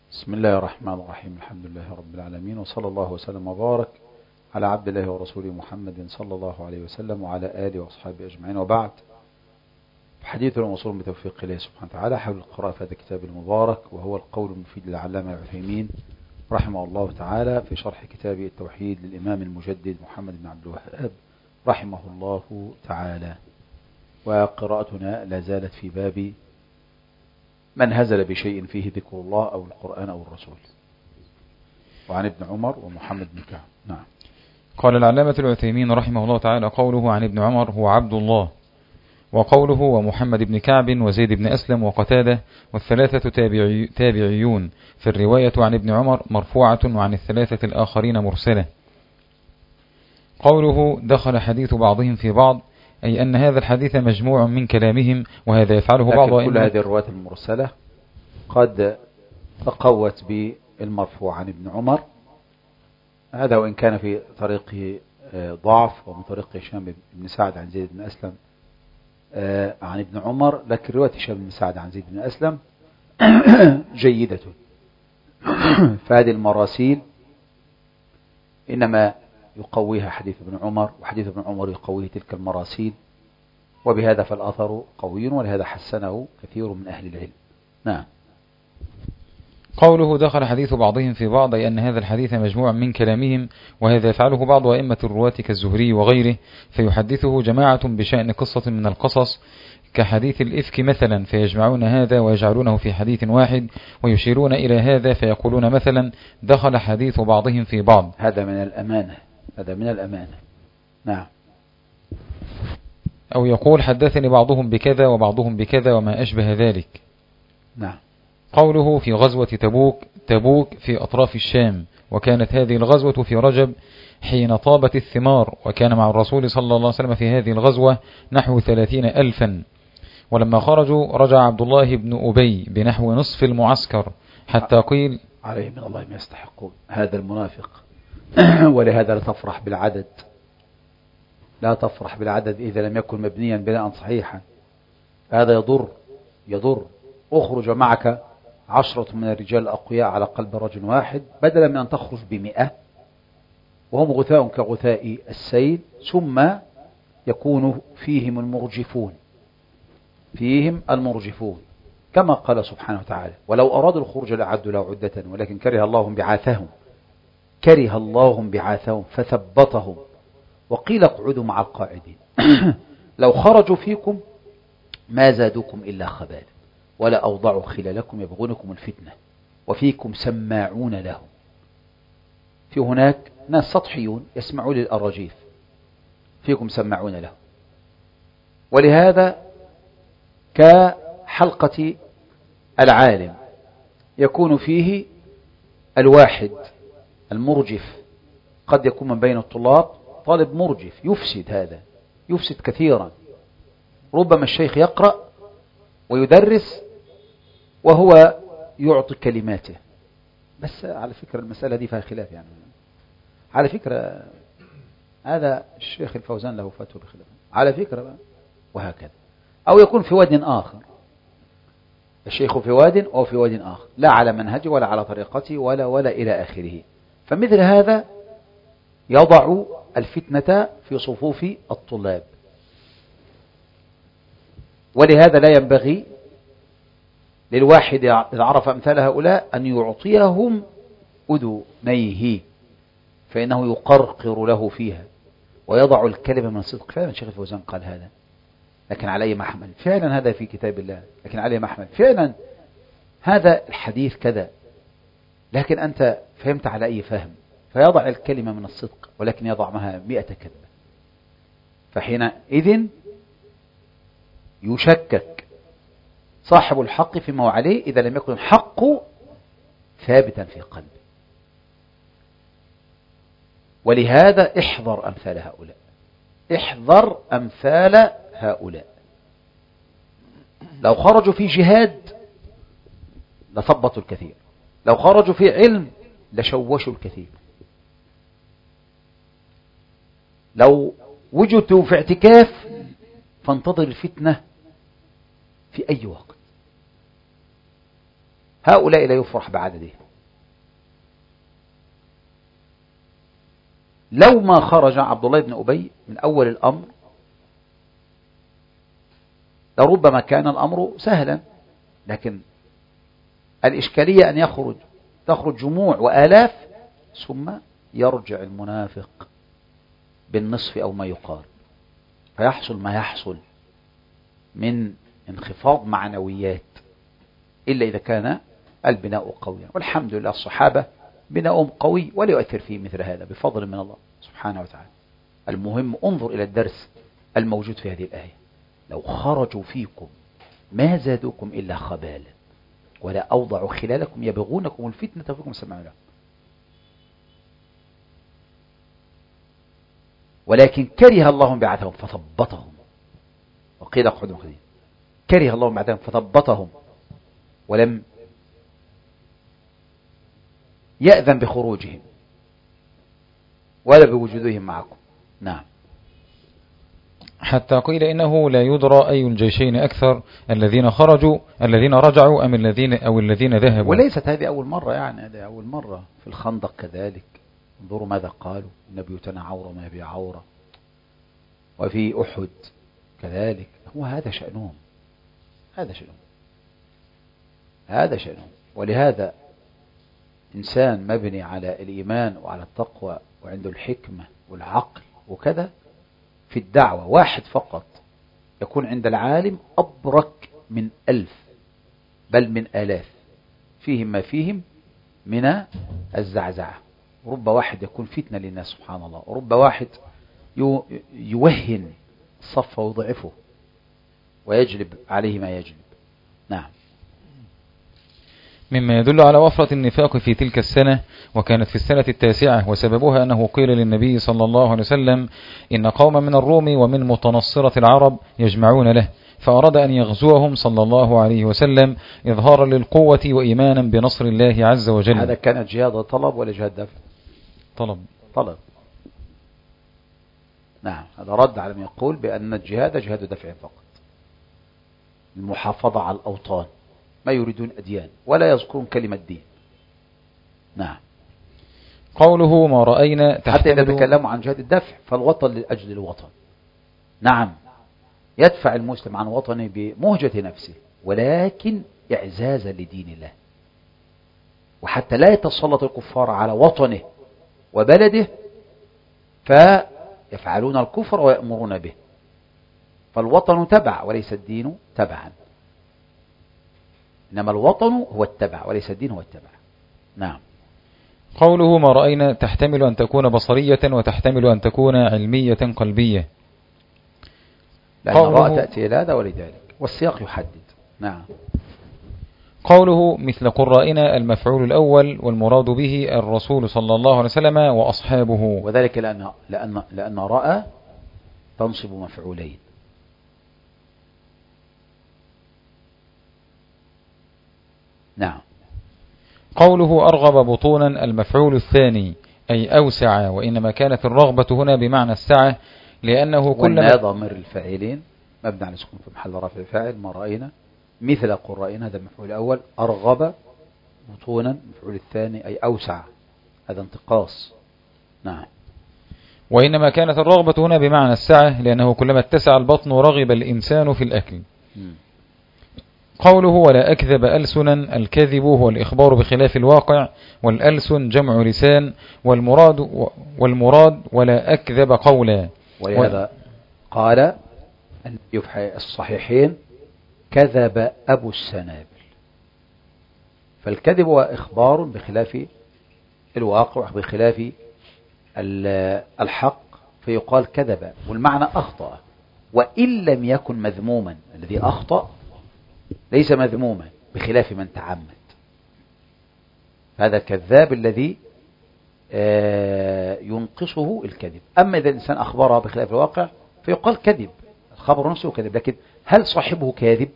بسم الله الرحمن الرحيم. الحمد لله رب العالمين، وصلى الله وسلم وبارك على عبد الله ورسوله محمد صلى الله عليه وسلم وعلى آله وأصحابه أجمعين، وبعد. حديث الوصول بتوفيق الله سبحانه وتعالى حول القراءة في هذا الكتاب المبارك، وهو القول المفيد للعلامة العثيمين رحمه الله تعالى في شرح كتاب التوحيد للإمام المجدد محمد بن عبد الوهاب رحمه الله تعالى. وقراءتنا لا زالت في باب من هزل بشيء فيه ذكر الله أو القرآن أو الرسول، وعن ابن عمر ومحمد بن كعب. نعم. قال العلامة العثيمين رحمه الله تعالى: قوله عن ابن عمر هو عبد الله، وقوله ومحمد بن كعب وزيد بن أسلم وقتادة والثلاثة تابعيون، في الرواية عن ابن عمر مرفوعة وعن الثلاثة الآخرين مرسلة. قوله دخل حديث بعضهم في بعض، أي أن هذا الحديث مجموع من كلامهم، وهذا يفعله بعض لكن كل هذه الروايات المرسلة قد تقوت بالمرفوع عن ابن عمر، هذا وإن كان في طريقه ضعف، ومن طريق هشام بن سعد عن زيد بن أسلم عن ابن عمر، لكن رواية هشام بن سعد عن زيد بن أسلم جيدة. فهذه المراسيل إنما يقويها حديث ابن عمر، وحديث ابن عمر يقويه تلك المراسيل، وبهذا فالأثر قوي، ولهذا حسنه كثير من أهل العلم. نعم. قوله دخل حديث بعضهم في بعض، أي أن هذا الحديث مجموع من كلامهم، وهذا يفعله بعض أئمة الرواة كالزهري وغيره، فيحدثه جماعة بشأن قصة من القصص كحديث الإفك مثلا، فيجمعون هذا ويجعلونه في حديث واحد، ويشيرون إلى هذا فيقولون مثلا دخل حديث بعضهم في بعض. هذا من الأمانة، هذا من الأمانة. نعم. أو يقول حدثني بعضهم بكذا وبعضهم بكذا وما أشبه ذلك. نعم. قوله في غزوة تبوك في أطراف الشام، وكانت هذه الغزوة في رجب حين طابت الثمار، وكان مع الرسول صلى الله عليه وسلم في هذه الغزوة نحو 30,000. ولما خرجوا رجع عبد الله بن أبي بنحو نصف المعسكر، حتى قيل عليه من الله ما يستحقون. هذا المنافق. ولهذا لا تفرح بالعدد، لا تفرح بالعدد إذا لم يكن مبنيا بناء صحيحا، هذا يضر. أخرج معك 10 من الرجال الأقوياء على قلب رجل واحد، بدلا من أن تخرج ب100 وهم غثاء كغثاء السيل، ثم يكون فيهم المرجفون، كما قال سبحانه وتعالى: ولو أرادوا الخروج لأعدوا له عدة، ولكن كره الله بعاثهم فثبطهم وقيل اقعدوا مع القاعدين. لو خرجوا فيكم ما زادوكم إلا خبالا، ولا أوضعوا خلالكم يبغونكم الفتنة وفيكم سماعون لهم. في هناك ناس سطحيون يسمعون للأراجيف، فيكم سماعون لهم. ولهذا كحلقة العالم يكون فيه الواحد المرجف، قد يكون من بين الطلاب طالب مرجف يفسد كثيرا. ربما الشيخ يقرأ ويدرس وهو يعطي كلماته، بس على فكرة المسألة دي فيها خلاف، يعني على فكرة هذا الشيخ الفوزان له فتوى بخلاف على فكرة بقى، وهكذا. أو يكون في واد آخر، الشيخ في واد أو في واد آخر، لا على منهجه ولا على طريقته ولا إلى آخره. فمثل هذا يضع الفتنة في صفوف الطلاب، ولهذا لا ينبغي للواحد إذا عرف أمثال هؤلاء أن يعطيهم أذنيه، فإنه يقرقر له فيها ويضع الكلمة من الصدق. فعلا الشيخ الفوزان قال هذا، لكن على أي محمل؟ فعلا هذا في كتاب الله، لكن على أي محمل؟ فعلا هذا الحديث كذا، لكن أنت فهمت على أي فهم؟ فيضع الكلمة من الصدق، ولكن يضع معها 100 كذبة. فحينئذ يشكك صاحب الحق فيما هو عليه إذا لم يكن الحق ثابتا في قلبه. ولهذا احذر أمثال هؤلاء. لو خرجوا في جهاد لثبطوا الكثير، لو خرجوا في علم لشوشوا الكثير، لو وجدوا في اعتكاف فانتظر الفتنة في أي وقت. هؤلاء لا يفرح بعددهم. لو ما خرج عبد الله بن أبي من أول الأمر لربما كان الأمر سهلا، لكن الإشكالية أن تخرج جموع وآلاف ثم يرجع المنافق بالنصف أو ما يقال، فيحصل ما يحصل من انخفاض معنويات، إلا إذا كان البناء قويا. والحمد لله الصحابة بناؤهم قوي ولا يؤثر فيه مثل هذا بفضل من الله سبحانه وتعالى. المهم انظر إلى الدرس الموجود في هذه الآية: لو خرجوا فيكم ما زادوكم إلا خبالا ولا أوضعوا خلالكم يبغونكم الفتنة فيكم سمعوا لهم، ولكن كره الله بعثهم فثبطهم. وقيل اقعدوا قليلا. كره الله بعثهم فثبطهم ولم يأذن بخروجهم ولا بوجودهم معكم. نعم. حتى قيل إنه لا يدرى أي الجيشين أكثر، الذين رجعوا أم الذين ذهبوا. وليست هذه أول مرة، يعني هذه أول مرة. في الخندق كذلك، انظروا ماذا قالوا: نبيتنا عورة ما بي عورة. وفي أحد كذلك. هو هذا شأنهم، هذا شأنهم. ولهذا إنسان مبني على الإيمان وعلى التقوى وعنده الحكمة والعقل وكذا، في الدعوة واحد فقط يكون عند العالم أبرك من 1000 بل من 1000، فيهم ما فيهم من الزعزعة. رب واحد يكون فتنة للناس سبحان الله، ورب واحد يوهن الصف ويضعفه ويجلب عليه ما يجلب. نعم. مما يدل على وفرة النفاق في تلك السنة، وكانت في السنة 9، وسببها أنه قيل للنبي صلى الله عليه وسلم: إن قوم من الروم ومن متنصرة العرب يجمعون له، فأراد أن يغزوهم صلى الله عليه وسلم إظهارا للقوة وإيمانا بنصر الله عز وجل. هذا كانت جهاد طلب ولا جهاد دفع؟ طلب. نعم. هذا رد على من يقول بأن الجهاد جهاد دفع فقط، المحافظة على الأوطان، ما يريدون أديان ولا يذكرون كلمة دين. نعم. قوله ما رأينا حتى إذا تكلموا عن جهاد الدفع فالوطن لأجل الوطن. نعم، يدفع المسلم عن وطنه بمهجة نفسه، ولكن إعزازا لدين الله، وحتى لا يتسلط الكفار على وطنه وبلده فيفعلون الكفر ويأمرون به. فالوطن تبع وليس الدين تبعا، إنما الوطن هو التبع وليس الدين هو التبع. نعم. قوله ما رأينا تحتمل أن تكون بصرية وتحتمل أن تكون علمية قلبية، لأن الرأى تأتي إلى هذا ولذلك، والسياق يحدد. نعم. قوله مثل قرائنا المفعول الأول، والمراد به الرسول صلى الله عليه وسلم وأصحابه، وذلك لأن رأى تنصب مفعولين. نعم. قوله أرغب بطونا المفعول الثاني أي أوسع، وإنما كانت الرغبة هنا بمعنى السعة، لأنه كلما ضمير الفاعلين مبني على السكون في محل رفع فاعل. ما رأينا مثل قرائنا هذا المفعول الأول، أرغب بطونا المفعول الثاني أي أوسع، هذا انتقاص. نعم. وإنما كانت الرغبة هنا بمعنى السعة، لأنه كلما اتسع البطن رغب الإنسان في الأكل. قوله ولا أكذب ألسنا، الكذب هو الإخبار بخلاف الواقع، والألسن جمع لسان، والمراد ولا أكذب قولا. ولهذا قال النبي في الصحيحين: كذب أبو السنابل. فالكذب هو إخبار بخلاف الواقع بخلاف الحق، فيقال كذب، والمعنى أخطأ، وإن لم يكن مذموما. الذي أخطأ ليس مذموما بخلاف من تعمد، هذا الكذاب الذي ينقصه الكذب. أما إذا الإنسان أخبره بخلاف الواقع فيقال كذب، الخبر نفسه كذب، لكن هل صاحبه كاذب؟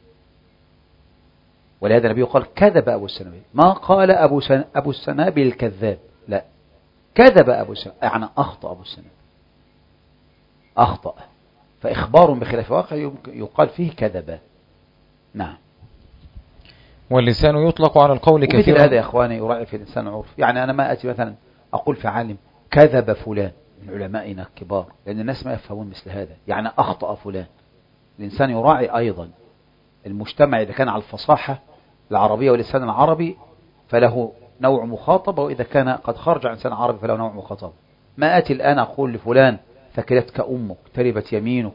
ولهذا النبي قال كذب أبو السنابل، ما قال أبو السنابل الكذاب، لا، كذب أبو السنابل يعني أخطأ أبو السنابل، أخطأ. فإخبار بخلاف الواقع يقال فيه كذب. نعم. واللسان يطلق على القول مثل كثيرا. هذا يا إخواني يراعي في الإنسان عرف. يعني أنا ما أتي مثلا أقول في عالم كذب فلان من علمائنا الكبار، لأن الناس ما يفهمون مثل هذا، يعني أخطأ فلان. الإنسان يراعي أيضا المجتمع، إذا كان على الفصاحة العربية واللسان العربي فله نوع مخاطبة، وإذا كان قد خرج عن لسان عربي فله نوع مخاطبة. ما أتي الآن أقول لفلان ثكلتك أمك، تربت يمينك،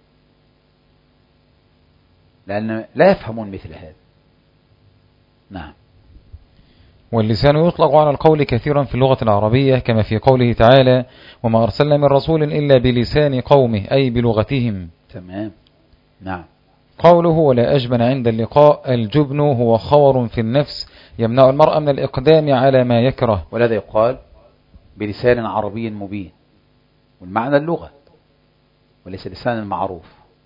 لأن لا يفهمون مثل هذا. نعم. واللسان يطلق على القول كثيرا في اللغة العربية، كما في قوله تعالى: وما أرسلنا من رسول إلا بلسان قومه، أي بلغتهم. تمام. نعم. قوله: ولا أجبن عند اللقاء، الجبن هو خور في النفس يمنع المرء من الإقدام على ما يكره. ولهذا يقال بلسان عربي مبين، والمعنى اللغة وليس لسان المعروف.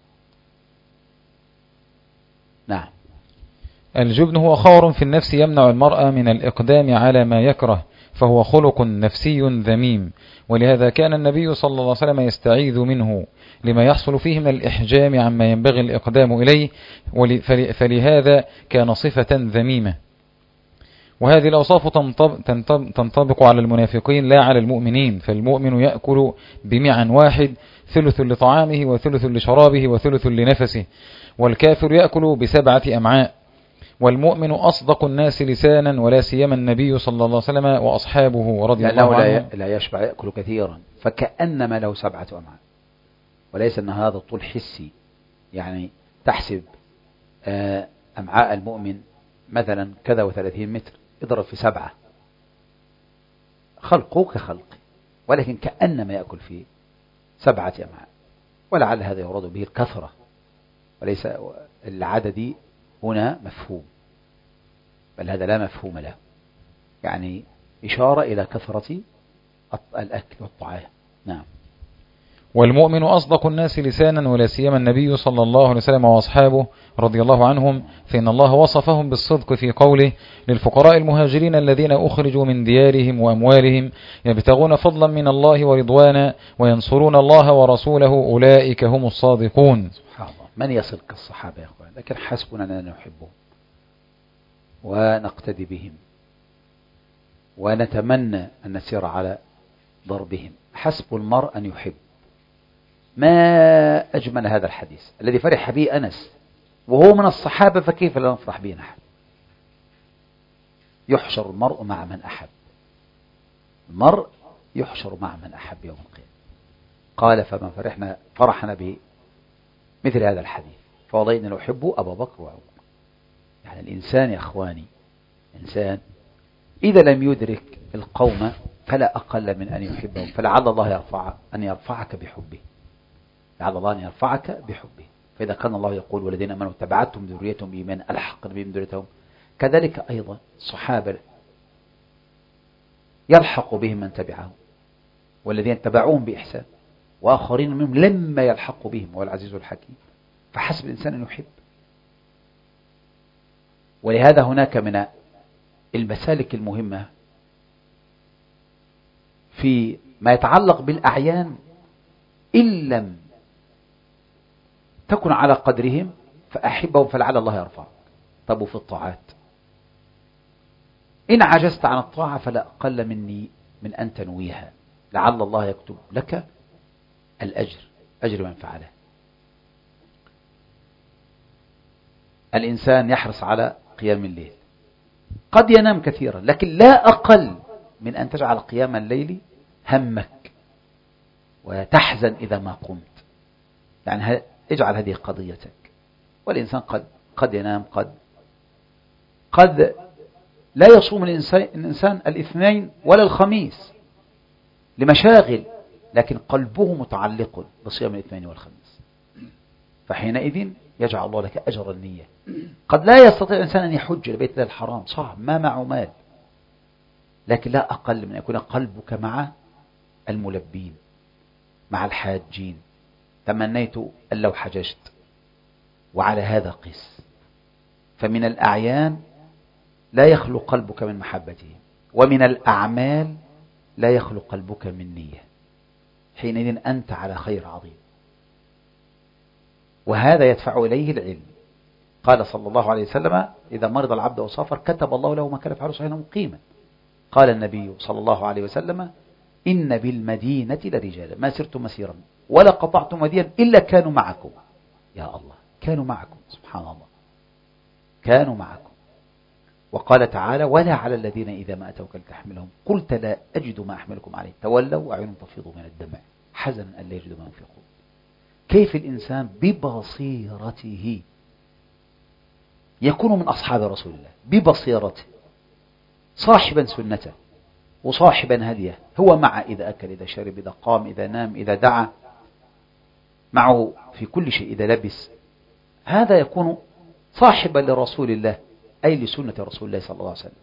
نعم. الجبن هو خور في النفس يمنع المرء من الإقدام على ما يكره، فهو خلق نفسي ذميم، ولهذا كان النبي صلى الله عليه وسلم يستعيذ منه لما يحصل فيه من الإحجام عما ينبغي الإقدام إليه، فلهذا كان صفة ذميمة. وهذه الأوصاف تنطبق على المنافقين لا على المؤمنين، فالمؤمن يأكل بمعا واحد، ثلث لطعامه وثلث لشرابه وثلث لنفسه، والكافر يأكل بسبعة أمعاء. والمؤمن أصدق الناس لسانا، ولا سيما النبي صلى الله عليه وسلم وأصحابه رضي الله عنهم. لا يشبع، يأكل كثيرا، فكأنما له 7 أمعاء، وليس أن هذا الطول حسي. يعني تحسب أمعاء المؤمن مثلا كذا و30 متر، اضرب في 7، خلقه كخلقه، ولكن كأنما يأكل في 7 أمعاء. ولعل هذا يراد به الكثرة، وليس العدد هنا مفهوم، بل هذا لا مفهوم له، يعني إشارة إلى كثرة الأكل والطعام. نعم. والمؤمن أصدق الناس لسانا، ولا سيما النبي صلى الله عليه وسلم وأصحابه رضي الله عنهم، فإن الله وصفهم بالصدق في قوله: للفقراء المهاجرين الذين أخرجوا من ديارهم وأموالهم يبتغون فضلا من الله ورضوانا وينصرون الله ورسوله أولئك هم الصادقون. سبحان الله، من يصل كالصحابة يا أخوان، لكن حسبنا أننا نحبهم ونقتدي بهم ونتمنى أن نسير على ضربهم. حسب المرء أن يحب. ما أجمل هذا الحديث الذي فرح به أنس وهو من الصحابة، فكيف لا نفرح به نحن؟ يحشر المرء مع من أحب. المرء يحشر مع من أحب يوم القيامة. قال: فما فرحنا به مثل هذا الحديث، فوالله إني أحب أبا بكر وعمر. يعني الإنسان يا أخواني، إنسان إذا لم يدرك القوم فلا أقل من أن يحبهم، فلعل الله أن يرفعك بحبه، لعل الله أن يرفعك بحبه. فإذا كان الله يقول: والذين آمنوا تبعتهم ذريتهم بإيمان ألحقنا بهم ذريتهم، كذلك أيضا الصحابة يلحق بهم من تبعهم، والذين تبعوهم بإحسان، وآخرين منهم لما يلحقوا بهم، هو العزيز الحكيم. فحسب الإنسان أن يحب. ولهذا هناك من المسالك المهمة في ما يتعلق بالأعيان، إن لم تكن على قدرهم فأحبهم فلعل الله يرفعك. طب في الطاعات، إن عجزت عن الطاعة فلا أقل مني من أن تنويها، لعل الله يكتب لك الأجر، أجر من فعله. الإنسان يحرص على قيام الليل، قد ينام كثيرا، لكن لا أقل من أن تجعل قيام الليل همك وتحزن إذا ما قمت. يعني اجعل هذه قضيتك. والإنسان قد ينام، قد لا يصوم الإنسان الاثنين ولا الخميس لمشاغل، لكن قلبه متعلق بصيام الاثنين والخميس، فحينئذ يجعل الله لك أجر النية. قد لا يستطيع الإنسان أن يحج لبيت الله الحرام، صعب، ما معه مال، لكن لا أقل من أن يكون قلبك مع الملبين، مع الحاجين. تمنيت أن لو حججت، وعلى هذا قس. فمن الأعيان لا يخلو قلبك من محبتهم، ومن الأعمال لا يخلو قلبك من نية. حينئذ أنت على خير عظيم، وهذا يدفع إليه العلم. قال صلى الله عليه وسلم إذا مرض العبد أو سافر كتب الله له ما كان يفعله صحيحا مقيما. قال النبي صلى الله عليه وسلم إن بالمدينة لرجالا ما سرتم مسيرا ولا قطعتم وديا إلا كانوا معكم. يا الله، كانوا معكم، سبحان الله، كانوا معكم. وقال تعالى ولا على الذين إذا ما أتوك لتحملهم قلت لا أجد ما أحملكم عليه تولوا وأعينهم تفيض من الدمع حزنا أن لا يجدوا ما ينفقون. كيف الإنسان ببصيرته يكون من أصحاب رسول الله، ببصيرته صاحبا سنته وصاحبا هديه، هو معه إذا أكل إذا شرب إذا قام إذا نام إذا دعا، معه في كل شيء إذا لبس. هذا يكون صاحبا لرسول الله أي لسنة رسول الله صلى الله عليه وسلم.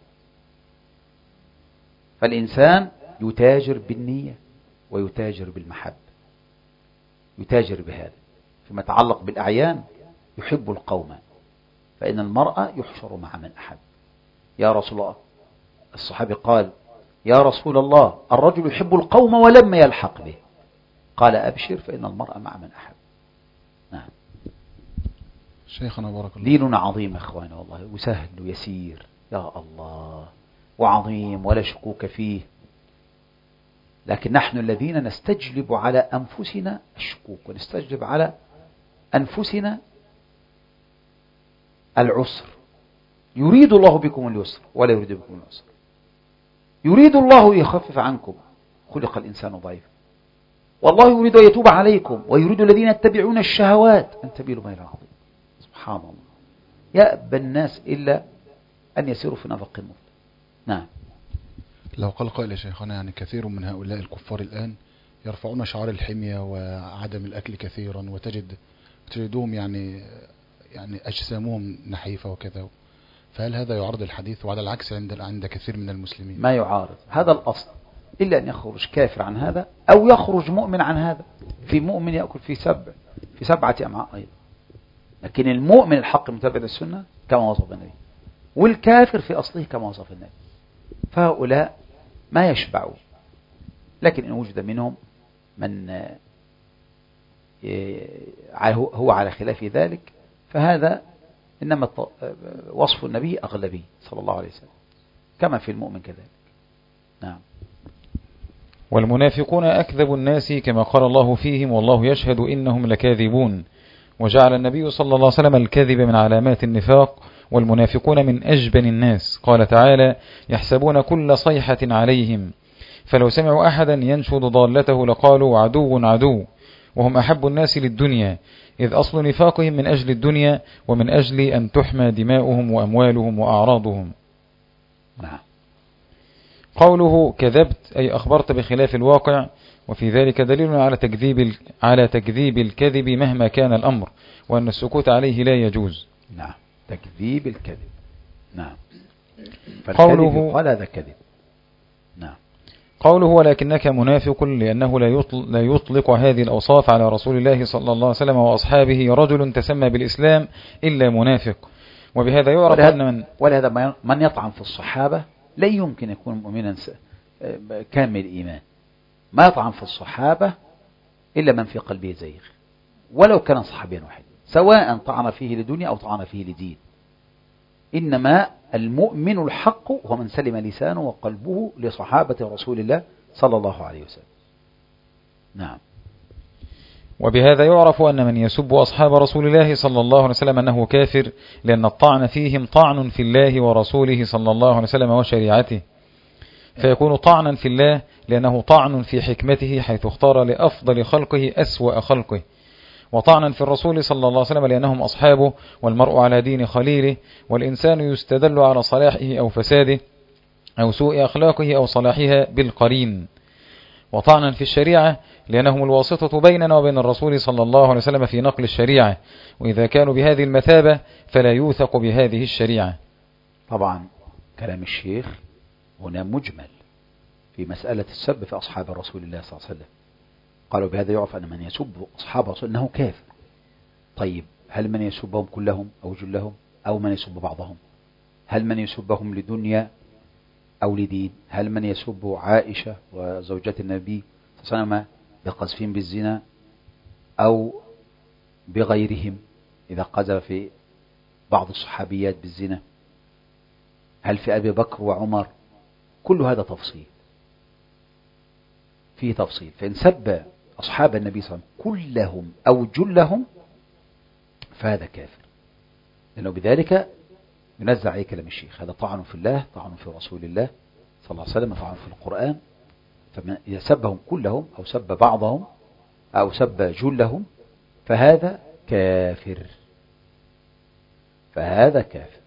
فالإنسان يتاجر بالنية ويتاجر بالمحبة، يتاجر بهذا. فيما يتعلق بالأعيان يحب القوم فإن المرأة يحشر مع من أحب. يا رسول الله، الصحابي قال يا رسول الله الرجل يحب القوم ولم يلحق به، قال أبشر فإن المرأة مع من أحب. نعم. شيخنا بارك الله. ديننا عظيم أخواني والله، وسهل ويسير يا الله، وعظيم ولا شكوك فيه. لكن نحن الذين نستجلب على أنفسنا الشكوك ونستجلب على أنفسنا العسر. يريد الله بكم اليسر ولا يريد بكم العسر، يريد الله يخفف عنكم، خلق الإنسان ضعيفا، والله يريد أن يتوب عليكم ويريد الذين يتبعون الشهوات أن تميلوا ميلا عظيما. سبحان الله، يأبى الناس إلا أن يسيروا في نفق الموت. نعم. لو قال قائل يا شيخنا يعني كثير من هؤلاء الكفار الآن يرفعون شعار الحمية وعدم الأكل كثيرا، وتجدهم يعني أجسامهم نحيفة وكذا، فهل هذا يعارض الحديث؟ وعلى العكس عند كثير من المسلمين ما يعارض هذا الأصل، إلا أن يخرج كافر عن هذا أو يخرج مؤمن عن هذا. في مؤمن يأكل في 7 أمعاء أيضا، لكن المؤمن الحق متابع السنة كما وصف النبي، والكافر في أصله كما وصف النبي. فهؤلاء ما يشبعوا، لكن إن وجد منهم من هو على خلاف ذلك فهذا إنما وصف النبي أغلبي صلى الله عليه وسلم كما في المؤمن كذلك. نعم. والمنافقون أكذب الناس كما قال الله فيهم والله يشهد إنهم لكاذبون. وجعل النبي صلى الله عليه وسلم الكذب من علامات النفاق، والمنافقون من أجبن الناس. قال تعالى يحسبون كل صيحة عليهم، فلو سمعوا أحدا ينشد ضالته لقالوا عدو عدو، وهم أحب الناس للدنيا، إذ أصل نفاقهم من أجل الدنيا ومن أجل أن تحمى دماؤهم وأموالهم وأعراضهم. نعم. قوله كذبت أي أخبرت بخلاف الواقع، وفي ذلك دليل على تكذيب الكذب مهما كان الأمر، وأن السكوت عليه لا يجوز. نعم، تكذيب الكذب. نعم. قوله قال هذا كذب. نعم. قوله ولكنك منافق، لأنه لا يطلق هذه الأوصاف على رسول الله صلى الله عليه وسلم وأصحابه رجل تسمى بالإسلام إلا منافق. وبهذا يعرف أن ولهذا من يطعن في الصحابة لا يمكن يكون مؤمنا كامل الإيمان. ما يطعن في الصحابة إلا من في قلبه زيغ، ولو كان صحابيا واحد، سواء طعن فيه لدنيا أو طعن فيه لدين. إنما المؤمن الحق هو من سلم لسانه وقلبه لصحابة رسول الله صلى الله عليه وسلم. نعم. وبهذا يعرف أن من يسب أصحاب رسول الله صلى الله عليه وسلم أنه كافر، لأن الطعن فيهم طعن في الله ورسوله صلى الله عليه وسلم وشريعته، فيكون طعنا في الله لأنه طعن في حكمته حيث اختار لأفضل خلقه أسوأ خلقه، وطعنا في الرسول صلى الله عليه وسلم لأنهم أصحابه، والمرء على دين خليله، والإنسان يستدل على صلاحه أو فساده أو سوء أخلاقه أو صلاحها بالقرين، وطعنا في الشريعة لأنهم الواسطة بيننا وبين الرسول صلى الله عليه وسلم في نقل الشريعة، وإذا كانوا بهذه المثابة فلا يوثق بهذه الشريعة. طبعا كلام الشيخ هنا مجمل في مسألة السب في أصحاب رسول الله صلى الله عليه وسلم. قالوا بهذا يعرف أن من يسب أصحاب رسول أنه كافر. طيب هل من يسبهم كلهم أو جلهم أو من يسب بعضهم؟ هل من يسبهم لدنيا أو لدين؟ هل من يسب عائشة وزوجات النبي صلى الله عليه وسلم بقذفهم بالزنا أو بغيرهم إذا قذف بعض الصحابيات بالزنا؟ هل في أبي بكر وعمر؟ كل هذا تفصيل، فيه تفصيل. فإن سب أصحاب النبي صلى الله عليه وسلم كلهم أو جلهم فهذا كافر، لأنه بذلك ينزع عليه كلام الشيخ. هذا طعن في الله، طعن في رسول الله صلى الله عليه وسلم، طعن في القرآن. فمن إذا سبهم كلهم أو سب بعضهم أو سب جلهم فهذا كافر، فهذا كافر.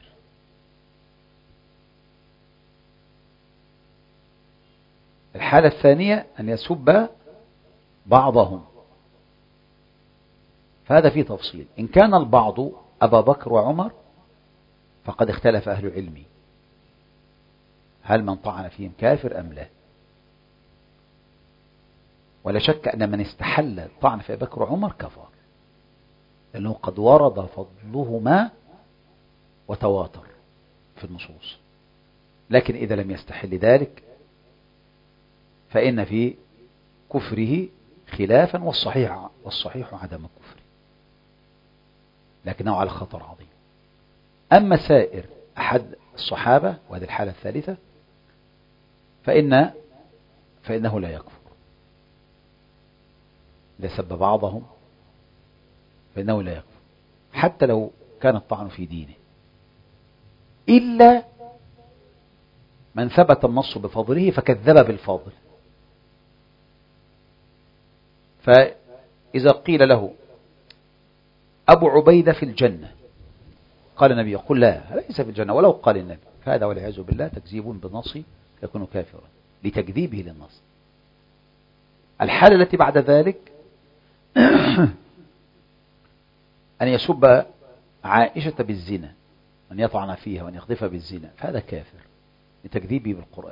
الحالة الثانية أن يسب بعضهم، فهذا فيه تفصيل. إن كان البعض أبا بكر وعمر فقد اختلف أهل العلم هل من طعن فيهم كافر أم لا. ولا شك أن من استحل الطعن في أبي بكر وعمر كفر، لأنه قد ورد فضلهما وتواتر في النصوص. لكن إذا لم يستحل ذلك فإن في كفره خلافا، والصحيح عدم كفره، لكنه على خطر عظيم. أما سائر أحد الصحابة، وهذه الحالة الثالثة، فإنه لا يكفر. إذا سب بعضهم فإنه لا يكفر حتى لو كان الطعن في دينه، إلا من ثبت النص بفضله فكذب بالفضل. فإذا قيل له أبو عبيدة في الجنة، قال النبي يقول لا ليس في الجنة ولو قال النبي، فهذا والعياذ بالله تكذيب بالنص يكون كافرا لتكذيبه للنص. الحالة التي بعد ذلك أن يسب عائشة بالزنا، أن يطعن فيها وأن يقذفها بالزنا، فهذا كافر لتكذيبه بالقرآن،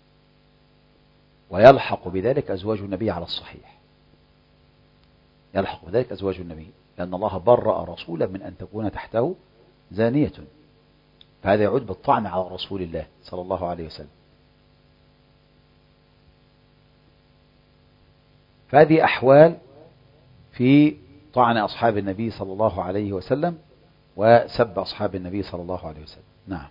ويلحق بذلك أزواج النبي على الصحيح، يلحق بذلك أزواج النبي، لأن الله برأ رسولا من أن تكون تحته زانية، فهذا يعود بالطعن على رسول الله صلى الله عليه وسلم. فهذه أحوال في طعن أصحاب النبي صلى الله عليه وسلم وسب أصحاب النبي صلى الله عليه وسلم. نعم.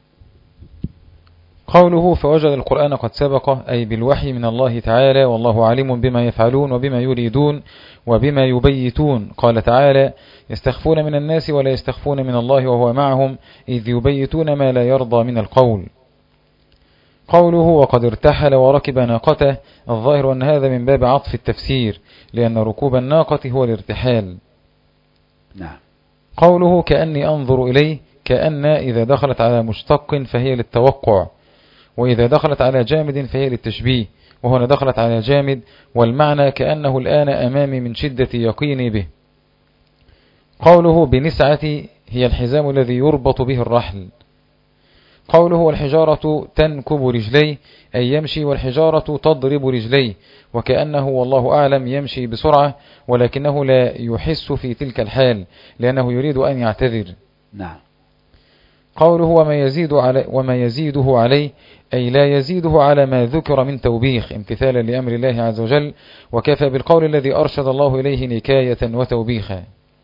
قوله فوجد القرآن قد سبق، أي بالوحي من الله تعالى، والله عليم بما يفعلون وبما يريدون وبما يبيتون. قال تعالى يستخفون من الناس ولا يستخفون من الله وهو معهم إذ يبيتون ما لا يرضى من القول. قوله وقد ارتحل وركب ناقته، الظاهر أن هذا من باب عطف التفسير، لأن ركوب الناقة هو الارتحال. نعم. قوله كأني أنظر إليه، كأن إذا دخلت على مشتق فهي للتوقع، وإذا دخلت على جامد فهي للتشبيه، وهنا دخلت على جامد، والمعنى كأنه الآن أمامي من شدة يقيني به. قوله بنسعة هي الحزام الذي يربط به الرحل. قوله والحجارة تنكب رجليه، أي يمشي والحجارة تضرب رجليه، وكأنه والله أعلم يمشي بسرعة ولكنه لا يحس في تلك الحال لأنه يريد أن يعتذر. نعم. قوله وما يزيده عليه، أي لا يزيده على ما ذكر من توبيخ امتثالا لأمر الله عز وجل، وكفى بالقول الذي أرشد الله إليه نكاية وتوبيخا.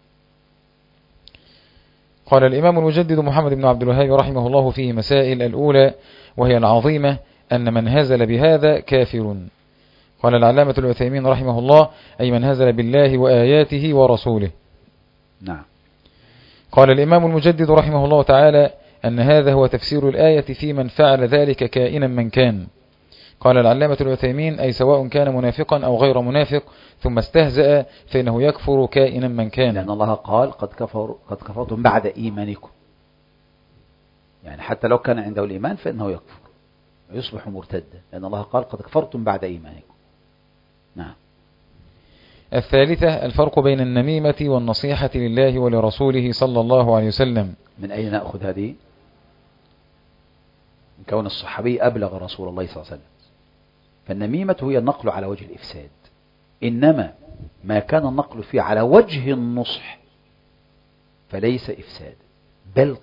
قال الإمام المجدد محمد بن عبد الوهاب رحمه الله فيه مسائل. الأولى وهي العظيمة أن من هزل بهذا كافر. قال العلامة العثيمين رحمه الله أي من هزل بالله وآياته ورسوله. نعم. قال الإمام المجدد رحمه الله تعالى أن هذا هو تفسير الآية في من فعل ذلك كائنا من كان. قال العلامة العثيمين أي سواء كان منافقا أو غير منافق ثم استهزأ فإنه يكفر كائنا من كان، لأن الله قال قد كفرتم بعد إيمانكم، يعني حتى لو كان عنده الإيمان فإنه يكفر ويصبح مرتدا، لأن الله قال قد كفرتم بعد إيمانكم. نعم. الثالثة الفرق بين النميمة والنصيحة لله ولرسوله صلى الله عليه وسلم. من أين نأخذ هذه؟ من كون الصحابي أبلغ رسول الله صلى الله عليه وسلم. فالنميمة هي النقل على وجه الإفساد، إنما ما كان النقل فيه على وجه النصح فليس إفساد، بل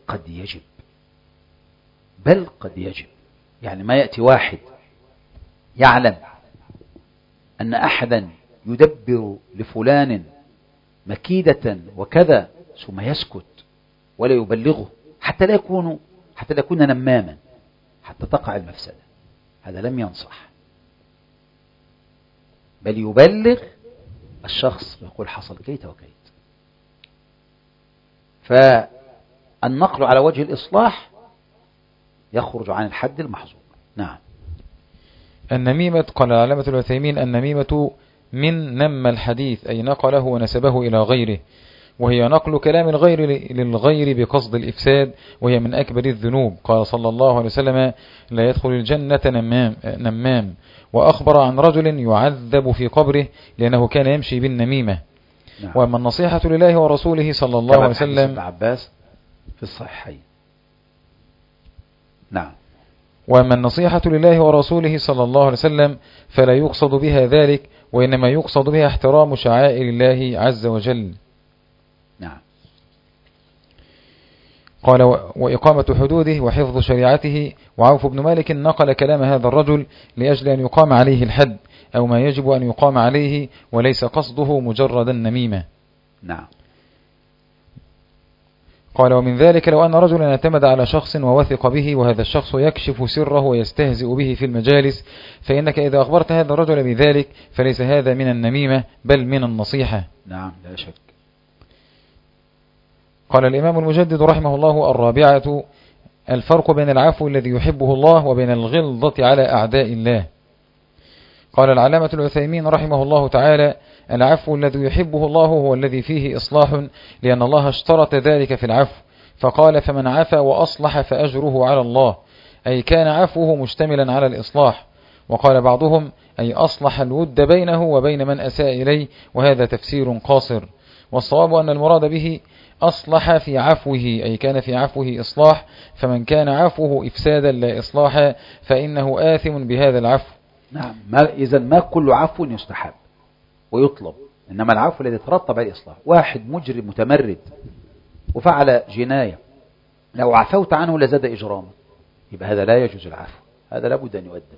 قد يجب. يعني ما يأتي واحد يعلم أن أحدا يدبر لفلان مكيدة وكذا ثم يسكت ولا يبلغه حتى لا يكون نماما حتى تقع المفسدة. هذا لم ينصح، بل يبلغ الشخص ويقول حصل كيت وكيت. فالنقل على وجه الإصلاح يخرج عن الحد المحظور. نعم. النميمة قال العلامة العثيمين: النميمة من نم الحديث، أي نقله ونسبه إلى غيره، وهي نقل كلام الغير للغير بقصد الإفساد، وهي من أكبر الذنوب. قال صلى الله عليه وسلم: لا يدخل الجنة نمام. وأخبر عن رجل يعذب في قبره لأنه كان يمشي بالنميمة. نعم. وأما النصيحة لله ورسوله صلى الله عليه وسلم ابن عباس في الصحيحين. نعم. وأما النصيحة لله ورسوله صلى الله عليه وسلم فلا يقصد بها ذلك، وإنما يقصد بها احترام شعائر الله عز وجل. نعم. قال: وإقامة حدوده وحفظ شريعته. وعوف بن مالك نقل كلام هذا الرجل لأجل أن يقام عليه الحد أو ما يجب أن يقام عليه، وليس قصده مجرد النميمة. نعم. قال: ومن ذلك لو أن رجلا اعتمد على شخص ووثق به، وهذا الشخص يكشف سره ويستهزئ به في المجالس، فإنك إذا أخبرت هذا الرجل بذلك فليس هذا من النميمة بل من النصيحة. نعم، لا شك. قال الإمام المجدد رحمه الله: الرابعة الفرق بين العفو الذي يحبه الله وبين الغلظة على أعداء الله. قال العلامة العثيمين رحمه الله تعالى: العفو الذي يحبه الله هو الذي فيه إصلاح، لأن الله اشترط ذلك في العفو، فقال: فمن عفا وأصلح فأجره على الله، أي كان عفوه مشتملا على الإصلاح. وقال بعضهم: أي أصلح الود بينه وبين من أساء إليه، وهذا تفسير قاصر. والصواب أن المراد به أصلح في عفوه، أي كان في عفوه إصلاح، فمن كان عفوه إفسادا لا إصلاحا فإنه آثم بهذا العفو. نعم. إذن ما كل عفو يستحب ويطلب، إنما العفو الذي يترتب على الإصلاح. واحد مجرم متمرد وفعل جناية، لو عفوت عنه لزاد إجراما، يبقى هذا لا يجوز العفو، هذا لابد أن يؤدب.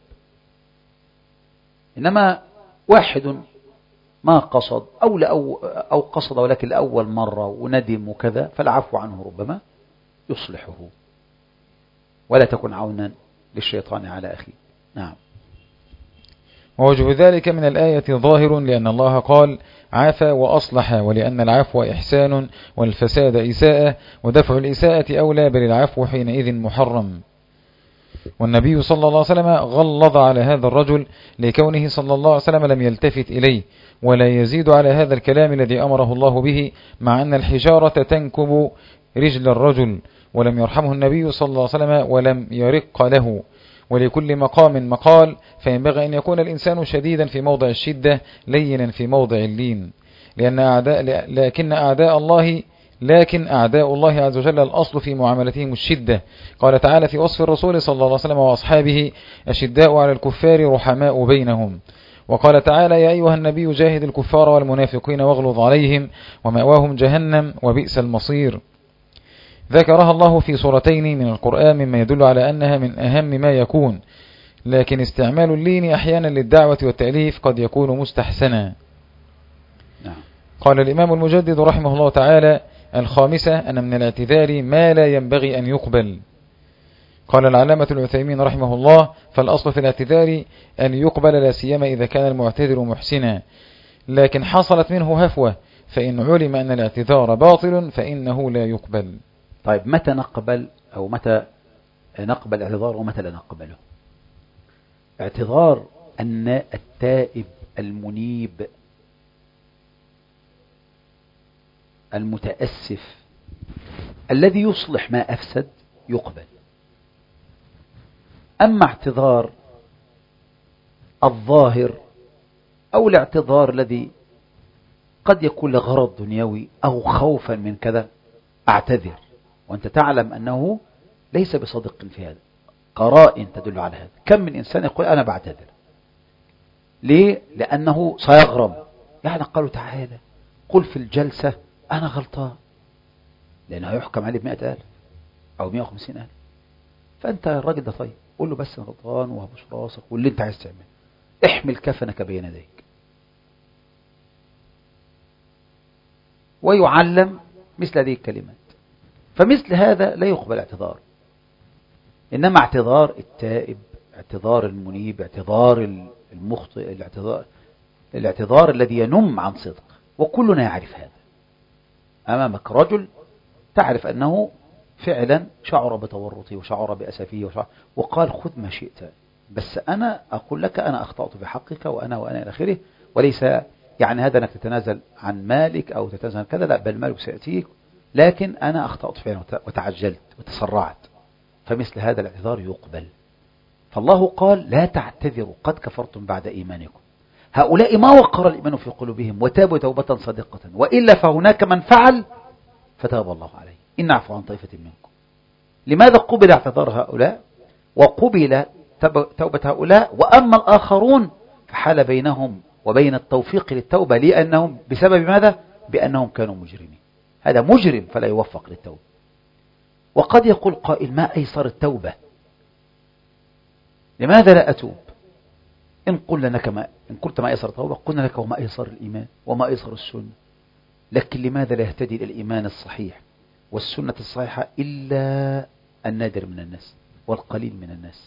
إنما واحد ما قصد أو قصد ولكن لأول مرة وندم وكذا، فالعفو عنه ربما يصلحه، ولا تكن عونا للشيطان على أخيه. نعم. ووجه ذلك من الآية ظاهر، لأن الله قال: عفا وأصلح، ولأن العفو إحسان والفساد إساءة، ودفع الإساءة أولى، بل العفو حينئذ محرم. والنبي صلى الله عليه وسلم غلظ على هذا الرجل لكونه صلى الله عليه وسلم لم يلتفت إليه ولا يزيد على هذا الكلام الذي أمره الله به، مع أن الحجارة تنكب رجل الرجل، ولم يرحمه النبي صلى الله عليه وسلم ولم يرق له. ولكل مقام مقال، فينبغي أن يكون الإنسان شديدا في موضع الشدة لينا في موضع اللين، لكن أعداء الله عز وجل الأصل في معاملتهم الشدة. قال تعالى في وصف الرسول صلى الله عليه وسلم وأصحابه: أشداء على الكفار رحماء بينهم. وقال تعالى: يا أيها النبي جاهد الكفار والمنافقين واغلظ عليهم ومأواهم جهنم وبئس المصير. ذكرها الله في سورتين من القرآن مما يدل على أنها من أهم ما يكون، لكن استعمال اللين أحيانا للدعوة والتأليف قد يكون مستحسنا. قال الإمام المجدد رحمه الله تعالى: الخامسة أن من الاعتذار ما لا ينبغي أن يقبل. قال العلامة العثيمين رحمه الله: فالأصل في الاعتذار أن يقبل، لا سيما إذا كان المعتذر محسنا، لكن حصلت منه هفوة، فإن علم أن الاعتذار باطل فإنه لا يقبل. طيب، متى نقبل أو متى نقبل الاعتذار ومتى لا نقبله؟ اعتذار أن التائب المنيب المتأسف الذي يصلح ما أفسد يقبل. أما اعتذار الظاهر أو الاعتذار الذي قد يكون لغرض دنيوي أو خوفا من كذا، أعتذر وأنت تعلم أنه ليس بصدق في هذا، قرائن تدل على هذا. كم من إنسان يقول أنا بعتذر، ليه؟ لأنه سيغرم، يعني قالوا تعالى قل في الجلسة أنا غلطان، لأنه يحكم عليه ب100,000 أو 150,000. فأنت الراجل ده طيب، قل له بس أنا غلطان وهبوس راسك واللي أنت عايز تعمله، احمل كفنك بين يديك. ويعلم مثل هذه الكلمات، فمثل هذا لا يقبل اعتذار، إنما اعتذار التائب، اعتذار المنيب، اعتذار المخطئ، الاعتذار الذي ينم عن صدق. وكلنا يعرف هذا. أمامك رجل تعرف أنه فعلا شعر بتورطه وشعر بأسفه وقال خذ ما شئت، بس أنا أقول لك أنا أخطأت في حقك وأنا إلى آخره، وليس يعني هذا أنك تتنازل عن مالك أو تتنازل عن كذا، لا، بل مالك سيأتيك، لكن أنا أخطأت فعلا وتعجلت وتسرعت. فمثل هذا الاعتذار يقبل. فالله قال لا تعتذروا قد كفرتم بعد إيمانكم. هؤلاء ما وقر الإيمان في قلوبهم وتابوا توبة صادقة، وإلا فهناك من فعل فتاب الله عليه إن نعفو عن طائفة منكم. لماذا قبل اعتذار هؤلاء وقبل توبة هؤلاء، وأما الآخرون فحال بينهم وبين التوفيق للتوبة، لأنهم بسبب ماذا؟ بأنهم كانوا مجرمين. هذا مجرم فلا يوفق للتوبة. وقد يقول قائل ما أيسر التوبة؟ لماذا لا أتوب؟ إن قلت ما أيسر التوبة قلنا لك وما أيسر الإيمان وما أيسر السنة. لكن لماذا لا يهتدي إلى الإيمان الصحيح والسنة الصحيحة إلا النادر من الناس والقليل من الناس؟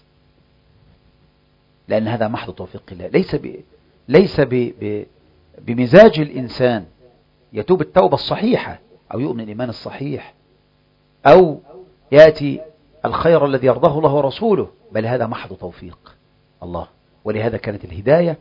لأن هذا محض توفيق الله، ليس بمزاج الإنسان يتوب التوبة الصحيحة أو يؤمن الإيمان الصحيح أو يأتي الخير الذي يرضاه الله ورسوله، بل هذا محض توفيق الله. ولهذا كانت الهداية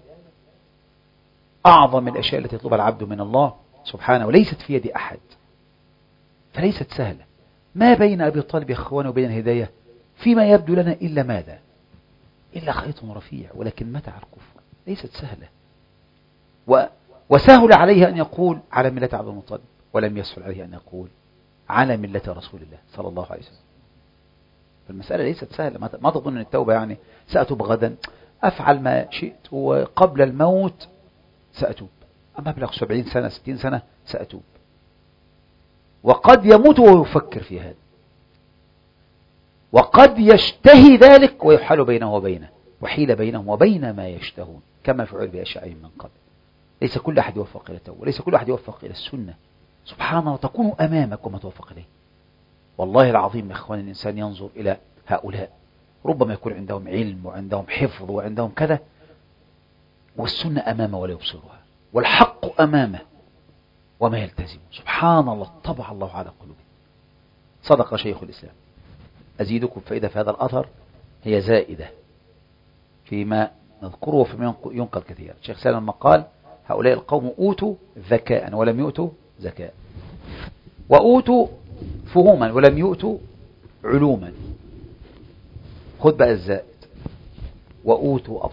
أعظم الأشياء التي يطلبها العبد من الله سبحانه، وليست في يد أحد، فليست سهلة. ما بين أبي طالب يا أخواني وبين الهداية فيما يبدو لنا إلا ماذا؟ إلا خيط رفيع، ولكن متع الكفر ليست سهلة. وسهل عليه أن يقول على ملة عبد المطلب، ولم يسهل عليه أن يقول على ملة رسول الله صلى الله عليه وسلم. فالمسألة ليست سهلة. ما تظن أن التوبة يعني سأتوب غدا، أفعل ما شئت وقبل الموت سأتوب، أما أبلغ 70 سنة 60 سنة سأتوب. وقد يموت وهو يفكر في هذا، وقد يشتهي ذلك ويحال بينه وبينه، وحيل بينهم وبين ما يشتهون، كما فعل بأشياء من قبل. ليس كل أحد يوفق إلى التوبة، وليس كل أحد يوفق إلى السنة. سبحان الله، تكون أمامك وما توفق إليه. والله العظيم يا إخوان، الإنسان ينظر إلى هؤلاء ربما يكون عندهم علم وعندهم حفظ وعندهم كذا، والسنة أمامه ولا يبصرها، والحق أمامه وما يلتزم. سبحان الله، طبع الله على قلوبهم. صدق شيخ الإسلام. أزيدكم فإذا في هذا الأثر هي زائدة فيما نذكره وفيما ينقل كثيرا. الشيخ سالم لما قال هؤلاء القوم أوتوا ذكاء ولم يؤتوا زكاء، وأوتوا فهوما ولم يؤتوا علوما. خذ بقى الزائد، وأوتوا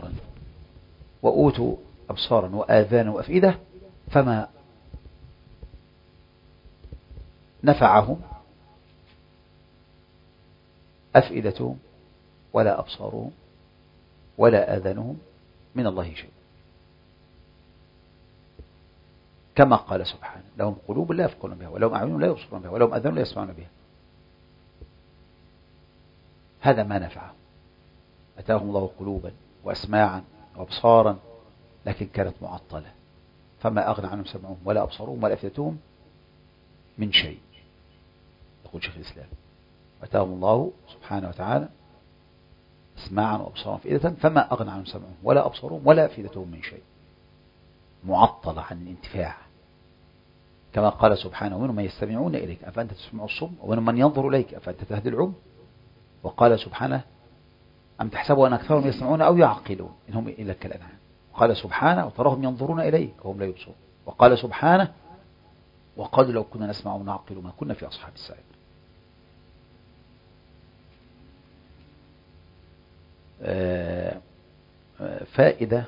أبصارا وآذانا وأفئدة فما نفعهم أفئدتهم ولا أبصارهم ولا آذانهم من الله شيء، كما قال سبحانه لهم قلوب لا يفقهون بها ولهم أعين لا يبصرون بها ولهم آذان لا يسمعون بها. هذا ما نفعهم. أتاهم الله قلوبا وأسماعا وأبصارا لكن كانت معطلة، فما أغنى عنهم سمعهم ولا أبصارهم ولا أفئدتهم من شيء. يقول شيخ الإسلام أتاهم الله سبحانه وتعالى أسماعا وأبصارا وأفئدة فما أغنى عنهم سمعهم ولا أبصارهم ولا أفئدتهم من شيء، معطلة عن الانتفاع. كما قال سبحانه ومنهم من يستمعون إليك أفأنت تسمع الصم ومنهم من ينظر إليك أفأنت تهدي العمي. وقال سبحانه أم تحسبوا أن أكثرهم يسمعون أو يعقلون إن هم إلا كالأنعام. وقال سبحانه وتراهم ينظرون إليك وهم لا يبصرون. وقال سبحانه وقالوا لو كنا نسمع ونعقل ما كنا في أصحاب السعير. فائدة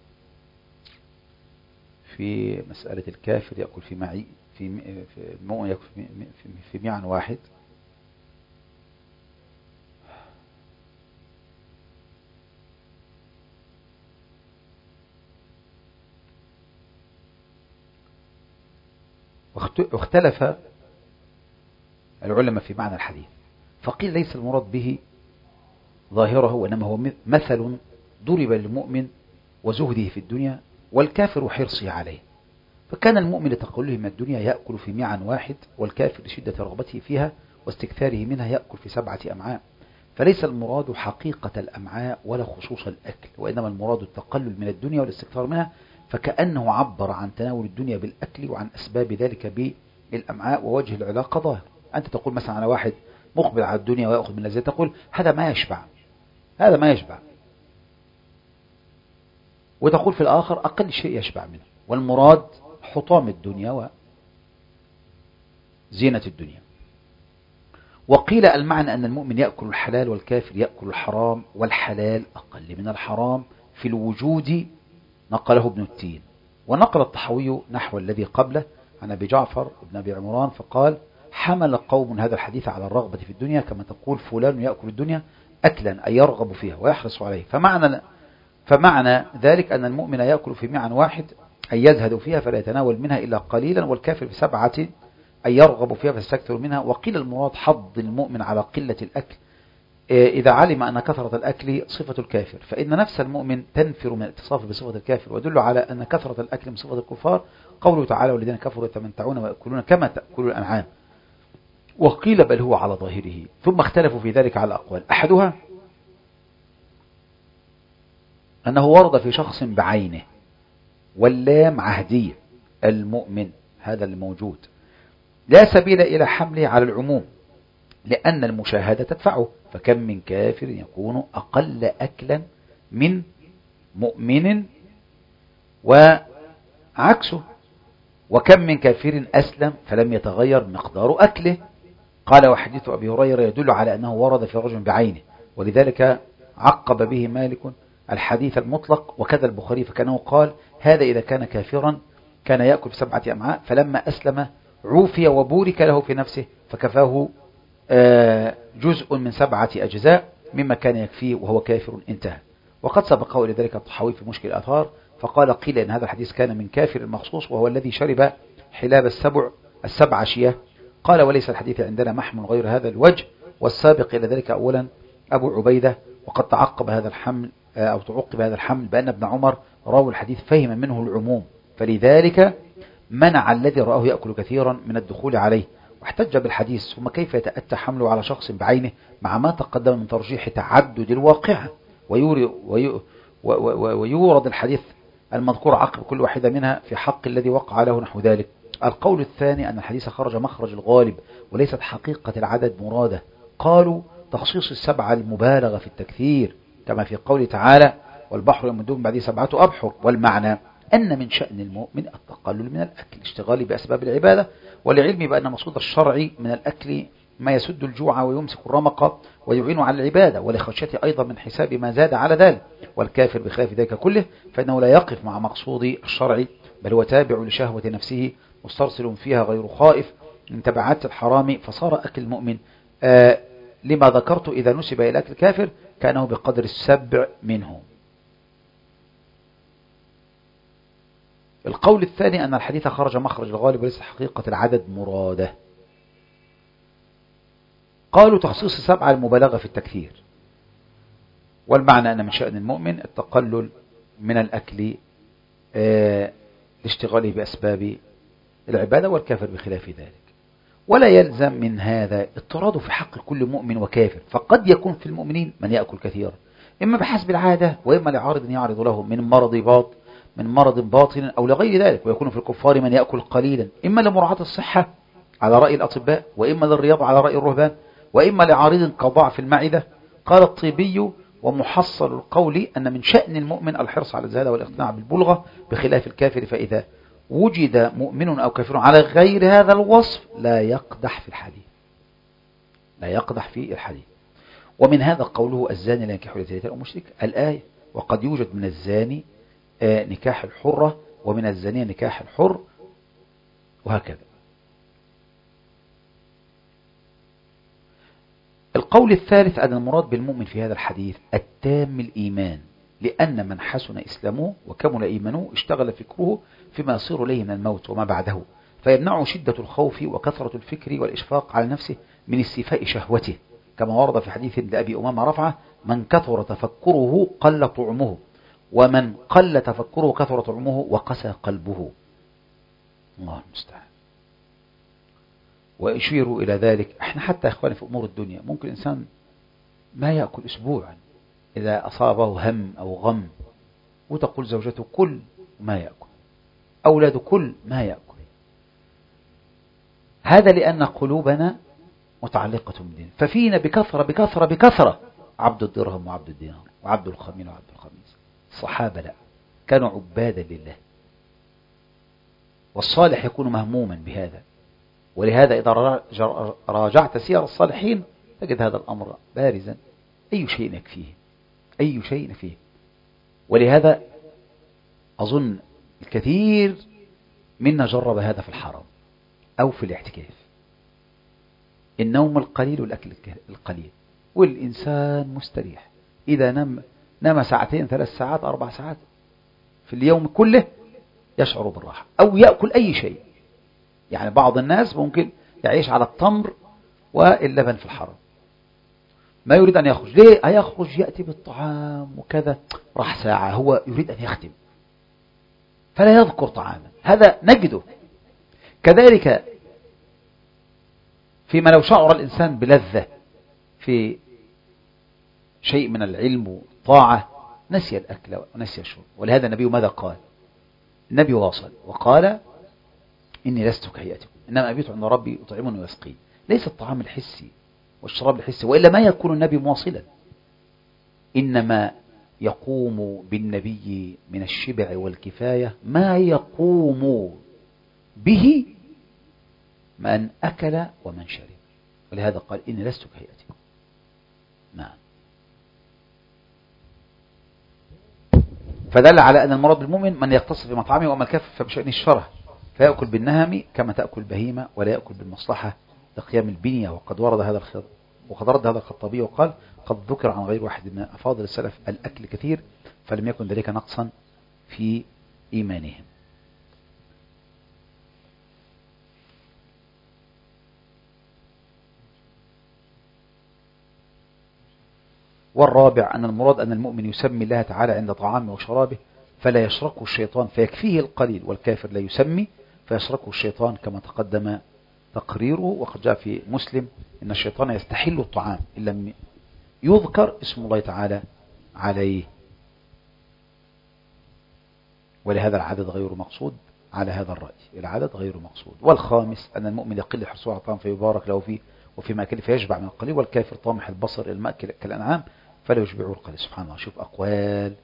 في مسألة الكافر يأكل في معي في المؤمن يأكل في ميعان واحد. واختلف العلماء في معنى الحديث، فقيل ليس المراد به ظاهره وإنما هو مثل ضرب للمؤمن وزهده في الدنيا والكافر حرصه عليه. فكان المؤمن لتقلله من الدنيا يأكل في ميعا واحد، والكافر لشدة رغبته فيها واستكثاره منها يأكل في 7 أمعاء. فليس المراد حقيقة الأمعاء ولا خصوص الأكل، وإنما المراد التقلل من الدنيا والاستكثار منها، فكأنه عبر عن تناول الدنيا بالأكل وعن أسباب ذلك بالأمعاء، ووجه العلاقة ظاهر. أنت تقول مثلا على واحد مقبل على الدنيا ويأخذ من لذات، تقول هذا ما يشبع، هذا ما يشبع، وتقول في الآخر أقل شيء يشبع منه. والمراد حطام الدنيا وزينة الدنيا. وقيل المعنى أن المؤمن يأكل الحلال والكافر يأكل الحرام، والحلال أقل من الحرام في الوجود، نقله ابن التين. ونقل الطحاوي نحو الذي قبله عن أبي جعفر بن أبي عمران فقال: حمل قوم هذا الحديث على الرغبة في الدنيا، كما تقول فلان يأكل الدنيا أكلا، أي يرغب فيها ويحرص عليه. فمعنى ذلك أن المؤمن يأكل في ميعا واحد، أي يزهد فيها فلا يتناول منها إلا قليلا، والكافر في 7 أي يرغب فيها فيستكثر منها. وقيل المراد حض المؤمن على قلة الأكل إذا علم أن كثرة الأكل صفة الكافر، فإن نفس المؤمن تنفر من الاتصاف بصفة الكافر. ودل على أن كثرة الأكل من صفة الكفار قوله تعالى: والذين كفروا يتمتعون ويأكلون كما تأكل الأنعام. وقيل بل هو على ظاهره. ثم اختلفوا في ذلك على أقوال، أحدها أنه ورد في شخص بعينه، واللام عهدية، المؤمن هذا الموجود، لا سبيل إلى حمله على العموم، لأن المشاهدة تدفعه. فكم من كافر يكون أقل أكلا من مؤمن وعكسه، وكم من كافر أسلم فلم يتغير مقدار أكله. قال: وحديث أبي هريرة يدل على أنه ورد في رجل بعينه، ولذلك عقب به مالك الحديث المطلق، وكذا البخاري، فكانه قال: هذا إذا كان كافرا كان يأكل في 7 أمعاء، فلما أسلم عوفي وبورك له في نفسه، فكفاه جزء من 7 أجزاء مما كان يكفيه وهو كافر، انتهى. وقد سبقه إلى ذلك الطحاوي في مشكل الآثار فقال: قيل إن هذا الحديث كان من كافر مخصوص، وهو الذي شرب حلاب 7 شياه. قال: وليس الحديث عندنا محمل غير هذا الوجه، والسابق إلى ذلك أولا أبو عبيدة. وقد تعقب هذا الحمل تعقب هذا الحمل بأن ابن عمر راوي الحديث فهم منه العموم، فلذلك منع الذي رآه يأكل كثيرا من الدخول عليه، واحتج بالحديث. ثم كيف يتأتى حمله على شخص بعينه مع ما تقدم من ترجيح تعدد الواقعة، ويورد الحديث المذكور عقب كل واحدة منها في حق الذي وقع له نحو ذلك. القول الثاني أن الحديث خرج مخرج الغالب، وليست حقيقة العدد مرادة. قالوا: تخصيص 7 المبالغة في التكثير، كما في قوله تعالى: والبحر يمده من بعده 7 أبحر. والمعنى أن من شأن المؤمن التقلل من الأكل، اشتغاله بأسباب العبادة، ولعلم بأن مقصود الشرع من الأكل ما يسد الجوع ويمسك الرمق ويعين على العبادة، ولخشيته أيضا من حساب ما زاد على ذلك. والكافر بخلاف ذلك كله فإنه لا يقف مع مقصود الشرع، بل هو تابع لشهوة نفسه مسترسل فيها غير خائف من تبعات الحرام. فصار أكل المؤمن لما ذكرت إذا نسب إلى أكل الكافر كأنه بقدر 7 منه. القول الثاني أن الحديث خرج مخرج الغالب وليس حقيقة العدد مرادة. قالوا: تخصيص 7 المبالغة في التكثير، والمعنى أن من شأن المؤمن التقلل من الأكل لاشتغاله بأسباب العبادة، والكافر بخلاف ذلك. ولا يلزم من هذا اضطراد في حق كل مؤمن وكافر، فقد يكون في المؤمنين من يأكل كثيرا إما بحسب العادة، وإما لعارض يعرض له من مرض باطن أو لغير ذلك. ويكون في الكفار من يأكل قليلا إما لمراعاة الصحة على رأي الأطباء، وإما للرياضة على رأي الرهبان، وإما لعارض كضعف المعدة. قال الطيبي: ومحصل القول أن من شأن المؤمن الحرص على الزهادة والاقتناع بالبلغة بخلاف الكافر، فإذا وجد مؤمن أو كافر على غير هذا الوصف لا يقدح في الحديث. ومن هذا قوله: الزاني لا ينكح إلا زانية أو مشرك، الآية. وقد يوجد من الزاني نكاح الحرة، ومن الزانية نكاح الحر، وهكذا. القول الثالث أن المراد بالمؤمن في هذا الحديث التام الإيمان، لأن من حسن إسلامه وكمل إيمانه اشتغل فكره فيما يصير إليه من الموت وما بعده، فيمنعه شدة الخوف وكثرة الفكر والإشفاق على نفسه من استيفاء شهوته، كما ورد في حديث لأبي أمامة رفعه: من كثر تفكره قل طعمه، ومن قل تفكره كثر طعمه وقسى قلبه. الله المستعان. ويشير إلى ذلك احنا حتى يا اخواني في أمور الدنيا ممكن إنسان ما يأكل أسبوعا إذا أصابه هم أو غم، وتقول زوجته كل ما يأكل، أولاده كل ما يأكل. هذا لأن قلوبنا متعلقة بالدين، ففينا بكثرة بكثرة بكثرة عبد الدرهم وعبد الدينار وعبد الخمين وعبد الخميس. الصحابة لا، كانوا عبادا لله، والصالح يكون مهموما بهذا. ولهذا إذا راجعت سير الصالحين تجد هذا الأمر بارزا، أي شيء يكفيه، أي شيء يكفيه. ولهذا أظن الكثير منا جرب هذا في الحرم أو في الاعتكاف، النوم القليل والأكل القليل، والإنسان مستريح. إذا نام ساعتين 3 ساعات 4 ساعات في اليوم كله يشعر بالراحة، أو يأكل أي شيء. يعني بعض الناس ممكن يعيش على التمر واللبن في الحرم، ما يريد أن يخرج. ليه؟ هيخرج يأتي بالطعام وكذا، راح ساعة هو يريد أن يختم فلا يذكر طعاما. هذا نجده. كذلك فيما لو شعر الإنسان بلذة في شيء من العلم والطاعة نسي الأكل ونسي الشرب. ولهذا النبي ماذا قال؟ النبي واصل وقال إني لست كهيئتكم إنما أبيت عند ربي يطعمني ويسقين. ليس الطعام الحسي والشراب الحسي، وإلا ما يكون النبي مواصلا. إنما يقوم بالنبي من الشبع والكفاية ما يقوم به من أكل ومن شرب. ولهذا قال إني لست كهيئتكم. نعم. فدل على أن المراد بالمؤمن من يقتصر في مطعمه، وما الكافر فبشأن الشره فيأكل بالنهم كما تأكل البهيمة ولا يأكل بالمصلحة لقيام البنية. وقد رد هذا الخطابي وقال قد ذكر عن غير واحد من أفاضل السلف الأكل كثير فلم يكن ذلك نقصا في إيمانهم. والرابع أن المراد أن المؤمن يسمي الله تعالى عند طعامه وشرابه فلا يشركه الشيطان فيكفيه القليل، والكافر لا يسمي فيشركه الشيطان كما تقدم تقريره. وقد جاء في مسلم إن الشيطان يستحل الطعام إن لم يذكر اسم الله تعالى عليه. ولهذا العدد غير مقصود على هذا الرأي، العدد غير مقصود. والخامس أن المؤمن يقل حرصه على الطعام فيبارك له فيه وفي مأكله فيشبع من القليل، والكافر طامح البصر المأكل كالأنعام فلا يشبعه القليل. سبحان الله. شوف أقوال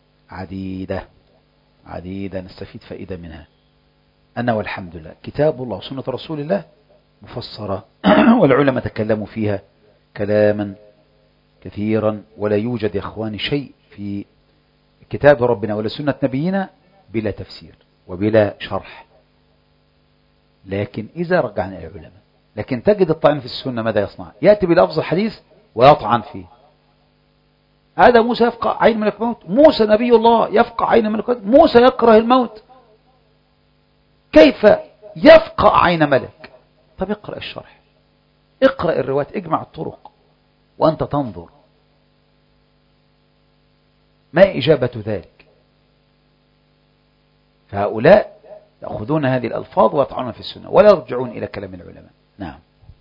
عديدة نستفيد فائدة منها. أنا والحمد لله كتاب الله وسنة رسول الله مفسرة والعلماء تكلموا فيها كلاما كثيرا، ولا يوجد يا أخواني شيء في كتاب ربنا ولا سنة نبينا بلا تفسير وبلا شرح. لكن إذا رجعنا إلى العلماء، لكن تجد الطعن في السنة ماذا يصنع؟ يأتي بلفظ الحديث ويطعن فيه. هذا موسى يفقع عين ملك الموت، موسى نبي الله يفقع عين ملك الموت، موسى يكره الموت، كيف يفقع عين ملك؟ طب اقرأ الشرح، اقرأ الروايات، اجمع الطرق وأنت تنظر ما إجابة ذلك. فهؤلاء يأخذون هذه الألفاظ ويطعنون في السنة ولا يرجعون إلى كلام العلماء. نعم.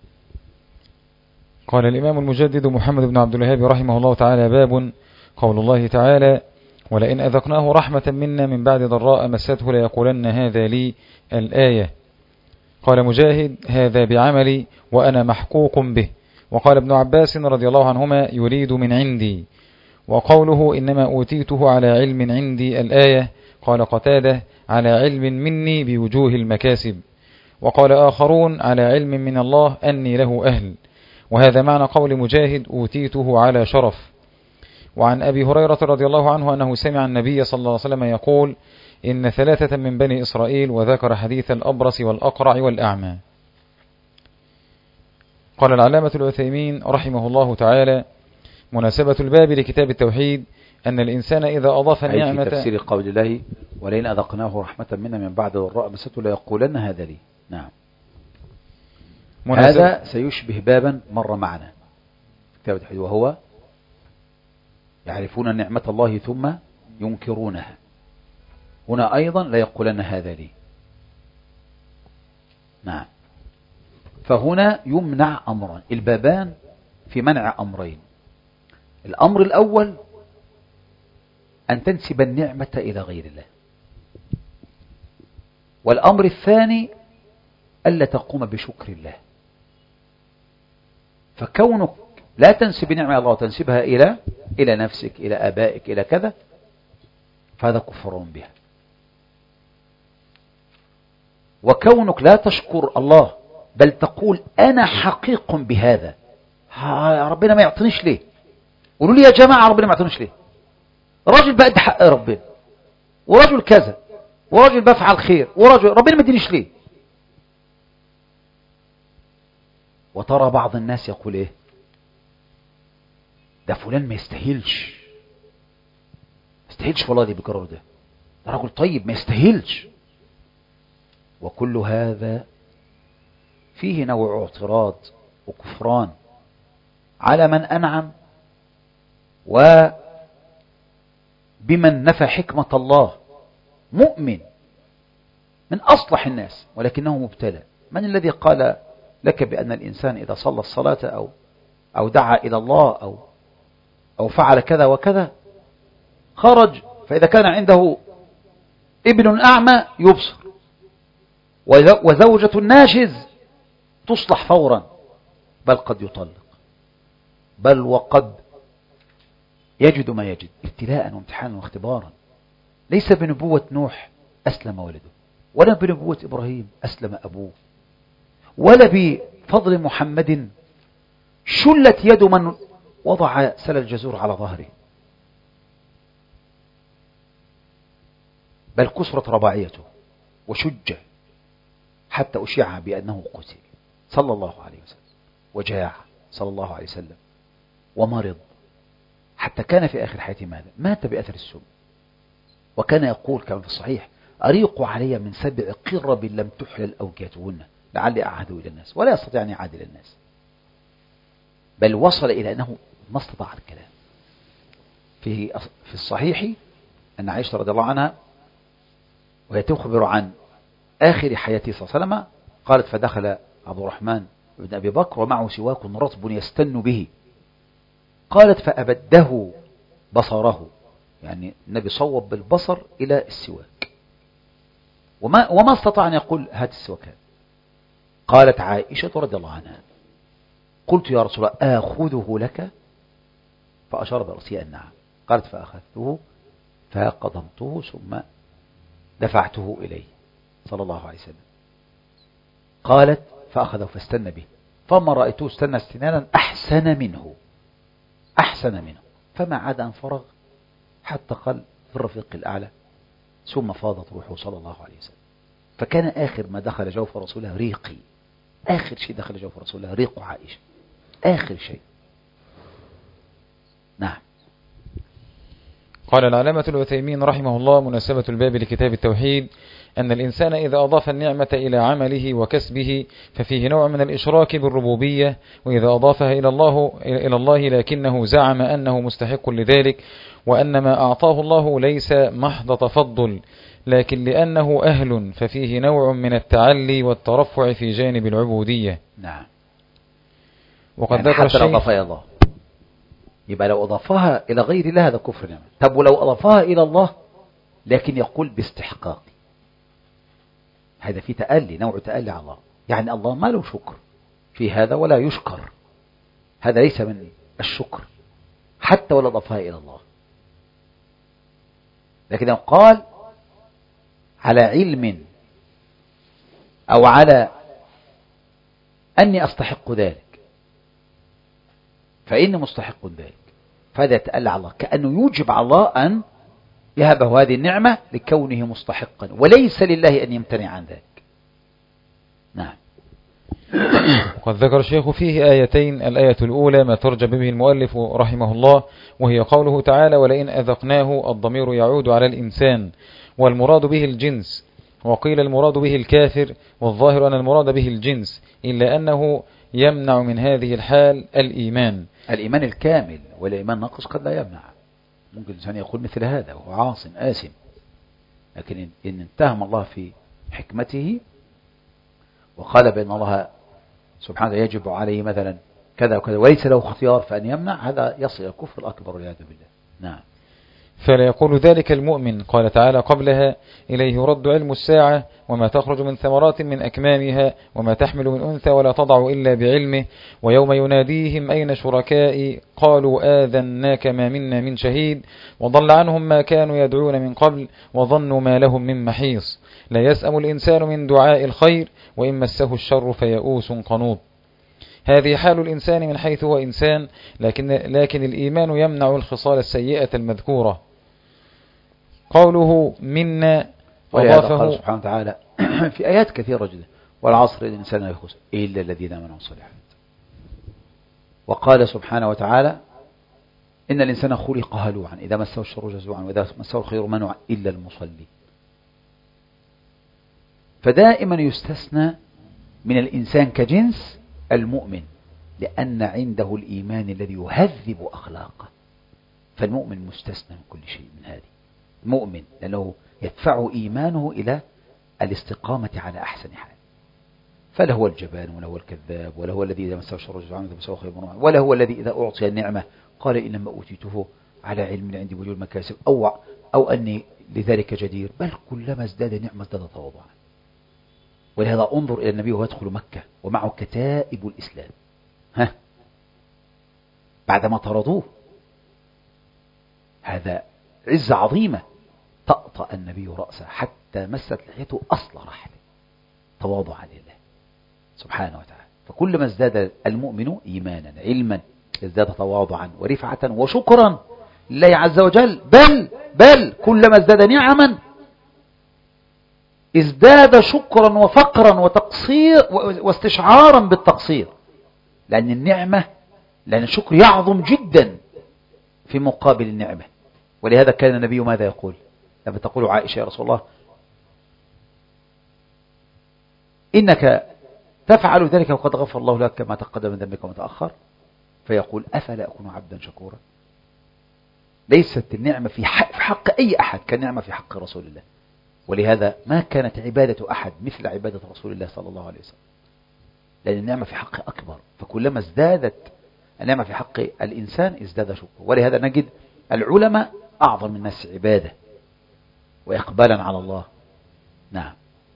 قال الإمام المجدد محمد بن عبد الوهاب رحمه الله تعالى: باب قول الله تعالى: ولئن أذقناه رحمة منا من بعد ضراء مسته ليقولن هذا لي، الآية. قال مجاهد: هذا بعملي وأنا محقوق به. وقال ابن عباس رضي الله عنهما: يريد من عندي. وقوله إنما أوتيته على علم عندي، الآية. قال قتادة: على علم مني بوجوه المكاسب. وقال آخرون: على علم من الله أني له أهل. وهذا معنى قول مجاهد: أوتيته على شرف. وعن أبي هريرة رضي الله عنه أنه سمع النبي صلى الله عليه وسلم يقول: إن 3 من بني إسرائيل، وذكر حديث الأبرص والأقرع والأعمى. قال العلامة العثيمين رحمه الله تعالى: مناسبة الباب لكتاب التوحيد أن الإنسان إذا أضاف النعمة، في تفسير قول الله: ولئن أذقناه رحمة منا من بعد ضراء مسته ليقولن هذا لي. نعم. هذا سيشبه بابا مر معنا في كتاب التوحيد، وهو يعرفون نعمة الله ثم ينكرونها. هنا أيضا لا يقولن هذا لي. نعم. فهنا يمنع أمران، البابان في منع أمرين. الأمر الأول أن تنسب النعمة إلى غير الله، والأمر الثاني ألا تقوم بشكر الله. فكونك لا تنسب نعمة الله وتنسبها إلى نفسك، إلى آبائك، إلى كذا، فهذا كفر بها. وكونك لا تشكر الله بل تقول أنا حقيق بهذا، ربنا ما يعطينيش ليه؟ قولوا لي يا جماعة ربنا ما يعطينيش ليه؟ راجل بقد حق ربنا، ورجل كذا، ورجل بفعل خير، ورجل ربنا ما يدينيش ليه؟ وترى بعض الناس يقول ايه؟ ده فلان ما يستاهلش والله دي بكرر ده رجل طيب ما يستاهلش. وكل هذا فيه نوع اعتراض وكفران على من أنعم وبمن نفى حكمة الله. مؤمن من أصلح الناس ولكنه مبتلى. من الذي قال لك بأن الإنسان إذا صلى الصلاة أو دعا إلى الله أو فعل كذا وكذا خرج، فإذا كان عنده ابن أعمى يبصر، وزوجة ناشز تصلح فورا، بل قد يطلق، بل وقد يجد ما يجد ابتلاء وامتحانا واختبارا. ليس بنبوة نوح أسلم ولده، ولا بنبوة إبراهيم أسلم أبوه، ولا بفضل محمد شلت يد من وضع سل الجزور على ظهره، بل كسرت رباعيته وشج حتى أشيع بأنه قتل صلى الله عليه وسلم، وجاع صلى الله عليه وسلم، ومرض حتى كان في آخر حياته مات بأثر السم. وكان يقول كما في الصحيح: أريقوا علي من 7 قرب لم تحلل أوكيتهن لعلي أعهد إلى الناس، ولا يستطيع أن يعاد إلى الناس، بل وصل إلى أنه ما استطاع الكلام. في الصحيح أن عائشة رضي الله عنها وهي تخبر عن آخر حياته صلى الله عليه وسلم قالت: فدخل عبد الرحمن بن أبي بكر ومعه سواك رطب يستن به، قالت: فأبده بصره، يعني النبي صوب بالبصر إلى السواك، وما استطاع أن يقول هات السواك. قالت عائشة رضي الله عنها: قلت يا رسول الله آخذه لك؟ فأشار برأسي النعم. قالت: فأخذته فقضمته ثم دفعته إليه صلى الله عليه وسلم. قالت: فأخذه فاستنى به، فما رأيته استنى استنانا أحسن منه، فما عاد أن فرغ حتى قال في الرفيق الأعلى، ثم فاضت روحه صلى الله عليه وسلم. فكان آخر ما دخل جوف رسوله ريقي، آخر شيء دخل جوف رسوله ريق عائشة، آخر شيء. نعم. قال العلامة العثيمين رحمه الله مناسبة الباب لكتاب التوحيد: أن الإنسان إذا أضاف النعمة إلى عمله وكسبه ففيه نوع من الإشراك بالربوبية، وإذا أضافها إلى الله لكنه زعم أنه مستحق لذلك، وأن ما أعطاه الله ليس محض تفضل لكن لأنه أهل، ففيه نوع من التعلي والترفع في جانب العبودية. نعم. وقد يعني ذكر حتى لو أضافها إلى الله، يبقى لو أضافها إلى غير الله هذا كفر نعمة. طب ولو أضافها إلى الله لكن يقول باستحقاق، هذا في تألي، نوع تألي على الله، يعني الله ما له شكر في هذا ولا يشكر، هذا ليس من الشكر حتى ولو أضافها إلى الله. لكن لو قال على علم أو على أني أستحق ذلك فإني مستحق ذلك، فهذا يتألى على الله، كأنه يوجب على الله أن يهبه هذه النعمة لكونه مستحقا، وليس لله أن يمتنع عن ذلك. نعم. وقد ذكر الشيخ فيه آيتين: الآية الأولى ما ترجم به المؤلف رحمه الله، وهي قوله تعالى: ولئن أذقناه، الضمير يعود على الإنسان، والمراد به الجنس، وقيل المراد به الكافر، والظاهر أن المراد به الجنس، إلا أنه يمنع من هذه الحال الإيمان الكامل، والإيمان ناقص قد لا يمنع. ممكن الإنسان يقول مثل هذا وهو عاصم آثم، لكن إن اتهم الله في حكمته وقال بأن الله سبحانه يجب عليه مثلا كذا وكذا وليس له اختيار فأن يمنع، هذا يصل إلى الكفر الأكبر والعياذ بالله. نعم. فلا يقول ذلك المؤمن. قال تعالى قبلها: إليه يرد علم الساعة وما تخرج من ثمرات من أكمامها وما تحمل من أنثى ولا تضع إلا بعلمه ويوم يناديهم أين شركائي قالوا آذناك ما منا من شهيد وضل عنهم ما كانوا يدعون من قبل وظنوا ما لهم من محيص لا يسأم الإنسان من دعاء الخير وإن مسه الشر فيئوس قنوط. هذه حال الإنسان من حيث هو إنسان، لكن الإيمان يمنع الخصال السيئة المذكورة. قوله منا وهذا قال سبحانه وتعالى في آيات كثيرة جدا: والعصر الإنسان يخسر إلا الذين آمنوا وصلحوا. وقال سبحانه وتعالى: إن الإنسان خلق هلوعا إذا مسه الشر جزوعا وإذا مسه الخير منوعا إلا المصلي. فدائما يستثنى من الإنسان كجنس المؤمن، لأن عنده الإيمان الذي يهذب أخلاقه، فالمؤمن مستثنى من كل شيء من هذه. المؤمن لأنه يدفع إيمانه إلى الاستقامة على أحسن حال، فلا هو الجبان ولا هو الكذاب ولا هو الذي إذا مسه الشر جزوعا وإذا مسه الخير منوعا ولا هو الذي إذا أعطي النعمة قال إنما أوتيته على علم عندي وجود المكاسب أو أني لذلك جدير، بل كلما ازداد نعمة ازداد تواضعا. ولهذا انظر إلى النبي وهو يدخل مكة ومعه كتائب الإسلام، بعدما طردوه، هذا عزة عظيمة، طأطأ النبي رأسه حتى مست لحيته أصل رحله تواضعا لله سبحانه وتعالى. فكلما ازداد المؤمن إيمانا علما ازداد تواضعا ورفعة وشكرا لله عز وجل، بل كلما ازداد نعما ازداد شكرا وفقرا وتقصير واستشعارا بالتقصير، لأن الشكر يعظم جدا في مقابل النعمة. ولهذا كان النبي ماذا يقول لما تقول عائشة: يا رسول الله إنك تفعل ذلك وقد غفر الله لك كما تقدم من ذنبك وما تأخر، فيقول: أفلا أكون عبدا شكورا. ليست النعمة في حق أي أحد كالنعمة في حق رسول الله، ولهذا ما كانت عبادة أحد مثل عبادة رسول الله صلى الله عليه وسلم، لأن النعمة في حق أكبر، فكلما ازدادت النعمة في حق الإنسان ازداد شكره. ولهذا نجد العلماء أعظم الناس عبادة وإقبالا على الله. نعم.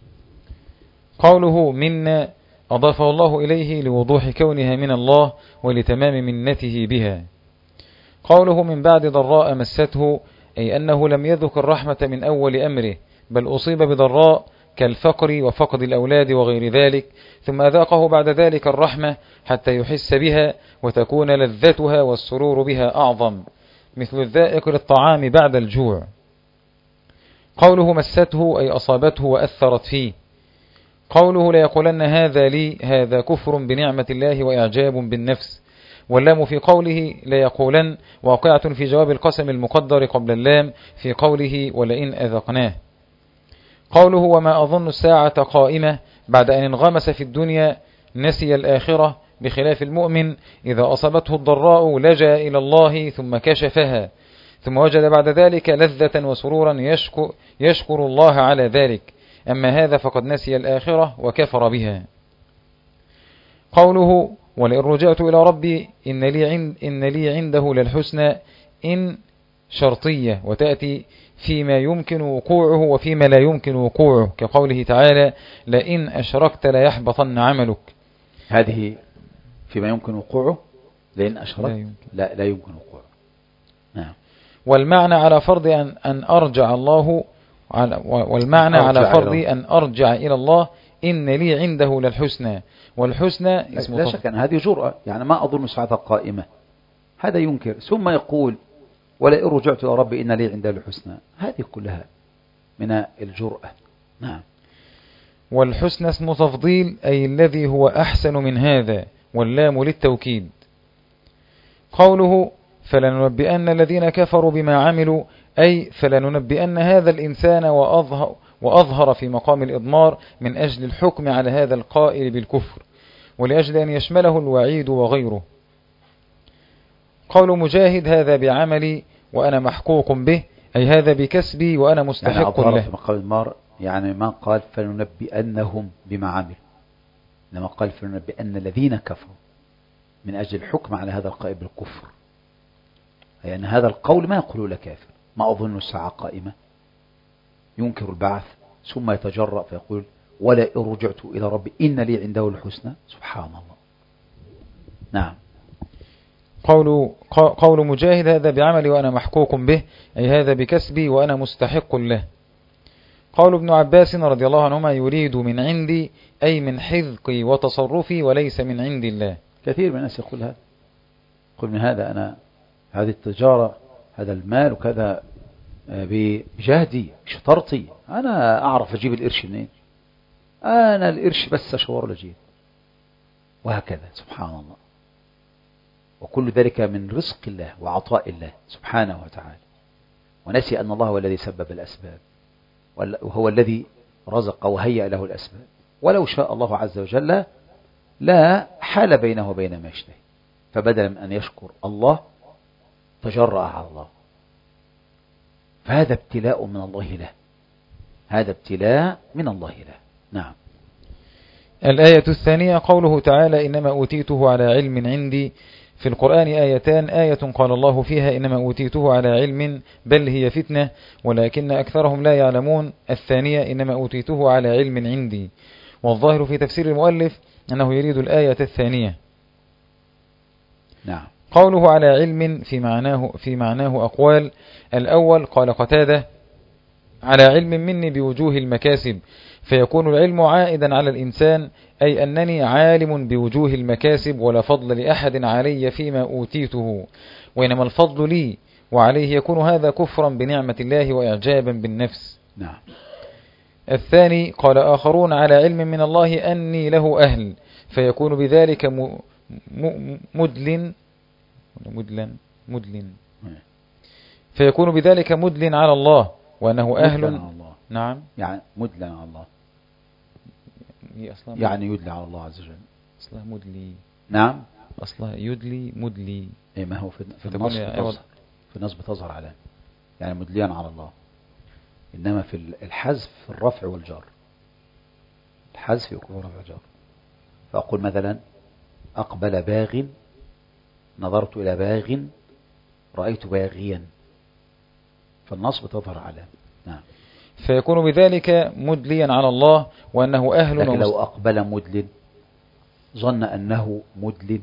قوله منا أضافه الله إليه لوضوح كونها من الله ولتمام منته بها. قوله من بعد ضراء مسته، أي أنه لم يذك الرحمة من أول أمره، بل أصيب بضراء كالفقر وفقد الأولاد وغير ذلك، ثم أذاقه بعد ذلك الرحمة حتى يحس بها وتكون لذتها والسرور بها أعظم، مثل الذائق للطعام بعد الجوع. قوله مسته، أي أصابته وأثرت فيه. قوله ليقولن هذا لي، هذا كفر بنعمة الله وإعجاب بالنفس. واللام في قوله ليقولن واقعة في جواب القسم المقدر قبل اللام في قوله ولئن أذقناه. قوله وما أظن الساعة قائمة، بعد أن انغمس في الدنيا نسي الآخرة، بخلاف المؤمن إذا أصابته الضراء لجأ إلى الله ثم كشفها، ثم وجد بعد ذلك لذة وسرورا يشكر الله على ذلك. أما هذا فقد نسي الآخرة وكفر بها. قوله ولئن رجعت إلى ربي إن لي عنده للحسنى، إن شرطية، وتأتي فيما يمكن وقوعه وفيما لا يمكن وقوعه، كقوله تعالى لئن أشركت ليحبطن عملك. هذه فيما يمكن وقوعه، لئن أشركت لا يمكن وقوعه. نعم. والمعنى على فرض أن أرجع الله، والمعنى على فرض أن أرجع إلى الله إن لي عنده للحسنى. والحسنى اسم لا شك أن هذه جرأة، يعني ما أظن الساعة قائمة، هذا ينكر ثم يقول ولئن رجعت إلى ربي إن لي عنده الحسنى، هذه كلها من الجرأة. نعم. والحسنى اسم تفضيل، أي الذي هو أحسن من هذا، واللام للتوكيد. قوله فلننبئن الذين كفروا بما عملوا، أي فلننبئن هذا الإنسان وأظهر في مقام الإضمار من أجل الحكم على هذا القائل بالكفر، ولأجل أن يشمله الوعيد وغيره. قول مجاهد هذا بعملي وأنا محقوق به، أي هذا بكسبي وأنا مستحق له. في مقام الإضمار يعني ما قال فلننبئنهم بما عملوا، لما قال فرعون بأن الذين كفروا من أجل الحكم على هذا القائل بالكفر، أي أن هذا القول ما يقول لكافر، ما أظن الساعة قائمة، ينكر البعث ثم يتجرأ فيقول ولا إن رجعت إلى ربي إن لي عنده الحسنى. سبحان الله. نعم. قول مجاهد هذا بعملي وأنا محقوق به، أي هذا بكسبي وأنا مستحق له. قول ابن عباس رضي الله عنهما يريد من عندي أي من حذقي وتصرفي وليس من عند الله. كثير من الناس يقول هذا، يقول من هذا أنا هذه التجارة هذا المال وكذا بجهدي شطرتي، أنا أعرف أجيب القرش منين، أنا القرش بس أشوار لجيب، وهكذا. سبحان الله. وكل ذلك من رزق الله وعطاء الله سبحانه وتعالى، ونسي أن الله هو الذي سبب الأسباب وهو الذي رزق وهيأ له الأسباب، ولو شاء الله عز وجل لا حال بينه وبين ما يشتهي، فبدلا من أن يشكر الله تجرأ على الله، فهذا ابتلاء من الله له، هذا ابتلاء من الله له. نعم. الآية الثانية قوله تعالى إنما أوتيته على علم عندي. في القرآن آيتان، آية قال الله فيها إنما أوتيته على علم بل هي فتنة ولكن أكثرهم لا يعلمون. الثانية إنما أوتيته على علم عندي. والظاهر في تفسير المؤلف أنه يريد الآية الثانية. نعم. قوله على علم في معناه أقوال. الأول قال قتادة على علم مني بوجوه المكاسب، فيكون العلم عائدا على الإنسان، أي أنني عالم بوجوه المكاسب ولا فضل لأحد علي فيما أوتيته، وإنما الفضل لي وعليه يكون هذا كفرا بنعمة الله وإعجابا بالنفس. نعم. الثاني قال آخرون على علم من الله أني له أهل، فيكون بذلك فيكون بذلك مدل على الله وأنه أهل. نعم. يعني مدل على الله، يعني يدلي على الله عز وجل. أصلها مدلي. نعم. أصلها يدلي مدلي. إيه ما هو في النصب تظهر على يعني مدليا على الله، إنما في الحذف في الرفع والجر، الحذف يكون رفع جر. فأقول مثلا أقبل باغ، نظرت إلى باغ، رأيت باغيا، فالنصب تظهر على. نعم. فيكون بذلك مدليا على الله وأنه أهل. لكن لو أقبل مدل ظن أنه مدل.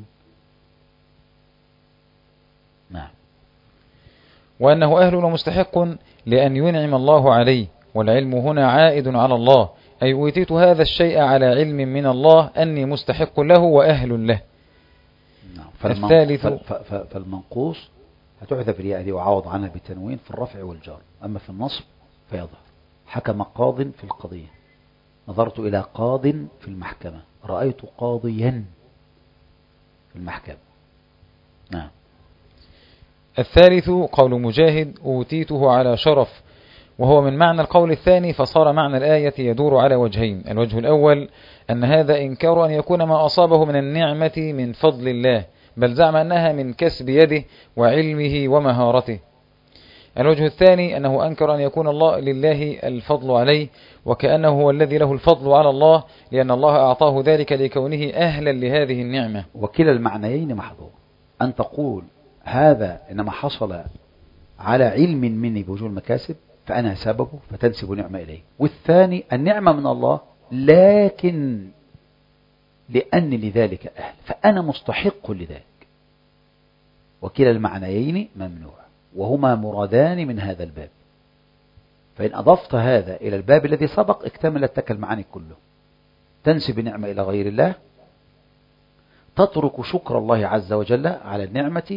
نعم. وأنه أهل ومستحق لأن ينعم الله عليه، والعلم هنا عائد على الله، أي أوتيت هذا الشيء على علم من الله أني مستحق له وأهل له. نعم. الثالث فالمنقوص هتحذف الياء دي وعوض عنها بالتنوين في الرفع والجر، أما في النصب فيظهر حكم قاض في القضية، نظرت إلى قاض في المحكمة، رأيت قاضيا في المحكمة. نعم. الثالث قول مجاهد أوتيته على شرف، وهو من معنى القول الثاني، فصار معنى الآية يدور على وجهين. الوجه الأول أن هذا إنكار أن يكون ما أصابه من النعمة من فضل الله، بل زعم أنها من كسب يده وعلمه ومهارته. الوجه الثاني أنه أنكر أن يكون الله لله الفضل عليه، وكأنه هو الذي له الفضل على الله، لأن الله أعطاه ذلك لكونه أهلا لهذه النعمة. وكلا المعنيين محظور. أن تقول هذا إنما حصل على علم مني بوجوه المكاسب فأنا سببه فتنسب نعمة إليه، والثاني النعمة من الله لكن لأني لذلك أهل فأنا مستحق لذلك. وكلا المعنيين ممنوع، وهما مرادان من هذا الباب، فإن أضفت هذا إلى الباب الذي سبق اكتملت لك المعاني كله. تنسب النعمة إلى غير الله، تترك شكر الله عز وجل على النعمة،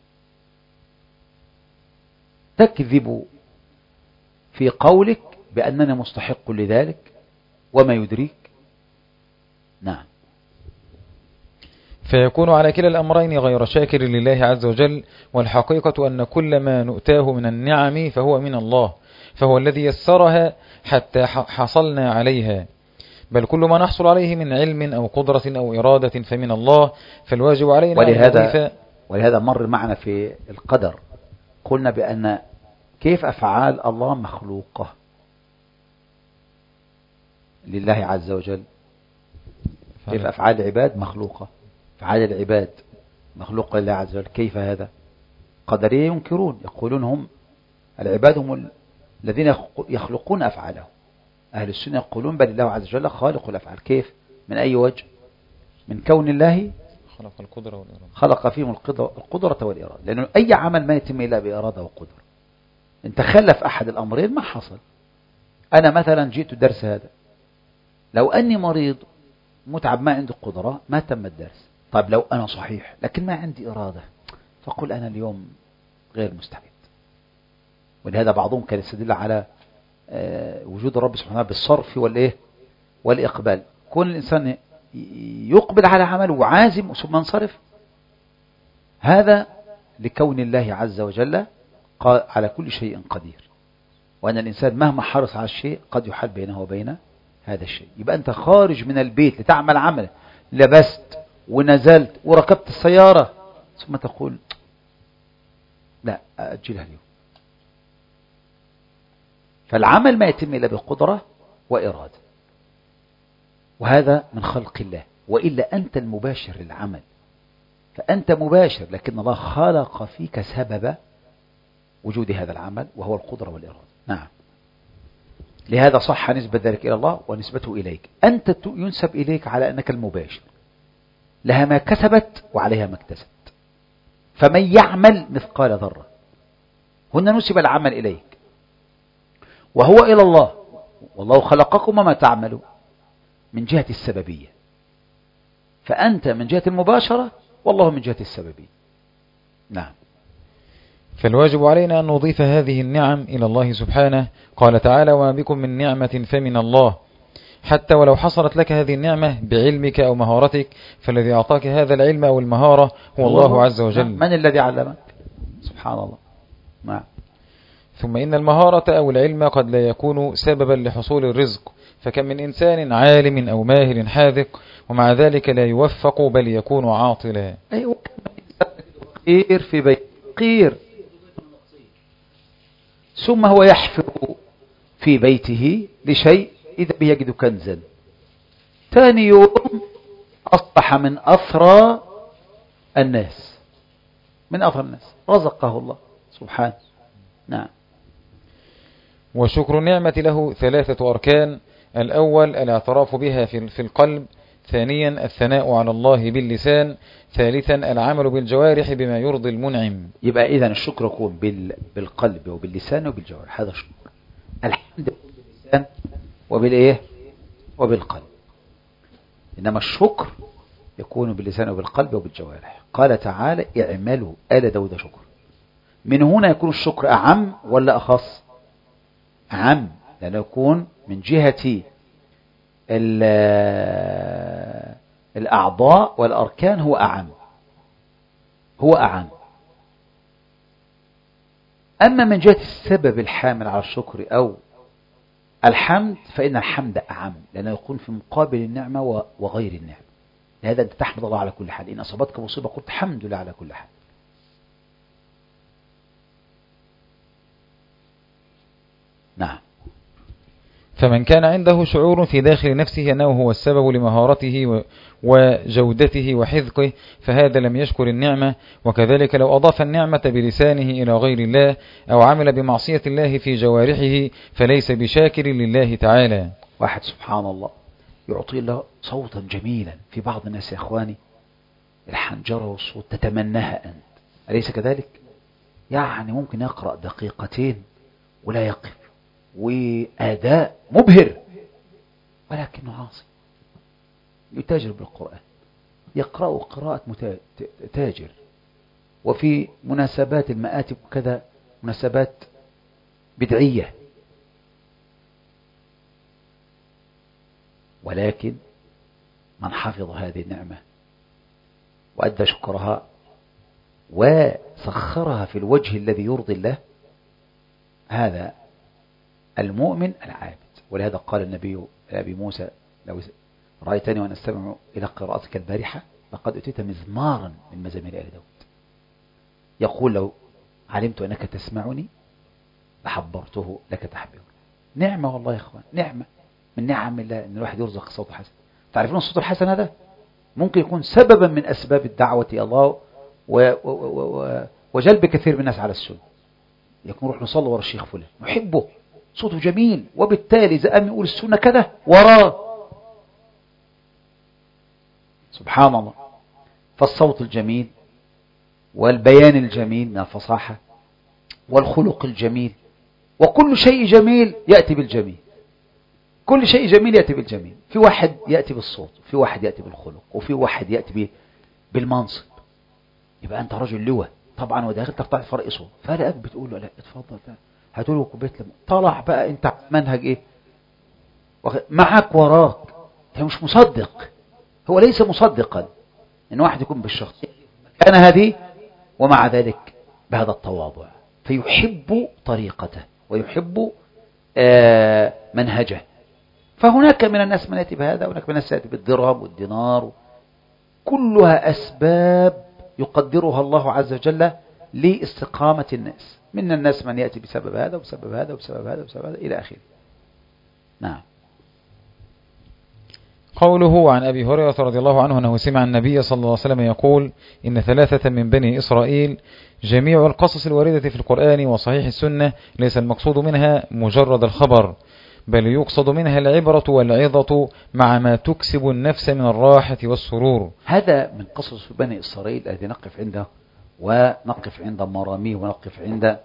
تكذب في قولك بأننا مستحق لذلك وما يدريك. نعم. فيكون على كلا الأمرين غير شاكر لله عز وجل، والحقيقة أن كل ما نؤتاه من النعم فهو من الله، فهو الذي يسرها حتى حصلنا عليها، بل كل ما نحصل عليه من علم أو قدرة أو إرادة فمن الله، فالواجب علينا. ولهذا مر معنا في القدر قلنا بأن كيف أفعال الله مخلوقة لله عز وجل، كيف أفعال العباد مخلوقة؟ أفعال العباد مخلوقة لله عز وجل، كيف هذا؟ قدرية ينكرون، يقولون هم العباد هم الذين يخلقون أفعالهم. أهل السنة يقولون بل الله عز وجل خالق الأفعال. كيف؟ من أي وجه؟ من كون الله خلق القدرة والإرادة، خلق فيهم القدرة والإرادة، لأنه أي عمل ما يتم إلا بإرادة وقدرة. إن تخلف أحد الأمرين ما حصل. أنا مثلا جئت الدرس هذا، لو أني مريض متعب ما عندي قدرة ما تم الدرس. طيب لو أنا صحيح لكن ما عندي إرادة، فقل أنا اليوم غير مستعد. ولهذا بعضهم كان يستدل على وجود الرب سبحانه بالصرف والإقبال. كون الإنسان يقبل على عمله وعازم ثم ينصرف، هذا لكون الله عز وجل على كل شيء قدير، وأن الإنسان مهما حرص على الشيء قد يحال بينه وبين هذا الشيء. يبقى أنت خارج من البيت لتعمل عمل، لبست ونزلت وركبت السيارة ثم تقول لا أجلها اليوم. فالعمل ما يتم إلا بقدرة وإرادة، وهذا من خلق الله. وإلا أنت المباشر للعمل، فأنت مباشر، لكن الله خلق فيك سبب وجود هذا العمل وهو القدرة والإرادة. نعم. لهذا صح نسبة ذلك إلى الله ونسبته إليك. أنت ينسب إليك على أنك المباشر، لها ما كسبت وعليها ما اكتسبت. فمن يعمل مثقال ذرة، هنا نسب العمل إليك وهو إلى الله، والله خلقكم وما تعملوا من جهة السببية. فأنت من جهة المباشرة والله من جهة السببية. نعم. فالواجب علينا أن نضيف هذه النعم إلى الله سبحانه. قال تعالى: وما بكم من نعمة فمن الله. حتى ولو حصلت لك هذه النعمة بعلمك أو مهارتك، فالذي أعطاك هذا العلم أو المهارة هو الله عز وجل. من الذي علمك؟ سبحان الله. نعم. ثم إن المهارة أو العلم قد لا يكون سببا لحصول الرزق، فكم من إنسان عالم أو ماهر حاذق ومع ذلك لا يوفق بل يكون عاطلا. أيوة. قير في بيت قير، ثم هو يحفر في بيته لشيء إذا به يجد كنزا، ثاني يوم أصبح من أثرى الناس، من أثرى الناس، رزقه الله سبحانه. نعم. وشكر النعمة له 3 أركان: الأول الاعتراف بها في القلب، ثانيا الثناء على الله باللسان، ثالثا العمل بالجوارح بما يرضي المنعم. يبقى إذن الشكر يكون بالقلب وباللسان وبالجوارح، هذا الشكر. الحمد باللسان وبالقلب. إنما الشكر يكون باللسان وبالقلب وبالجوارح. قال تعالى: اعملوا آل داود شكر. من هنا يكون الشكر أعم ولا أخص؟ أعم، لأنه يكون من جهة الأعضاء والأركان هو أعم. أما من جهة السبب الحامل على الشكر أو الحمد، فإن الحمد أعم، لأنه يكون في مقابل النعمة وغير النعمة. لهذا أنت تحمد الله على كل حال. إن أصابتك مصيبة قلت الحمد لله على كل حال. نعم. فمن كان عنده شعور في داخل نفسه أنه هو السبب لمهارته وجودته وحذقه، فهذا لم يشكر النعمة. وكذلك لو أضاف النعمة بلسانه إلى غير الله أو عمل بمعصية الله في جوارحه، فليس بشاكر لله تعالى. واحد سبحان الله يعطي الله صوتا جميلا، في بعض الناس يا إخواني الحنجرة والصوت تتمناها أنت، أليس كذلك؟ يعني ممكن يقرأ 2 دقيقة ولا يقف، وأداء مبهر، ولكنه عاصي. يتاجر بالقرآن، يقرأ قراءة تاجر، وفي مناسبات المآتب وكذا مناسبات بدعية. ولكن من حفظ هذه النعمة وأدى شكرها وسخرها في الوجه الذي يرضي الله، هذا المؤمن العابد. ولهذا قال النبي لأبي موسى: لو رأيتني وأنا أستمع إلى قراءتك البارحة لقد أتيت مزمارا من مزامير آل داود. يقول: لو علمت أنك تسمعني لحبرته لك تحبيرا. نعمة والله يا إخوان، نعمة من نعم الله أن الواحد يرزق صوت حسن. تعرفون الصوت الحسن هذا ممكن يكون سببا من أسباب الدعوة إلى الله وجلب كثير من الناس على السنة. يكون نروح نصلي ورا الشيخ فلان نحبه، صوته جميل، وبالتالي إذا قام يقول السنة كذا وراه. سبحان الله. فالصوت الجميل والبيان الجميل من الفصاحة والخلق الجميل، وكل شيء جميل يأتي بالجميل، كل شيء جميل يأتي بالجميل. في واحد يأتي بالصوت، وفي واحد يأتي بالخلق، وفي واحد يأتي بالمنصب. يبقى أنت رجل لواء طبعا وداخل تقطع فرق صوت، فلقاك بتقول له لا اتفضل هاتوا له كوبايه ليمون، طلع بقى أنت منهج إيه معك وراك، أنت مش مصدق. هو ليس مصدقا إن واحد يكون بالشخصية كان هذه، ومع ذلك بهذا التواضع، فيحب طريقته ويحب منهجه. فهناك من الناس من يأتي بهذا، وهناك من الناس يأتي بالدرهم والدينار، كلها أسباب يقدرها الله عز وجل لاستقامة الناس. من الناس من يأتي بسبب هذا وبسبب هذا وبسبب هذا وبسبب هذا إلى آخره. نعم. قوله عن أبي هريرة رضي الله عنه أنه سمع النبي صلى الله عليه وسلم يقول: إن 3 من بني إسرائيل جميع القصص الواردة في القرآن وصحيح السنة ليس المقصود منها مجرد الخبر، بل يقصد منها العبرة والعظة مع ما تكسب النفس من الراحة والسرور. هذا من قصص بني إسرائيل الذي نقف عنده، ونقف عند مراميه، ونقف عند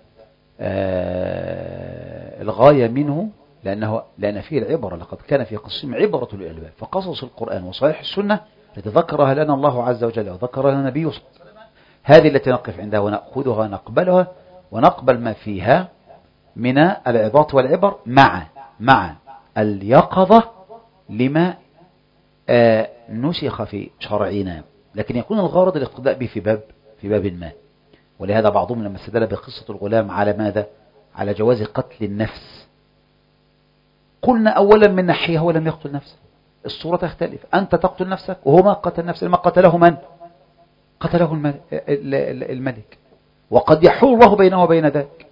الغاية منه، لأن فيه العبرة. لقد كان في قصصهم عبرة للألباب. فقصص القرآن وصحيح السنة التي ذكرها لنا الله عز وجل وذكرها لنا النبي صلى الله عليه وسلم، هذه التي نقف عندها ونأخذها ونقبلها، ونقبل ما فيها من العظات والعبر مع اليقظة لما نسخ في شرعنا، لكن يكون الغرض الاقتداء به في باب ما. ولهذا بعضهم لما استدل بقصة الغلام على ماذا؟ على جواز قتل النفس، قلنا أولا من ناحية هو لم يقتل نفسه، الصورة تختلف. أنت تقتل نفسك وهو ما قتل نفسه، لما قتله من؟ قتله الملك، وقد يحول الله بينه وبين ذلك.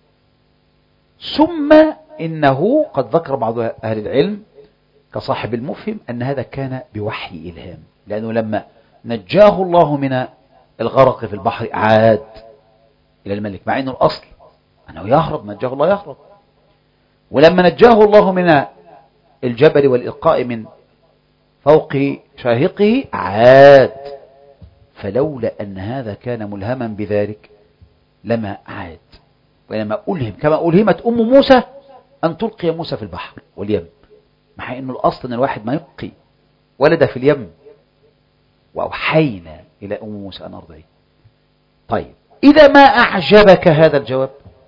ثم إنه قد ذكر بعض أهل العلم كصاحب المفهم أن هذا كان بوحي إلهام، لأنه لما نجاه الله من الغرق في البحر عاد إلى الملك، مع أنه الأصل أنه يهرب، نجاه الله يهرب. ولما نجاه الله من الجبل والإلقاء من فوق شاهقه عاد. فلولا أن هذا كان ملهما بذلك لما عاد، وإنما ألهم كما ألهمت أم موسى أن تلقي موسى في البحر واليم، مع أنه الأصل أن الواحد ما يلقي ولد في اليم. وأوحينا إلى أم موسى أن أرضعيه. طيب، إذا ما أعجبك هذا الجواب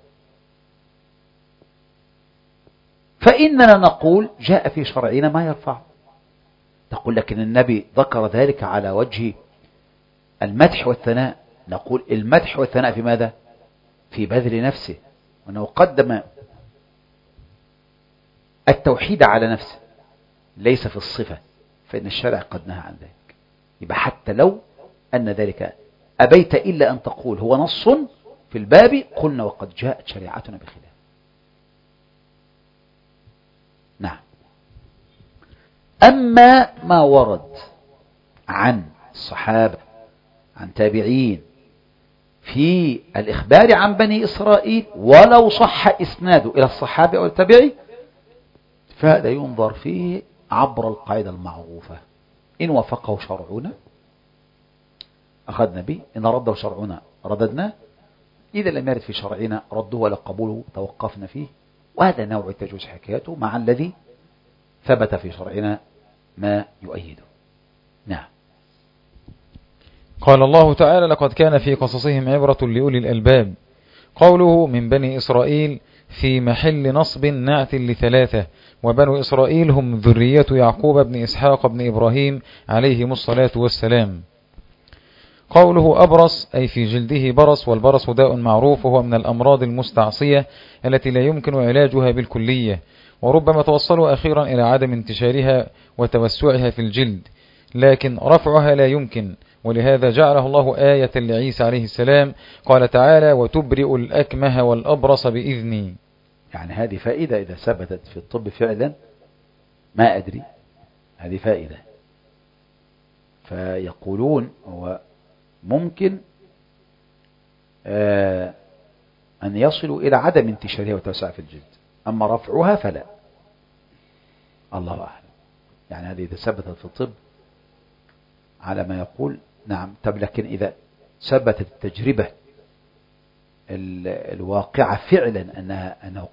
فإننا نقول جاء في شرعنا ما يرفع. تقول لكن النبي ذكر ذلك على وجه المدح والثناء. نقول المدح والثناء في ماذا؟ في بذل نفسه، وأنه قدم التوحيد على نفسه ليس في الصفة، فإن الشرع قد نهى عن ذلك. يبقى حتى لو أن ذلك أبيت إلا أن تقول هو نص في الباب، قلنا وقد جاءت شريعتنا بخلاف. نعم. أما ما ورد عن الصحابة عن تابعين في الإخبار عن بني إسرائيل ولو صح إسناده إلى الصحابة أو التابعي، فهذا ينظر فيه عبر القاعدة المعروفة: إن وافقه شرعنا أخذنا به، إن رده شرعنا رددنا، إذا لم يرد في شرعنا رده ولا قبوله توقفنا فيه. وهذا نوع التجوز حكايته مع الذي ثبت في شرعنا ما يؤيده. نعم. قال الله تعالى: لقد كان في قصصهم عبرة لأولي الألباب. قوله من بني إسرائيل في محل نصب نعت ل3، وبنو إسرائيل هم ذرية يعقوب بن إسحاق بن إبراهيم عليهم الصلاة والسلام. قوله أبرص أي في جلده برص، والبرص داء معروف وهو من الأمراض المستعصية التي لا يمكن علاجها بالكلية، وربما توصل أخيرا إلى عدم انتشارها وتوسعها في الجلد، لكن رفعها لا يمكن. ولهذا جعله الله آية لعيسى عليه السلام، قال تعالى: وتبرئ الأكمه والأبرص بإذني. يعني هذه فائدة إذا ثبتت في الطب فعلا، ما أدري، هذه فائدة فيقولون هو ممكن أن يصلوا إلى عدم انتشارها وتوسع في الجلد، أما رفعها فلا. الله أعلم. يعني هذه إذا ثبتت في الطب على ما يقول نعم. طب لكن إذا ثبتت التجربة الواقعة فعلا أنه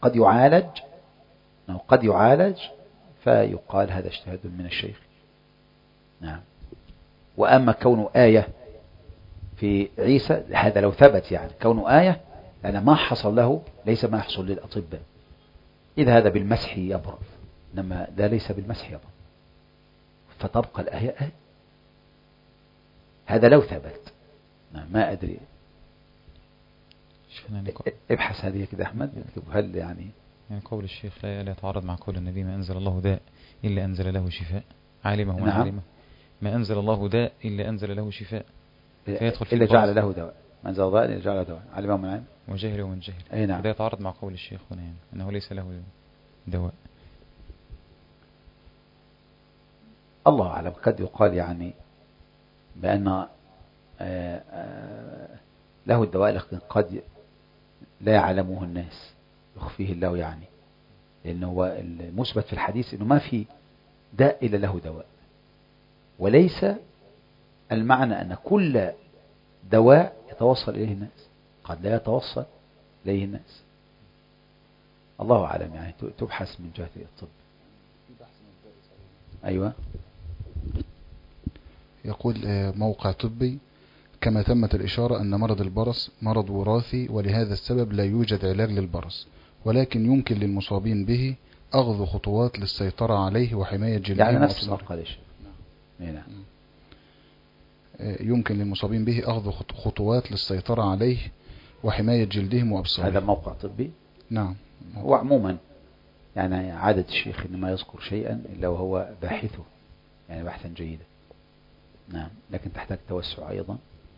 قد يعالج فيقال هذا اجتهاد من الشيخ. نعم. وأما كونه آية في عيسى هذا لو ثبت، يعني كونه آية لأن ما حصل له ليس ما يحصل للأطباء، إذا هذا بالمسح يبرأ، إنما ده ليس بالمسح يبرأ، فتبقى الآية آية. هذا لو ثبت. نعم. ما أدري، ابحث هذه كده أحمد، هل يعني قول الشيخ لا يتعارض مع قول النبي ما أنزل الله داء إلا أنزل له شفاء، عالمه نعم. وعالمه. ما أنزل الله داء إلا أنزل له شفاء، فيدخل إلا جعل له دواء. ما أنزل الله إلا جعل له دواء، عالمه من علم وجاهل ومن جهل. أي نعم. لا يتعارض مع قول الشيخ هنا، يعني أنه ليس له دواء. الله أعلم. قد يقال يعني بأن له الدواء لكن قد لا يعلمه الناس، يخفيه الله، يعني لأنه هو المثبت في الحديث أنه ما في داء إلا له دواء، وليس المعنى أن كل دواء يتوصل إليه الناس، قد لا يتوصل إليه الناس. الله أعلم. يعني تبحث من جهة الطب. أيوة. يقول موقع طبي: كما تمت الإشارة أن مرض البرص مرض وراثي، ولهذا السبب لا يوجد علاج للبرص، ولكن يمكن للمصابين به أخذ خطوات للسيطرة عليه وحماية جلدهم. يعني نفس ما قال الشيخ. نعم. يمكن للمصابين به أخذ خطوات للسيطرة عليه وحماية جلدهم وأبصارهم. هذا موقع طبي. نعم. وعموما يعني عادة الشيخ إنما يذكر شيئا إلا وهو باحثه، يعني بحثا جيدا. نعم. لكن تحتاج توسع أيضا.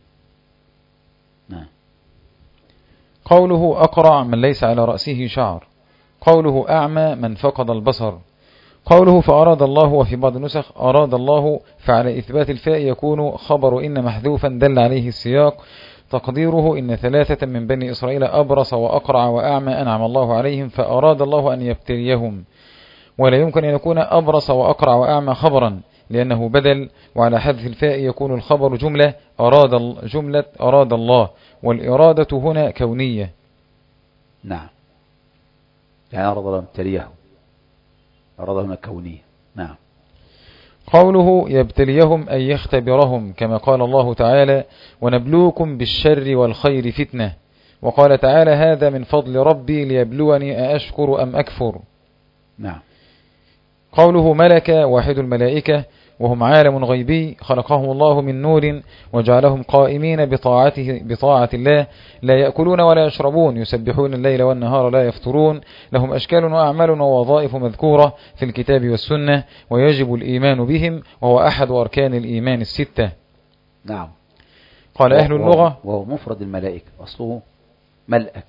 نعم. قوله أقرع من ليس على رأسه شعر. قوله أعمى من فقد البصر. قوله فأراد الله، وفي بعض النسخ أراد الله، فعلى إثبات الفاء يكون خبر إن محذوفا دل عليه السياق، تقديره إن 3 من بني إسرائيل أبرص وأقرع وأعمى أنعم الله عليهم فأراد الله أن يبتليهم. ولا يمكن أن يكون أبرص وأقرع وأعمى خبرا لأنه بدل، وعلى حذف الفاء يكون الخبر جملة أراد الله، والإرادة هنا كونية. نعم. يعني أراد الله ابتليه، أراد هنا كونية. نعم. قوله يبتليهم أي يختبرهم، كما قال الله تعالى ونبلوكم بالشر والخير فتنة، وقال تعالى هذا من فضل ربي ليبلوني أأشكر أم أكفر. نعم. قوله ملك واحد الملائكة، وهم عالم غيبي خلقهم الله من نور وجعلهم قائمين بطاعة الله، لا يأكلون ولا يشربون، يسبحون الليل والنهار لا يفترون، لهم أشكال وأعمال ووظائف مذكورة في الكتاب والسنة، ويجب الإيمان بهم، وهو أحد أركان الإيمان 6. نعم. قال أهل اللغة وهو مفرد الملائكة، أصله ملأك.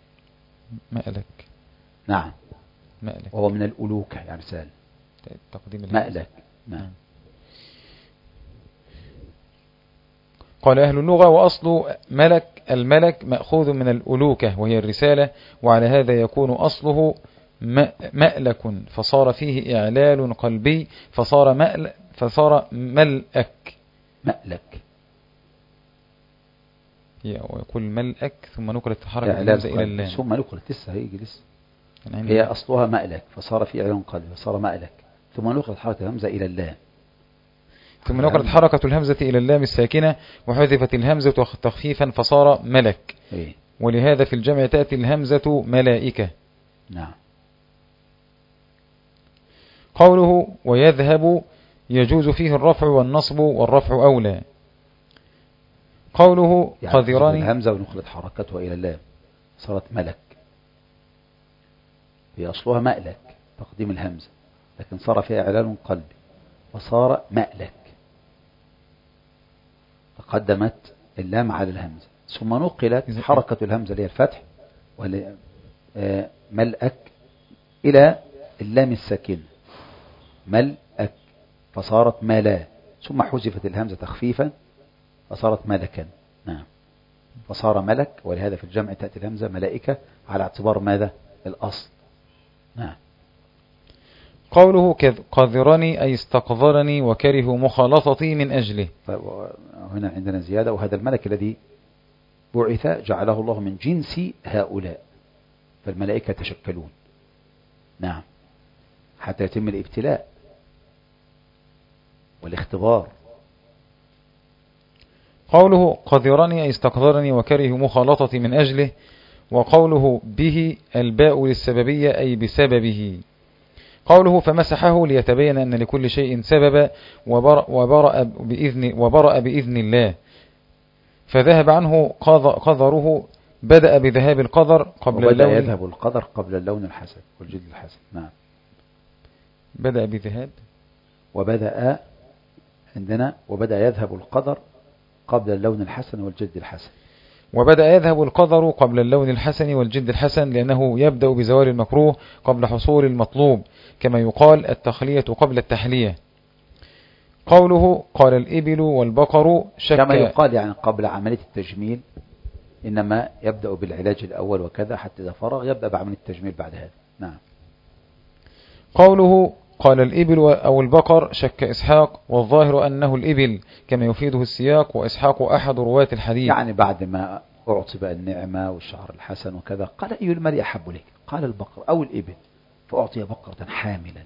نعم. مألك. وهو من الألوكة، يعني سال تقديم مألك. نعم. قال أهل اللغة وأصل الملك مأخوذ من الألوكة وهي الرسالة، وعلى هذا يكون أصله مألك، فصار فيه إعلال قلبي فصار ملأك. ويقول ملأك ثم نقلت حركة الهمزة إلى اللام، ثم نقلت لسه هيجي لسه. هي أصلها مألك فصار فيه إعلال قلبي فصار مألك، ثم نقلت حركة الهمزة إلى اللام، ثم نقلت حركة الهمزة إلى اللام الساكنة وحذفت الهمزة تخفيفا فصار ملك. ولهذا في الجمع تأتي الهمزة ملائكة. نعم. قوله ويذهب يجوز فيه الرفع والنصب والرفع أولى. قوله يعني قذران الهمزة ونقلت حركتها إلى اللام صارت ملك، هي أصلها مألك تقديم الهمزة، لكن صار فيها إعلان قلبي فصار مألك، تقدمت اللام على الهمزة، ثم نقلت حركة الهمزة اللي هي الفتح ملأك إلى اللام الساكنة ملأك فصارت ملا، ثم حذفت الهمزة تخفيفا فصارت ملكا. نعم، فصار ملك، ولهذا في الجمع تأتي الهمزة ملائكة على اعتبار ماذا؟ الأصل. نعم. قوله قذرني أي استقذرني وكره مخالطتي من أجله. هنا عندنا زيادة، وهذا الملك الذي بعث جعله الله من جنس هؤلاء، فالملائكة يتشكلون. نعم، حتى يتم الابتلاء والاختبار. قوله قذرني أي استقذرني وكره مخالطتي من أجله. وقوله به الباء للسببية أي بسببه. قوله فمسحه ليتبين أن لكل شيء سببا وبرأ بإذن الله. فذهب عنه قذره، بدأ بذهاب القذر قبل اللون. يذهب القذر قبل اللون الحسن والجلد الحسن. نعم، بدأ بذهاب، وبدأ عندنا وبدأ يذهب القذر قبل اللون الحسن والجلد الحسن. وبدأ يذهب القذر قبل اللون الحسن والجلد الحسن، لأنه يبدأ بزوال المكروه قبل حصول المطلوب، كما يقال التخلية قبل التحلية. قوله قال الإبل والبقر شك، كما يقال يعني قبل عملية التجميل، إنما يبدأ بالعلاج الأول وكذا حتى إذا فرغ يبدأ بعملية التجميل بعد هذا. نعم. قوله قال الإبل أو البقر شك إسحاق، والظاهر أنه الإبل كما يفيده السياق، وإسحاق أحد رواة الحديث. يعني بعد ما أعطي بقى النعمة والشعر الحسن وكذا قال أي المال أحب لك؟ قال البقر أو الإبل، فأعطي بقرة حاملا،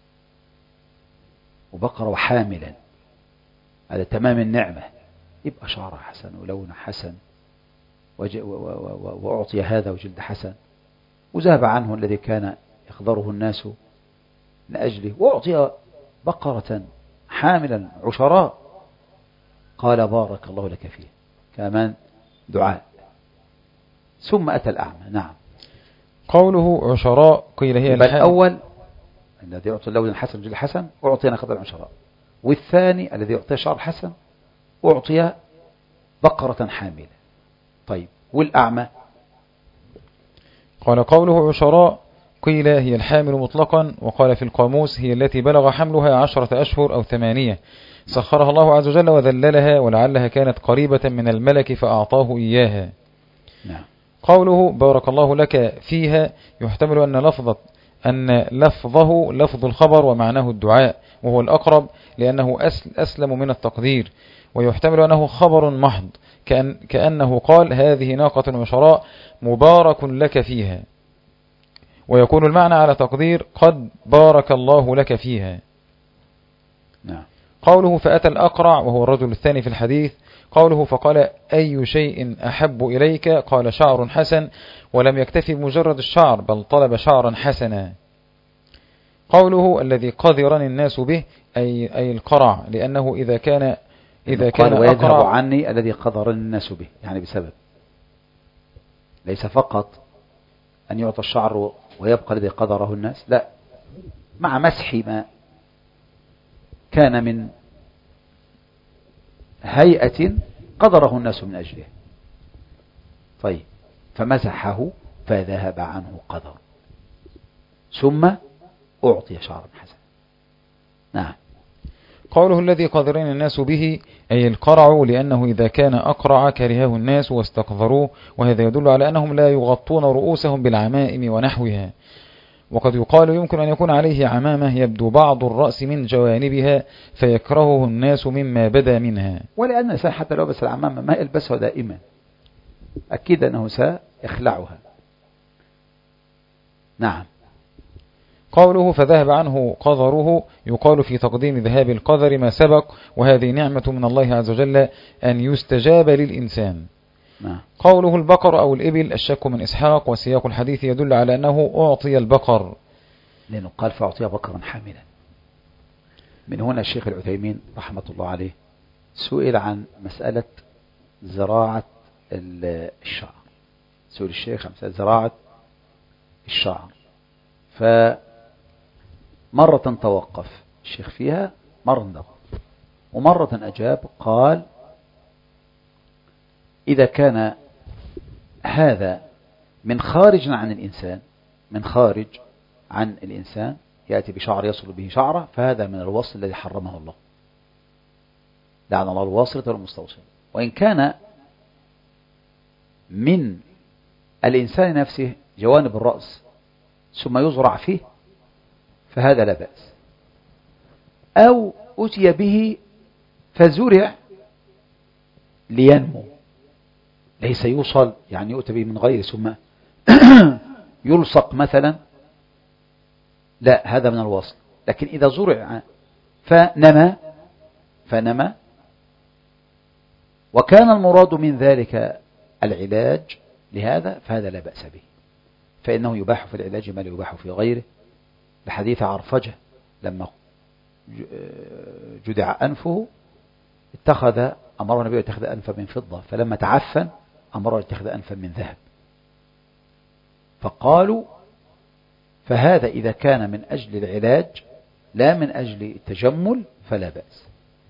وبقرة وحاملا، هذا تمام النعمة، يبقى شعر حسن ولون حسن، وأعطي هذا وجلد حسن، وذهب عنه الذي كان يخضره الناس من أجله، وأعطي بقرة حاملا عشراء، قال بارك الله لك فيه، كمان دعاء. ثم أتى الأعمى. نعم. قوله عشراء قيل هي الأول الذي يعطي اللون الحسن والجلد الحسن أعطي ناقة عشراء، والثاني الذي يعطي شعر حسن أعطي بقرة حاملة. طيب، والأعمى؟ قال قوله عشراء قيل هي الحامل مطلقا، وقال في القاموس هي التي بلغ حملها 10 أشهر أو 8 سخرها الله عز وجل وذللها، ولعلها كانت قريبة من الملك فأعطاه إياها. نعم. قوله بارك الله لك فيها يحتمل أن لفظه لفظ الخبر ومعناه الدعاء، وهو الأقرب لأنه أسلم من التقدير، ويحتمل أنه خبر محض كأنه قال هذه ناقة عشراء مبارك لك فيها، ويكون المعنى على تقدير قد بارك الله لك فيها. نعم. قوله فأتى الأقرع وهو الرجل الثاني في الحديث. قوله فقال أي شيء أحب إليك؟ قال شعر حسن، ولم يكتفي بمجرد الشعر بل طلب شعرا حسنا. قوله الذي قذرني الناس به أي القرع، لأنه إذا كان ويذهب أقرع عني الذي قذرني الناس به، يعني بسبب، ليس فقط أن يعطى الشعر ويبقى الذي قذره الناس، لا، مع مسح ما كان من هيئة قذره الناس من أجله. طيب، فمسحه فذهب عنه قذر، ثم أعطي شعرا حسنا. نعم. قوله الذي قذرني الناس به أي القرع، لأنه إذا كان أقرع كرهه الناس واستقذروه، وهذا يدل على أنهم لا يغطون رؤوسهم بالعمائم ونحوها. وقد يقال يمكن أن يكون عليه عمامة يبدو بعض الرأس من جوانبها فيكرهه الناس مما بدا منها، ولأن الإنسان حتى لو لبس العمامة ما يلبسها دائما، أكيد أنه سيخلعها. نعم. قوله فذهب عنه قذره يقال في تقديم ذهاب القذر ما سبق، وهذه نعمة من الله عز وجل أن يستجاب للإنسان. نعم. قوله البقر أو الإبل الشك من إسحاق، وسياق الحديث يدل على أنه أعطي البقر، لأنه قال فأعطي بقرا حاملا. من هنا الشيخ العثيمين رحمة الله عليه سئل عن مسألة زراعة الشعر، سئل الشيخ عن مسألة زراعة الشعر، فمرة توقف الشيخ فيها، مرة توقف، ومرة أجاب قال إذا كان هذا من خارج عن الإنسان يأتي بشعر يصل به شعره، فهذا من الوصل الذي حرمه الله. لعن الله الواصلة والمستوصل. وإن كان من الإنسان نفسه جوانب الرأس ثم يزرع فيه فهذا لا بأس، أو أتي به فزرع لينمو، ليس يوصل يعني يؤتى به من غير ثم يلصق مثلا، لا هذا من الوصل. لكن إذا زرع فنما وكان المراد من ذلك العلاج لهذا فهذا لا بأس به، فإنه يباح في العلاج ما لا يباح في غيره، لحديث عرفجة لما جدع أنفه أمر النبي يتخذ أنفا من فضة، فلما تعفن أمر يتخذ أنفا من ذهب. فقالوا فهذا إذا كان من أجل العلاج لا من أجل التجمل فلا بأس،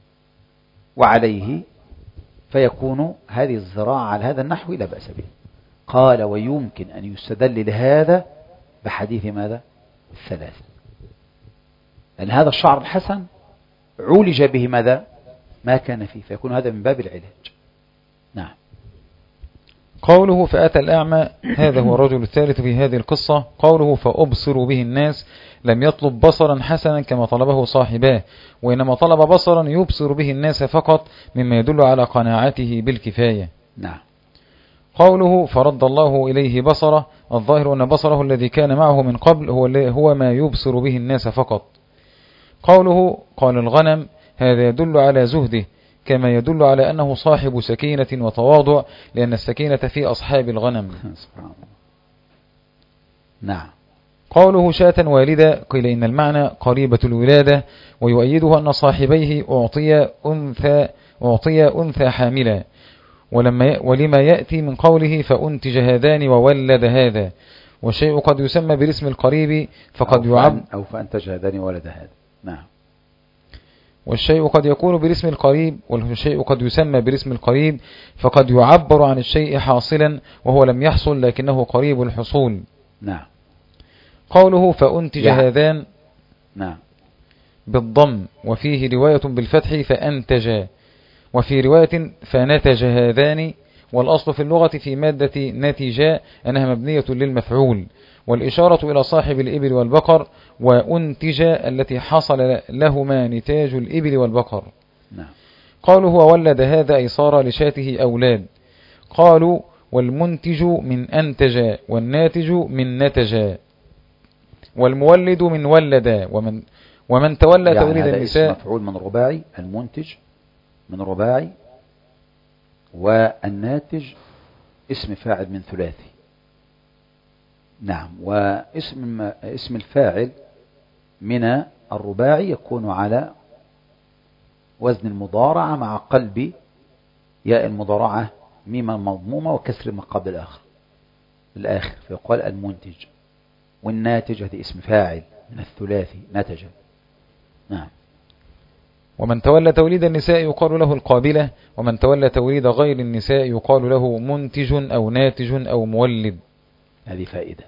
وعليه فيكون هذه الزراعة على هذا النحو لا بأس به. قال ويمكن أن يستدل لهذا بحديث ماذا؟ الثلاثة، لأن هذا الشعر الحسن عولج به ماذا؟ ما كان فيه، فيكون هذا من باب العلاج. نعم. قوله فأتى الأعمى، هذا هو الرجل الثالث في هذه القصة. قوله فأبصر به الناس، لم يطلب بصرا حسنا كما طلبه صاحباه، وإنما طلب بصرا يبصر به الناس فقط، مما يدل على قناعته بالكفاية. نعم. قوله فرد الله إليه بصره، الظاهر أن بصره الذي كان معه من قبل هو ما يبصر به الناس فقط. قوله قال الغنم، هذا يدل على زهده، كما يدل على أنه صاحب سكينة وتواضع، لأن السكينة في أصحاب الغنم. سبحان الله. نعم. قوله شاة والدة، قيل إن المعنى قريبة الولادة، ويؤيده أن صاحبيه أعطي أنثى حاملا، ولما يأتي من قوله فأنتج هذان وولد هذا. والشيء قد يسمى بالاسم القريب فقد يعب أو فأنتج هذان وولد هذا. نعم. والشيء قد يكون بالاسم القريب، والشيء قد يسمى بالاسم القريب فقد يعبر عن الشيء حاصلا وهو لم يحصل لكنه قريب الحصول. نعم. قوله فأنتج هذان نعم بالضم، وفيه رواية بالفتح فأنتج، وفي رواية فنتج هذان. والأصل في اللغة في مادة نتج أنها مبنية للمفعول، والإشارة إلى صاحب الإبل والبقر، وأنتج التي حصل لهما نتاج الإبل والبقر. نعم. قالوا وولد هذا أي صار لشاته أولاد. قالوا والمنتج من أنتج، والناتج من نتج، والمولد من ولد، ومن تولى يعني توليد النساء. اسم مفعول من رباعي، المنتج من رباعي، والناتج اسم فاعل من ثلاثي. نعم. واسم الفاعل من الرباعي يكون على وزن المضارعة مع قلب ياء المضارعة ميم مضمومة وكسر ما قبل الآخر فيقال المنتج. والناتج هذه اسم فاعل من الثلاثي نتج. نعم. ومن تولى توليد النساء يقال له القابلة، ومن تولى توليد غير النساء يقال له منتج أو ناتج أو مولد. هذه فائدة.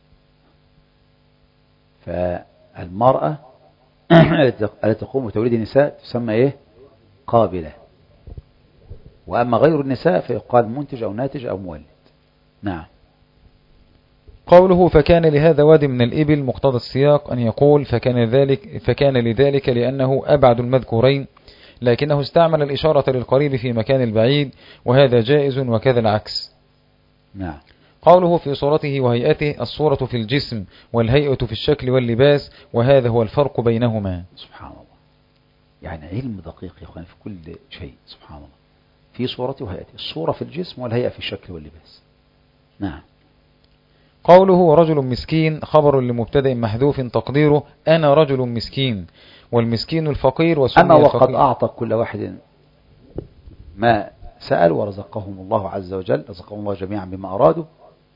فالمرأة التي تقوم بتوليد النساء تسمى إيه؟ قابلة. وأما غير النساء فيقال منتج أو ناتج أو مولد. نعم. قوله فكان لهذا واد من الإبل، مقتضى السياق أن يقول فكان لذلك لأنه أبعد المذكورين، لكنه استعمل الإشارة للقريب في مكان البعيد، وهذا جائز وكذا العكس. نعم. قوله في صورته وهيئته، الصورة في الجسم والهيئة في الشكل واللباس، وهذا هو الفرق بينهما. سبحان الله. يعني علم دقيق يا أخوان في كل شيء. سبحان الله. في صورته وهيئته، الصورة في الجسم والهيئة في الشكل واللباس. نعم. قوله رجل مسكين، خبر لمبتدأ محذوف تقديره أنا رجل مسكين، والمسكين الفقير وسمي أما وقد الفقير. أعطى كل واحد ما سأل ورزقهم الله عز وجل، رزقهم الله جميعا بما أرادوا،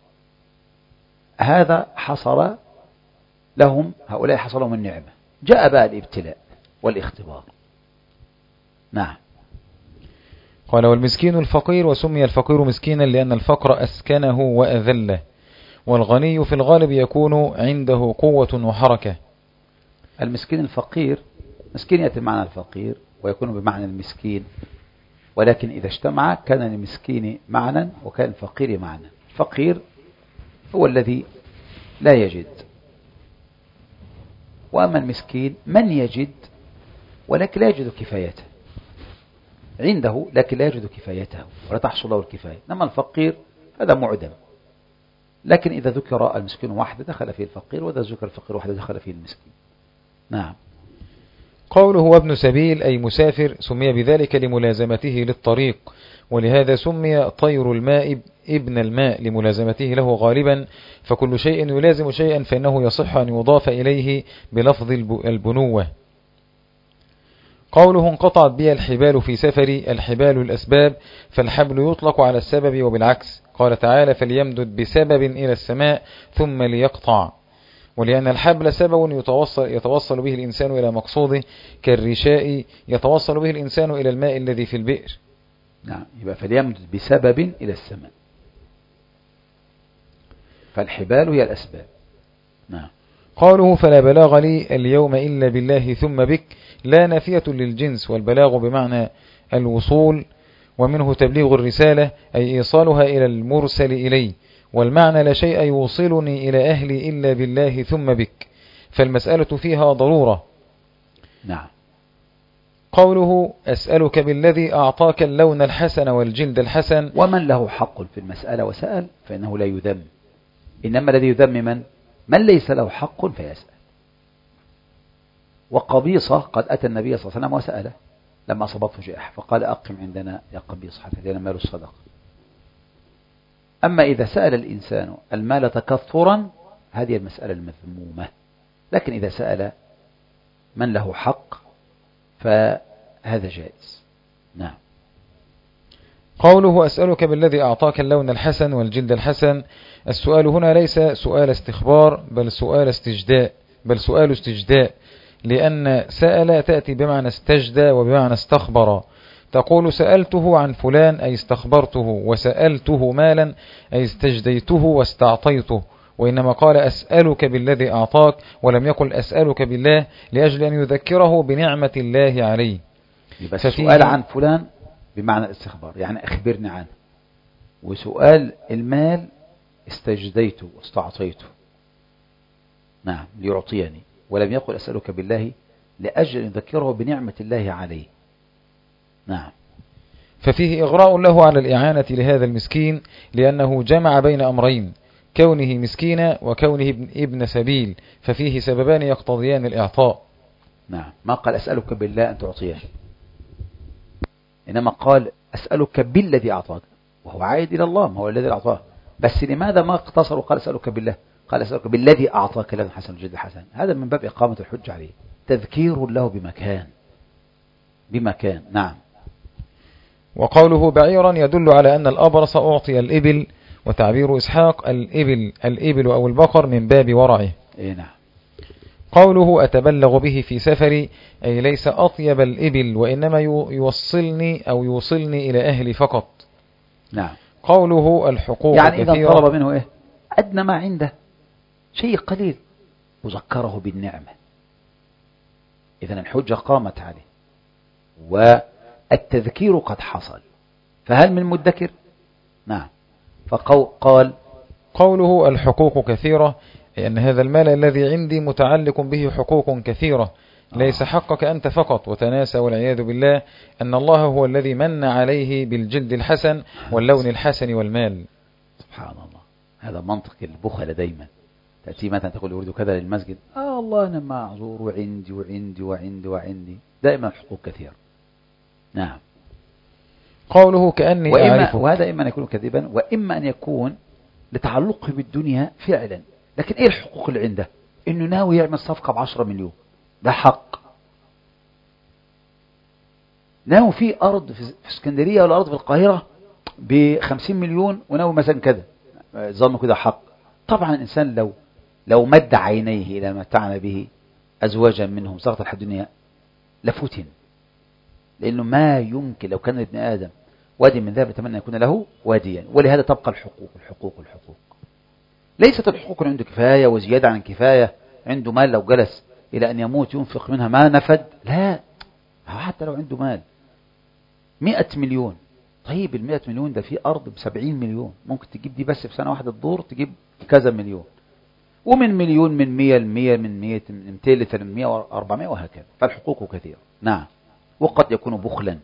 هذا حصل لهم، هؤلاء حصل لهم النعمة، جاء بقى الابتلاء والاختبار. نعم. قال والمسكين الفقير، وسمي الفقير مسكينا لأن الفقر أسكنه وأذله، والغني في الغالب يكون عنده قوة وحركة. المسكين الفقير، مسكين يأتي معنى الفقير ويكون بمعنى المسكين، ولكن إذا اجتمع كان المسكين معنى وكان الفقير معنى. الفقير هو الذي لا يجد، وأما المسكين من يجد ولكن لا يجد كفايته، عنده لكن لا يجد كفايته ولا تحصل له الكفاية. إنما الفقير هذا معدم، لكن إذا ذكر المسكين وحده دخل فيه الفقير، وإذا ذكر الفقير وحده دخل فيه المسكين. نعم. قوله وابن سبيل أي مسافر سمي بذلك لملازمته للطريق، ولهذا سمي طير الماء ابن الماء لملازمته له غالبا، فكل شيء يلازم شيئا فإنه يصح أن يضاف إليه بلفظ البنوة. قوله انقطعت بي الحبال في سفري، الحبال الأسباب، فالحبل يطلق على السبب وبالعكس. قال تعالى فليمدد بسبب إلى السماء ثم ليقطع، ولأن الحبل سبب يتوصل به الإنسان إلى مقصوده، كالرشاء يتوصل به الإنسان إلى الماء الذي في البئر. نعم، يبقى فليمدد بسبب إلى السماء، فالحبال هي الأسباب. نعم. قوله فلا بلاغ لي اليوم إلا بالله ثم بك، لا نافية للجنس، والبلاغ بمعنى الوصول، ومنه تبليغ الرسالة أي إيصالها إلى المرسل إليه، والمعنى لا شيء يوصلني إلى أهلي إلا بالله ثم بك، فالمسألة فيها ضرورة. نعم. قوله أسألك بالذي أعطاك اللون الحسن والجلد الحسن، ومن له حق في المسألة وسأل فإنه لا يذم، إنما الذي يذم من ليس له حق فيسأل. وقبيصة قد أتى النبي صلى الله عليه وسلم وسأله لما أصابته جائحة، فقال أقم عندنا يا قبيصة حتى يأتينا مال الصدقة. أما إذا سأل الإنسان المال تكثرا هذه المسألة المذمومة، لكن إذا سأل من له حق فهذا جائز. نعم. قوله أسألك بالذي أعطاك اللون الحسن والجلد الحسن، السؤال هنا ليس سؤال استخبار بل سؤال استجداء، لأن سأل تأتي بمعنى استجدى وبمعنى استخبر. تقول سألته عن فلان أي استخبرته، وسألته مالا أي استجديته واستعطيته، وإنما قال أسألك بالذي أعطاك، ولم يقل أسألك بالله لأجل أن يذكره بنعمة الله عليه. يبقى السؤال عن فلان بمعنى الاستخبار يعني أخبرني عنه، وسؤال المال استجديته واستعطيته، نعم، ليعطيني، ولم يقل أسألك بالله لأجل أن يذكره بنعمة الله عليه. نعم. ففيه إغراء له على الإعانة لهذا المسكين، لأنه جمع بين أمرين، كونه مسكينا وكونه ابن سبيل، ففيه سببان يقتضيان الإعطاء. نعم، ما قال أسألك بالله أن تعطيه، إنما قال أسألك بالذي أعطاك، وهو عائد إلى الله، ما هو الذي أعطاه. بس لماذا ما اقتصر وقال أسألك بالله، قال أسألك بالذي أعطاك لون حسن الجلد الحسن؟ هذا من باب إقامة الحجة عليه، تذكير له بمكان. نعم. وقوله بعيرا يدل على أن الأبرص أعطي الإبل، وتعبير إسحاق الإبل أو البقر من باب ورعه. نعم. قوله أتبلغ به في سفري، أي ليس أطيب الإبل، وإنما يوصلني إلى أهلي فقط. نعم. قوله الحقوق يعني كثيرة، إذا طلب منه أدنى ما عنده شيء قليل وذكره بالنعمة، إذن الحجة قامت عليه والتذكير قد حصل، فهل من مدكر؟ نعم. فقال قوله الحقوق كثيرة، أن هذا المال الذي عندي متعلق به حقوق كثيرة، ليس حقك أنت فقط، وتناسى والعياذ بالله أن الله هو الذي من عليه بالجلد الحسن واللون الحسن والمال. سبحان الله، هذا منطق البخل دايما. تأتي مثلا تقول أريد كذا للمسجد، الله أنا معذور وعندي وعندي وعندي وعندي، دائما الحقوق كثيرة. نعم. قوله كأني أعرفك، وهذا إما أن يكون كذبا، وإما أن يكون لتعلقه بالدنيا فعلا، لكن إيه الحقوق اللي عنده؟ إنه ناوي يعمل صفقة ب10 مليون، ده حق. ناوي في أرض في اسكندرية ولا أرض في القاهرة ب50 مليون وناوي مثلا كذا، ظنوا كده حق. طبعا الإنسان لو مد عينيه إلى ما متعنا به أزواجا منهم زغط الحياة الدنيا لفتن، لأنه ما يمكن لو كان ابن آدم وادي من ذهب يتمنى يكون له واديا. ولهذا تبقى الحقوق. ليست الحقوق عنده كفاية وزيادة عن كفاية، عنده مال لو جلس إلى أن يموت ينفق منها ما نفد، لا، حتى لو عنده مال 100 مليون. طيب 100 مليون ده في أرض ب70 مليون، ممكن تجيب دي بس في سنة واحدة تدور تجيب كذا مليون، ومن مليون من 100 ل100 من 100 من 200 ل800 و400 وهكذا. فالحقوق كثيرة. نعم. وقد يكون بخلا.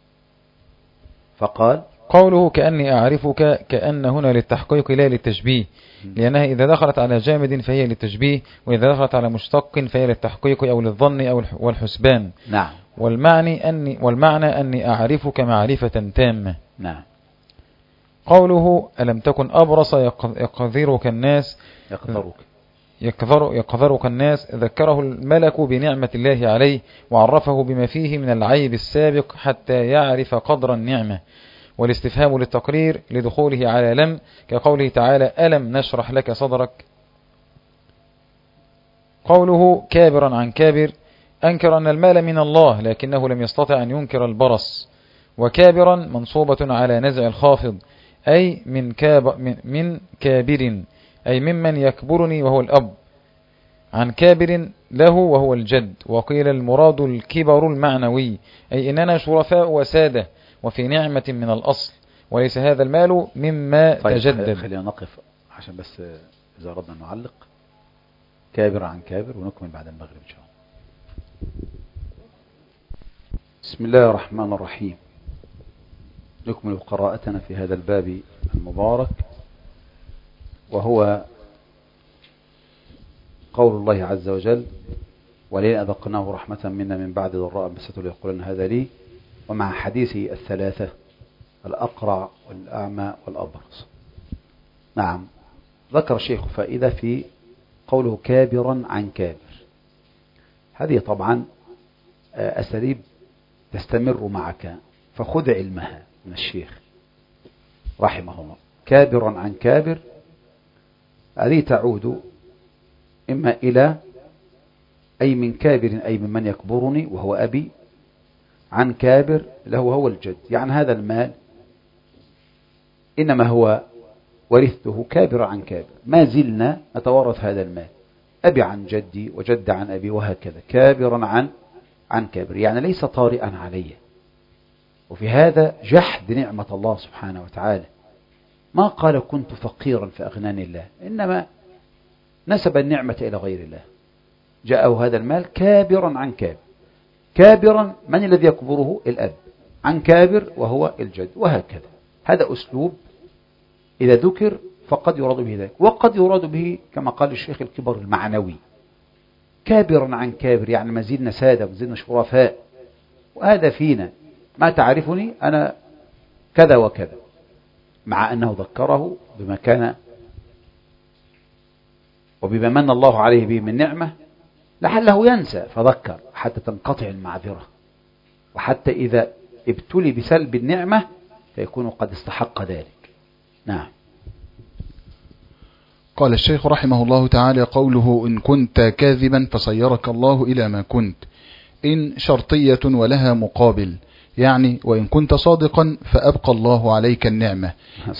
فقال قوله كأني أعرفك، كأن هنا للتحقيق لا للتشبيه، لأنها إذا دخلت على جامد فهي للتشبيه، وإذا دخلت على مشتق فهي للتحقيق أو للظن أو والحسبان. نعم. والمعنى أني أعرفك معرفة تامة. نعم. قوله ألم تكن أبرص يقذرك الناس، يقذرك الناس، ذكره الملك بنعمة الله عليه وعرفه بما فيه من العيب السابق حتى يعرف قدر النعمة. والاستفهام للتقرير لدخوله على لم، كقوله تعالى ألم نشرح لك صدرك. قوله كابرا عن كابر، أنكر أن المال من الله لكنه لم يستطع أن ينكر البرص. وكابرا منصوبة على نزع الخافض، أي من كابر، أي ممن يكبرني وهو الأب، عن كابر له وهو الجد. وقيل المراد الكبر المعنوي، أي إننا شرفاء وسادة وفي نعمة من الأصل، وليس هذا المال مما تجدد. خلينا نقف عشان بس إذا أردنا نعلق. كابر عن كابر، ونكمل بعد المغرب إن شاء الله. بسم الله الرحمن الرحيم. نكمل قراءتنا في هذا الباب المبارك، وهو قول الله عز وجل: ولئن أذقناه رحمة منا من بعد ضراء مسته ليقولن هذا لي. ومع حديث الثلاثة الأقرع والأعمى والأبرص. نعم. ذكر الشيخ فائدة في قوله كابرا عن كابر. هذه طبعا أساليب تستمر معك، فخذ علمها من الشيخ رحمه الله. كابرا عن كابر، هذه تعود إما إلى أي من كابر، أي ممن يكبرني وهو أبي، عن كابر له هو الجد، يعني هذا المال إنما هو ورثته كابر عن كابر، ما زلنا نتوارث هذا المال، أبي عن جدي وجد عن أبي وهكذا، كابرا عن كابر، يعني ليس طارئا علي. وفي هذا جحد نعمة الله سبحانه وتعالى. ما قال كنت فقيرا فأغناني الله، إنما نسب النعمة إلى غير الله. جاءه هذا المال كابرا عن كابر. كابرا من الذي يكبره؟ الأب. عن كابر وهو الجد، وهكذا. هذا أسلوب إذا ذكر فقد يراد به ذلك، وقد يراد به كما قال الشيخ الكبر المعنوي. كابرا عن كابر يعني مزيدنا سادة، مزيدنا شرفاء، وهذا فينا. ما تعرفني أنا كذا وكذا، مع أنه ذكره بما كان وبما من الله عليه به من نعمة، لعله ينسى فذكر حتى تنقطع المعذرة، وحتى إذا ابتلي بسلب النعمة فيكون قد استحق ذلك. نعم. قال الشيخ رحمه الله تعالى: قوله إن كنت كاذبا فصيرك الله إلى ما كنت، إن شرطية ولها مقابل، يعني وإن كنت صادقا فأبقى الله عليك النعمة.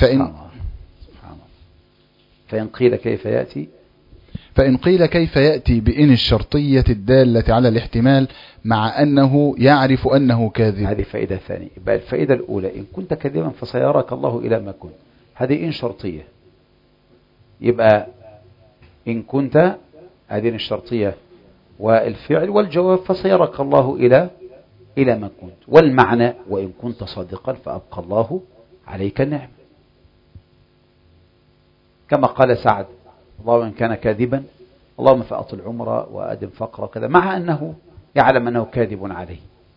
فإن قيل كيف يأتي بإن الشرطية الدالة على الاحتمال مع أنه يعرف أنه كاذب. هذه فائدة ثانية. يبقى الفائدة الأولى إن كنت كاذبا فسيراك الله إلى ما كنت، هذه إن شرطية. يبقى إن كنت، هذه الشرطية والفعل والجواب، فسيراك الله إلى ما كنت. والمعنى وإن كنت صادقا فأبقى الله عليك النعمة، كما قال سعد: الله إن كان كاذبا اللهم فأطل عمره وأدم فقره كذا، مع أنه يعلم أنه كاذب عليه.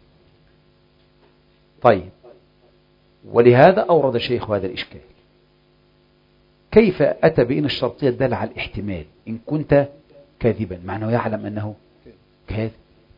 طيب، ولهذا أورد الشيخ هذا الإشكال: كيف أتى بإن الشرطية الدالة على الاحتمال إن كنت كاذبا، مع أنه يعلم أنه كاذب؟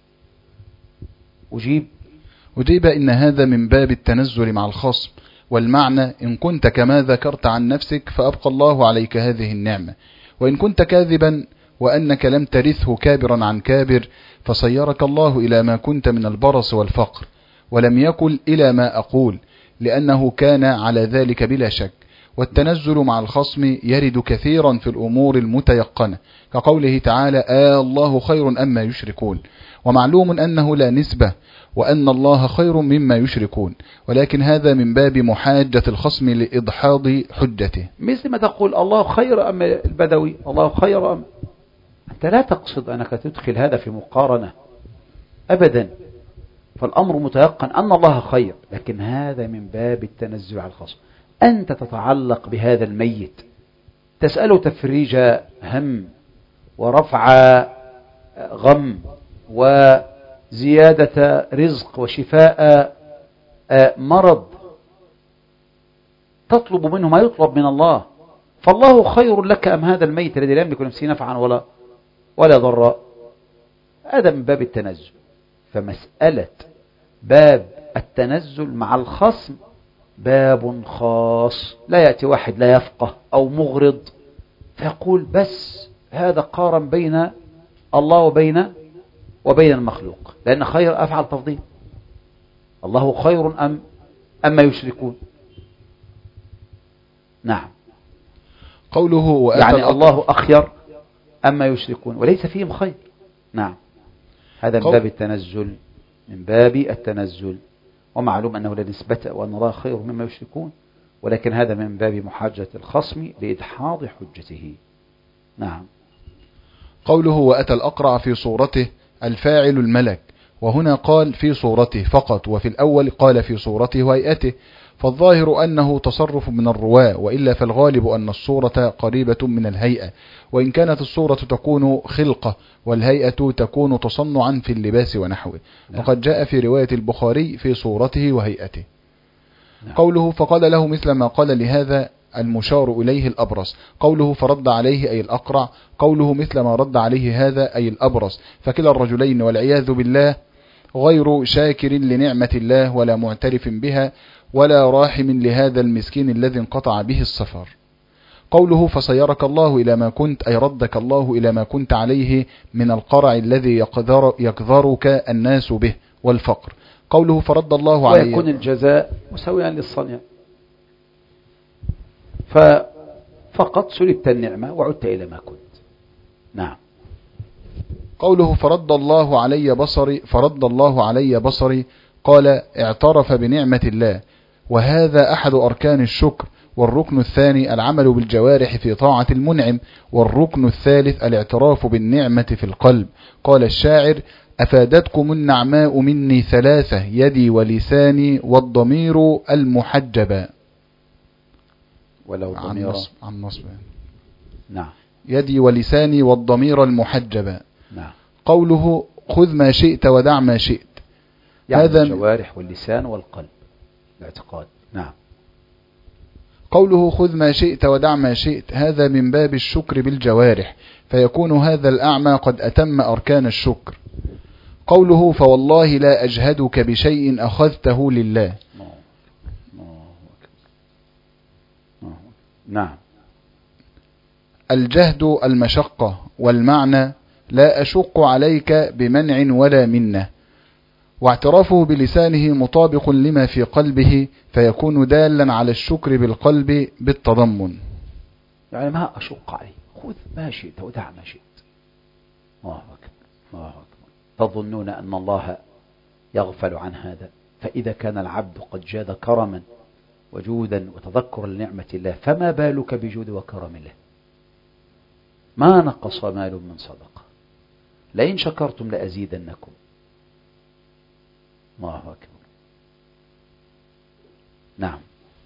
أجيب إن هذا من باب التنزل مع الخصم، والمعنى إن كنت كما ذكرت عن نفسك فأبقى الله عليك هذه النعمة، وإن كنت كاذبا وأنك لم ترثه كابرا عن كابر فصيرك الله إلى ما كنت من البرص والفقر، ولم يقل إلى ما أقول، لأنه كان على ذلك بلا شك، والتنزل مع الخصم يرد كثيرا في الأمور المتيقنة كقوله تعالى الله خير أما يشركون، ومعلوم أنه لا نسبة وأن الله خير مما يشركون، ولكن هذا من باب محاجة الخصم لإدحاض حجته، مثل ما تقول الله خير أم البدوي، الله خير أم، أنت لا تقصد أنك تدخل هذا في مقارنة أبدا، فالأمر متيقن أن الله خير، لكن هذا من باب التنزل على الخصم. أنت تتعلق بهذا الميت، تسأله تفريج هم ورفع غم وزيادة رزق وشفاء مرض، تطلب منه ما يطلب من الله، فالله خير لك أم هذا الميت الذي لا يملك نفسه نفعا ولا ضراء؟ هذا من باب التنزل. فمسألة باب التنزل مع الخصم باب خاص، لا يأتي واحد لا يفقه أو مغرض فيقول بس هذا قارن بين الله وبين المخلوق، لأن خير أفعل تفضيل، الله خير أما يشركون. نعم، قوله يعني الله أخير أما يشركون وليس فيهم خير. نعم، هذا من باب التنزل، من باب التنزل، ومعلوم أنه لا نسبة وأن الله خير مما يشركون، ولكن هذا من باب محاجة الخصم لإدحاض حجته. نعم. قوله وأتى الأقرع في صورته الفاعل الملك، وهنا قال في صورته فقط، وفي الأول قال في صورته وهيئته، فالظاهر أنه تصرف من الرواة، وإلا فالغالب أن الصورة قريبة من الهيئة، وإن كانت الصورة تكون خلقة والهيئة تكون تصنعا في اللباس ونحوه، وقد جاء في رواية البخاري في صورته وهيئته. قوله فقال له مثل ما قال لهذا المشار إليه الأبرص، قوله فرد عليه أي الأقرع، قوله مثل ما رد عليه هذا أي الأبرص، فكلا الرجلين والعياذ بالله غير شاكر لنعمة الله ولا معترف بها ولا راحم لهذا المسكين الذي انقطع به السفر. قوله فصيرك الله إلى ما كنت أي ردك الله إلى ما كنت عليه من القرع الذي يقذرك الناس به والفقر. قوله فرد الله عليه، ويكون الجزاء مساويا للصنيع، فقط سلبت النعمة وعدت إلى ما كنت. نعم. قوله فرد الله علي بصري قال اعترف بنعمة الله، وهذا أحد أركان الشكر، والركن الثاني العمل بالجوارح في طاعة المنعم، والركن الثالث الاعتراف بالنعمة في القلب. قال الشاعر أفادتكم النعماء مني ثلاثة يدي ولساني والضمير المحجبا، ولو عن نصب. نعم، يدي ولساني والضمير المحجبا. نعم. قوله خذ ما شئت ودع ما شئت، يعني هذا الجوارح واللسان والقلب الاعتقاد. نعم. قوله خذ ما شئت ودع ما شئت هذا من باب الشكر بالجوارح، فيكون هذا الأعمى قد أتم أركان الشكر. قوله فوالله لا أجهدك بشيء أخذته لله. نعم. الجهد المشقة، والمعنى لا أشق عليك بمنع ولا منة، واعترافه بلسانه مطابق لما في قلبه، فيكون دالا على الشكر بالقلب بالتضمن. يعني ما أشق عليه، خذ ما شئت ودع ما شئت. الله أكبر، الله أكبر. تظنون أن الله يغفل عن هذا؟ فإذا كان العبد قد جاد كرما وجودا وتذكر لنعمة الله، فما بالك بجود وكرم الله؟ ما نقص مال من صدقة، لئن شكرتم لأزيدنكم. الله أكبر. نعم.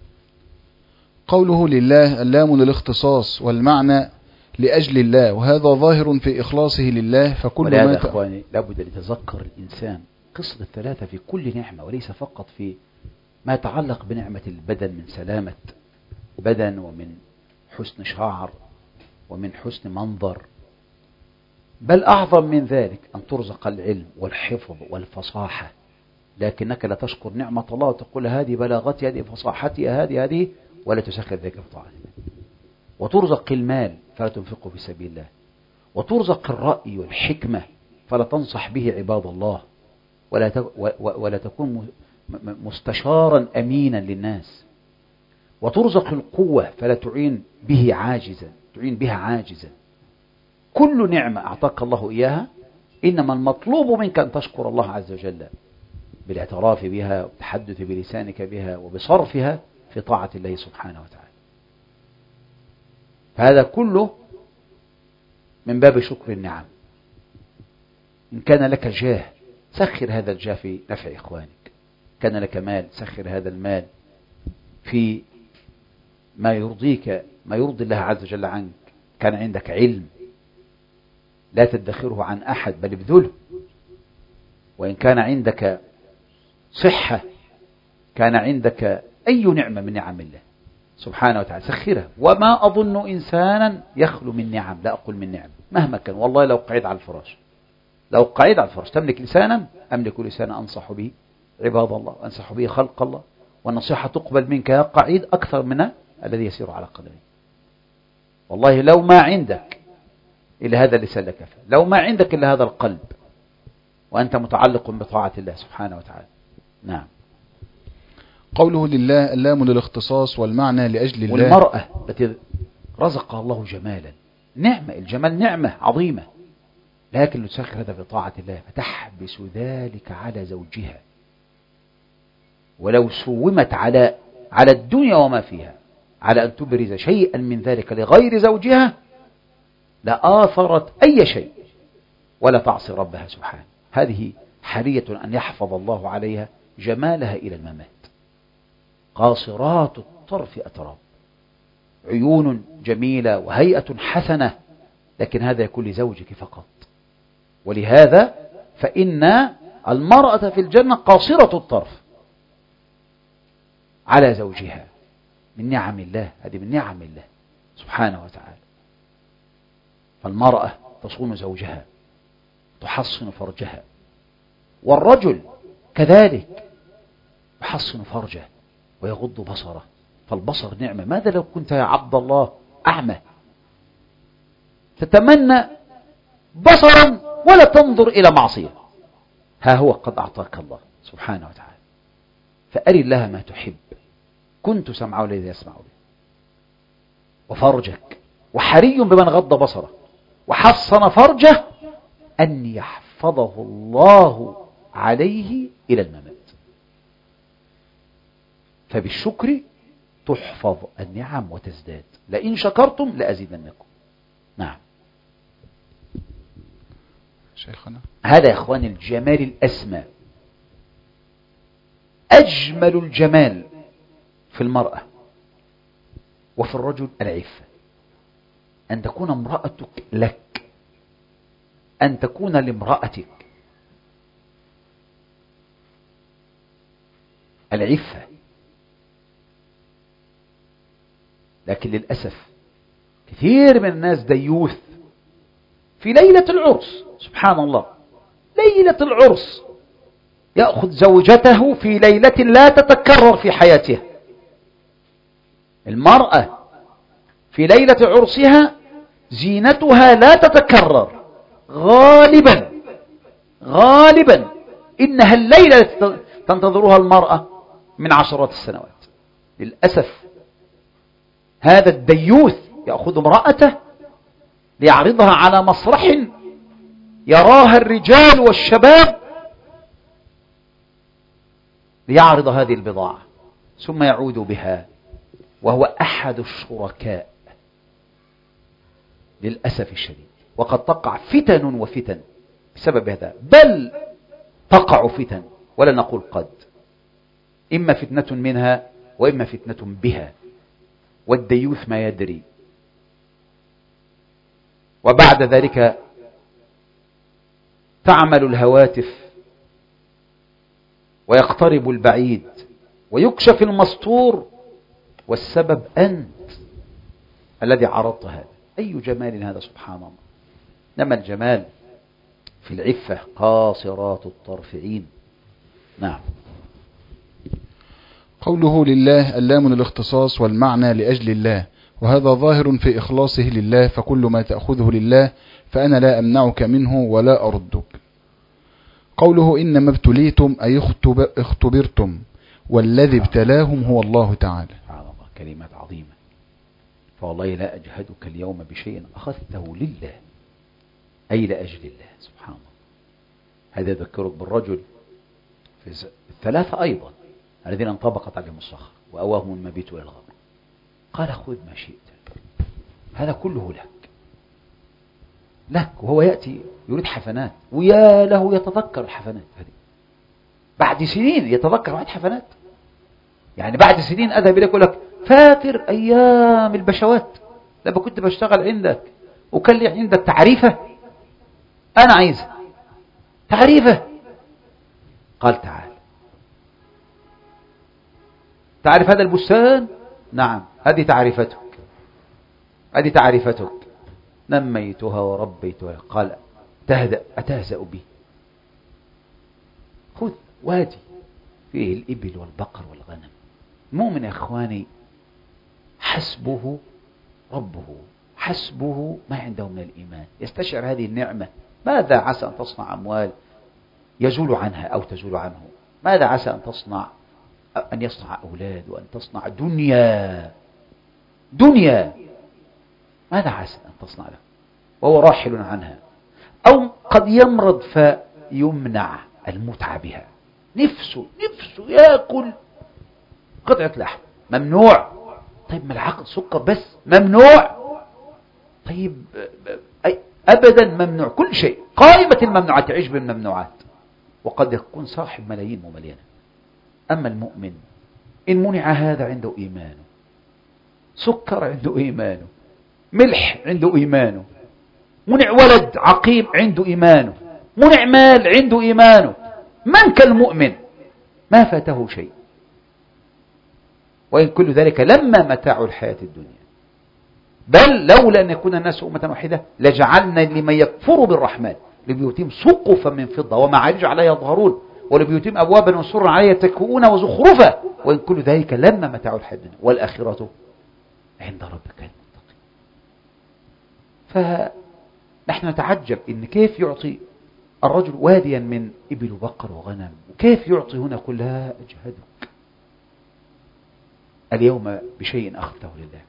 قوله لله اللام للاختصاص، والمعنى لأجل الله، وهذا ظاهر في إخلاصه لله. فكل ما إخواني لابد أن يتذكر الإنسان قصة الثلاثة في كل نعمة، وليس فقط في ما يتعلق بنعمة البدن من سلامة بدن ومن حسن شعر ومن حسن منظر، بل أعظم من ذلك أن ترزق العلم والحفظ والفصاحة، لكنك لا تشكر نعمة الله وتقول هذه بلاغتي، هذه فصاحتي، هذه ولا تسخر ذلك في طاعة الله. وترزق المال فلا تنفقه في سبيل الله، وترزق الرأي والحكمة فلا تنصح به عباد الله، ولا تكون مستشارا أمينا للناس، وترزق القوة فلا تعين بها عاجزا. كل نعمة أعطاك الله إياها إنما المطلوب منك أن تشكر الله عز وجل بالاعتراف بها والتحدث بلسانك بها وبصرفها في طاعة الله سبحانه وتعالى. فهذا كله من باب شكر النعم. إن كان لك جاه سخر هذا الجاه في نفع إخوانك، كان لك مال سخر هذا المال في ما يرضيك، ما يرضي الله عز وجل عنك. كان عندك علم لا تدخره عن أحد بل ابذله. وإن كان عندك صحة، كان عندك أي نعمة من نعم الله سبحانه وتعالى سخرها. وما أظن إنسانا يخلو من نعم، لا أقول من نعم مهما كان. والله لو قعد على الفراش تملك لسانا، أملك لسانا أنصح به عباد الله وأنصح به خلق الله، والنصيحة تقبل منك يا قعيد أكثر من الذي يسير على قدمه. والله لو ما عندك إلا هذا اللسان لكفى، لو ما عندك إلا هذا القلب وأنت متعلق بطاعة الله سبحانه وتعالى. نعم. قوله لله اللام للاختصاص والمعنى لأجل الله. والمرأة التي رزقها الله جمالا، نعمة، الجمال نعمة عظيمة، لكن تسخر هذا بطاعة الله فتحبس ذلك على زوجها. ولو سومت على الدنيا وما فيها على أن تبرز شيئا من ذلك لغير زوجها لآثرت أي شيء ولا تعصي ربها سبحانه. هذه حرية أن يحفظ الله عليها جمالها إلى الممات. قاصرات الطرف أتراب، عيون جميلة وهيئة حسنة، لكن هذا يكون لزوجك فقط. ولهذا فإن المرأة في الجنة قاصرة الطرف على زوجها من نعم الله، هذه من نعم الله سبحانه وتعالى. فالمرأة تصون زوجها، تحصن فرجها، والرجل كذلك يحصن فرجه ويغض بصره، فالبصر نعمة. ماذا لو كنت يا عبد الله أعمى تتمنى بصرا ولا تنظر إلى معصية؟ ها هو قد أعطاك الله سبحانه وتعالى. فأري الله ما تحب، كنت سمعه الذي يسمع به، وفرجك، وحري بمن غض بصره وحصن فرجه أن يحفظه الله عليه إلى الممات. فبالشكر تحفظ النعم وتزداد، لئن شكرتم لأزيدنكم. نعم. شيخنا هذا يا إخواني الجمال الأسمى، أجمل الجمال في المرأة وفي الرجل العفة. أن تكون امرأتك لك، أن تكون لامرأتك العفة. لكن للأسف كثير من الناس ديوث في ليلة العرس، سبحان الله، ليلة العرس يأخذ زوجته في ليلة لا تتكرر في حياتها. المرأة في ليلة عرسها زينتها لا تتكرر غالبا إنها الليلة تنتظرها المرأة من عشرات السنوات. للأسف هذا الديوث يأخذ امرأته ليعرضها على مسرح يراها الرجال والشباب، ليعرض هذه البضاعة ثم يعود بها وهو أحد الشركاء للأسف الشديد. وقد تقع فتن وفتن بسبب هذا، بل تقع فتن ولا نقول قد، إما فتنة منها وإما فتنة بها، والديوث ما يدري. وبعد ذلك تعمل الهواتف ويقترب البعيد ويكشف المستور، والسبب أنت الذي عرضت هذا. أي جمال هذا سبحان الله. إنما الجمال في العفة، قاصرات الطرفعين. نعم. قوله لله اللام للاختصاص والمعنى لأجل الله، وهذا ظاهر في إخلاصه لله، فكل ما تأخذه لله فأنا لا أمنعك منه ولا أردك. قوله إنما ابتليتم أي اختبرتم، والذي ابتلاهم هو الله تعالى. كلمات عظيمة. فوالله لا أجهدك اليوم بشيء أخذته لله، أي لأجل الله سبحان الله. هذا يذكرك بالرجل في الثلاثة أيضا الذين انطبقت عليهم الصخر وأواهم المبيت إلى الغار، قال خذ ما شئت، هذا كله لك. وهو يأتي يريد حفنات، ويا له يتذكر الحفنات هذه بعد سنين، يتذكر بعد حفنات. يعني بعد سنين أذهب إليك يقول لك فاكر أيام البشوات لما كنت بشتغل عندك وكان لي عندك تعريفة، أنا عايزها تعريفة. قال تعرف هذا البستان؟ نعم، هذه تعريفتك، نميتها وربيتها. قال أتهزأ بي؟ خذ وادي فيه الإبل والبقر والغنم. المؤمن يا إخواني حسبه ربه، حسبه ما عنده من الإيمان، يستشعر هذه النعمة. ماذا عسى أن تصنع أموال يزول عنها أو تزول عنه؟ ماذا عسى أن يصنع أولاد، وأن تصنع دنيا ماذا عسى أن تصنع له وهو راحل عنها؟ أو قد يمرض فيمنع المتعة بها، نفسه يأكل قطعة لحم، ممنوع. طيب ما العقد سكر بس، ممنوع. طيب أبدا ممنوع، كل شيء قائمة الممنوعات، يعيش بالممنوعات، وقد يكون صاحب ملايين مملينة. أما المؤمن إن منع هذا عنده إيمانه، سكر عنده إيمانه، ملح عنده إيمانه، منع ولد عقيم عنده إيمانه، منع مال عنده إيمانه. من كالمؤمن ما فاته شيء، وإن كل ذلك لما متاع الحياة الدنيا. بل لولا أن يكون الناس أمة واحدة لجعلنا لمن يكفر بالرحمن لبيوتهم سقفا من فضة ومعارج عليها يظهرون ولبيوتهم أبوابا وسرا عليها يتكئون وزخرفا، وإن كل ذلك لما متاع الحياة الدنيا والآخرة عند ربك المتقين. فنحن نتعجب إن كيف يعطي الرجل واديا من إبل وبقر وغنم، وكيف يعطي هنا كل لا أجهدك اليوم بشيء أخذته لله.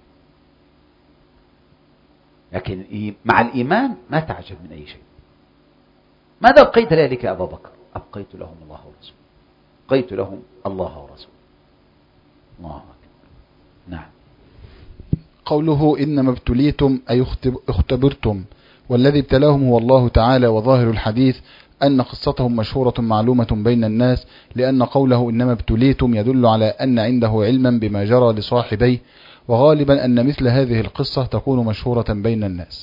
لكن مع الإيمان ما تعجب من أي شيء. ماذا أبقيت لذلك يا أبا بكر؟ أبقيت لهم الله ورسوله، أبقيت لهم الله ورسوله. الله أكبر. نعم. قوله إنما ابتليتم أي اختبرتم، والذي ابتلاهم هو الله تعالى. وظاهر الحديث أن قصتهم مشهورة معلومة بين الناس، لأن قوله إنما ابتليتم يدل على أن عنده علما بما جرى لصاحبيه، وغالبا أن مثل هذه القصة تكون مشهورة بين الناس.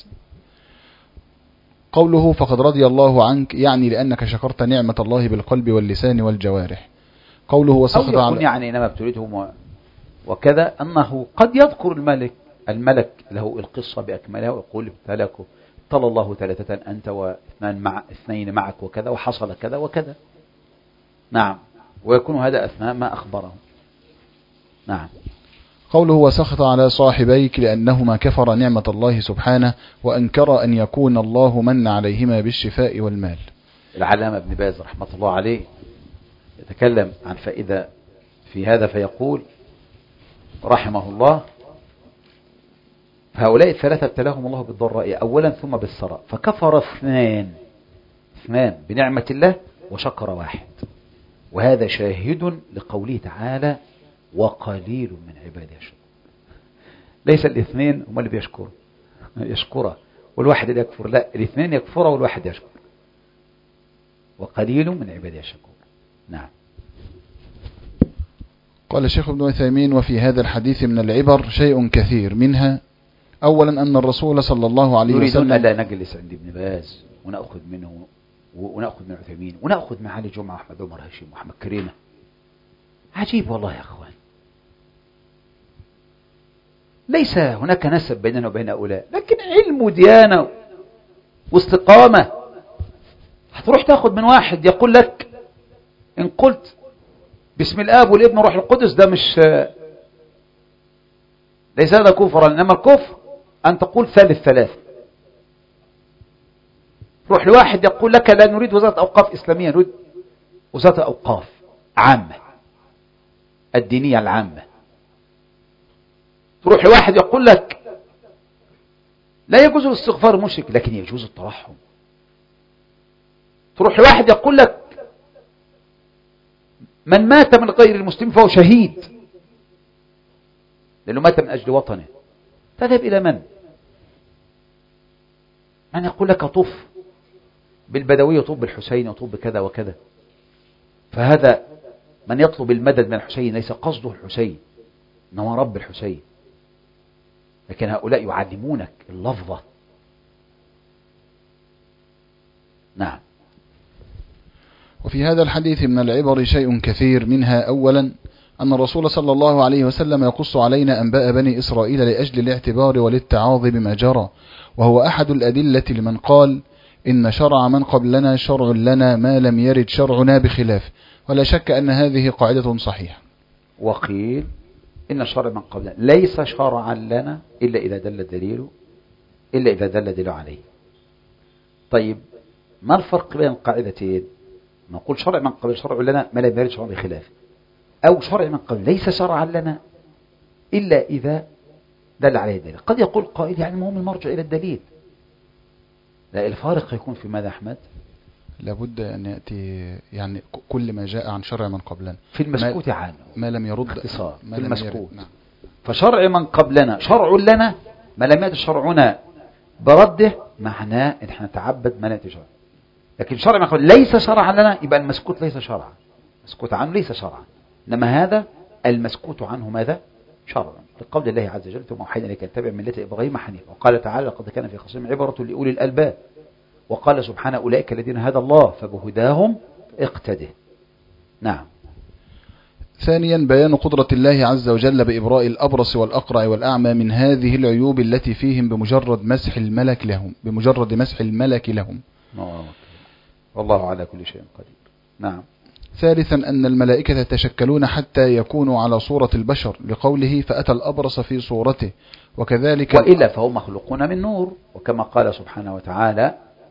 قوله فقد رضي الله عنك يعني لأنك شكرت نعمة الله بالقلب واللسان والجوارح. قوله وسخط على يعني إنما ابتليتهم وكذا، أنه قد يذكر الملك له القصة بأكملها ويقول ابتلى الله ثلاثة أنت واثنين معك وكذا وحصل كذا وكذا. نعم، ويكون هذا أثناء ما أخبره. نعم. قوله وسخط على صاحبيك لأنهما كفر نعمة الله سبحانه وأنكر أن يكون الله من عليهما بالشفاء والمال. العلامة ابن باز رحمة الله عليه يتكلم عن فائدة في هذا فيقول رحمه الله هؤلاء الثلاثة ابتلاهم الله بالضراء أولا ثم بالسراء، فكفر اثنان بنعمة الله وشكر واحد، وهذا شاهد لقوله تعالى وقليل من عبادي يشكر. ليس الاثنين هم اللي يشكره والواحد اللي يكفر، لا، الاثنين يكفر والواحد يشكر. وقليل من عبادي يشكر. نعم. قال الشيخ ابن عثيمين وفي هذا الحديث من العبر شيء كثير، منها أولا أن الرسول صلى الله عليه وسلم نريد أن لا نجلس عند ابن باز ونأخذ منه ونأخذ من عثيمين ونأخذ من علي جمعة أحمد عمر هاشم وأحمد كريمة. عجيب والله يا أخوان، ليس هناك نسب بيننا وبين هؤلاء، لكن علم وديانة واستقامة. هتروح تأخذ من واحد يقول لك إن قلت بسم الآب والابن والروح القدس ده مش ليس هذا كفرا، إنما الكفر أن تقول ثالث. روح لواحد يقول لك لا نريد وزارة أوقاف إسلامية، نريد وزارة أوقاف عامة الدينية العامة. تروح لواحد يقول لك لا يجوز الاستغفار المشرك لكن يجوز الترحم. تروح لواحد يقول لك من مات من غير المسلم فهو شهيد لأنه مات من أجل وطنه. تذهب إلى من يقول لك طوف بالبدوية، طوف بالحسين، وطوف بكذا وكذا. فهذا من يطلب المدد من الحسين ليس قصده الحسين إنما رب الحسين، لكن هؤلاء يعلمونك اللفظة. نعم. وفي هذا الحديث من العبر شيء كثير، منها أولا أن الرسول صلى الله عليه وسلم يقص علينا أنباء بني إسرائيل لأجل الاعتبار والاتعاظ بما جرى، وهو أحد الأدلة لمن قال إن شرع من قبلنا شرع لنا ما لم يرد شرعنا بخلافه، ولا شك أن هذه قاعدة صحيحة. وقيل إن شرع من قبلنا ليس شرعا لنا إلا إذا دل دليل عليه. طيب ما الفرق بين القاعدتين؟ نقول شرع من قبل شرع لنا ما لم يرد شرع بخلافه، أو شرع من قبل ليس شرعا لنا إلا إذا دل عليه الدليل. قد يقول قائل يعني مهم المرجع إلى الدليل. لا، الفارق يكون في ماذا أحمد؟ لابد أن يأتي يعني كل ما جاء عن شرع من قبلنا في المسكوت عنه ما لم يرد اختصار ما في لم المسكوت. نعم. فشرع من قبلنا شرع لنا ما لم يأتي شرعنا برده، معناه ان احنا نتعبد ما لم يأتي شرع. لكن شرع من قبل ليس شرعا لنا، يبقى المسكوت ليس شرعا، مسكوت عنه ليس شرعا، انما هذا المسكوت عنه ماذا؟ شرعا. لقول الله عز وجل ثم أوحينا إليك أن تتبع ملة إبراهيم حنيفا. وقال تعالى لقد كان في خصمهم عبرة لأولي الألباب. وقال سبحانه أولئك الذين هدى الله فبهداهم اقتده. نعم. ثانيا بيان قدرة الله عز وجل بإبراء الأبرص والأقرع والأعمى من هذه العيوب التي فيهم بمجرد مسح الملك لهم. والله على كل شيء قدير. نعم. ثالثا أن الملائكة يتشكلون حتى يكونوا على صورة البشر، لقوله فأتى الأبرص في صورته. وكذلك وإلا فهم مخلوقون من نور، وكما قال سبحانه وتعالى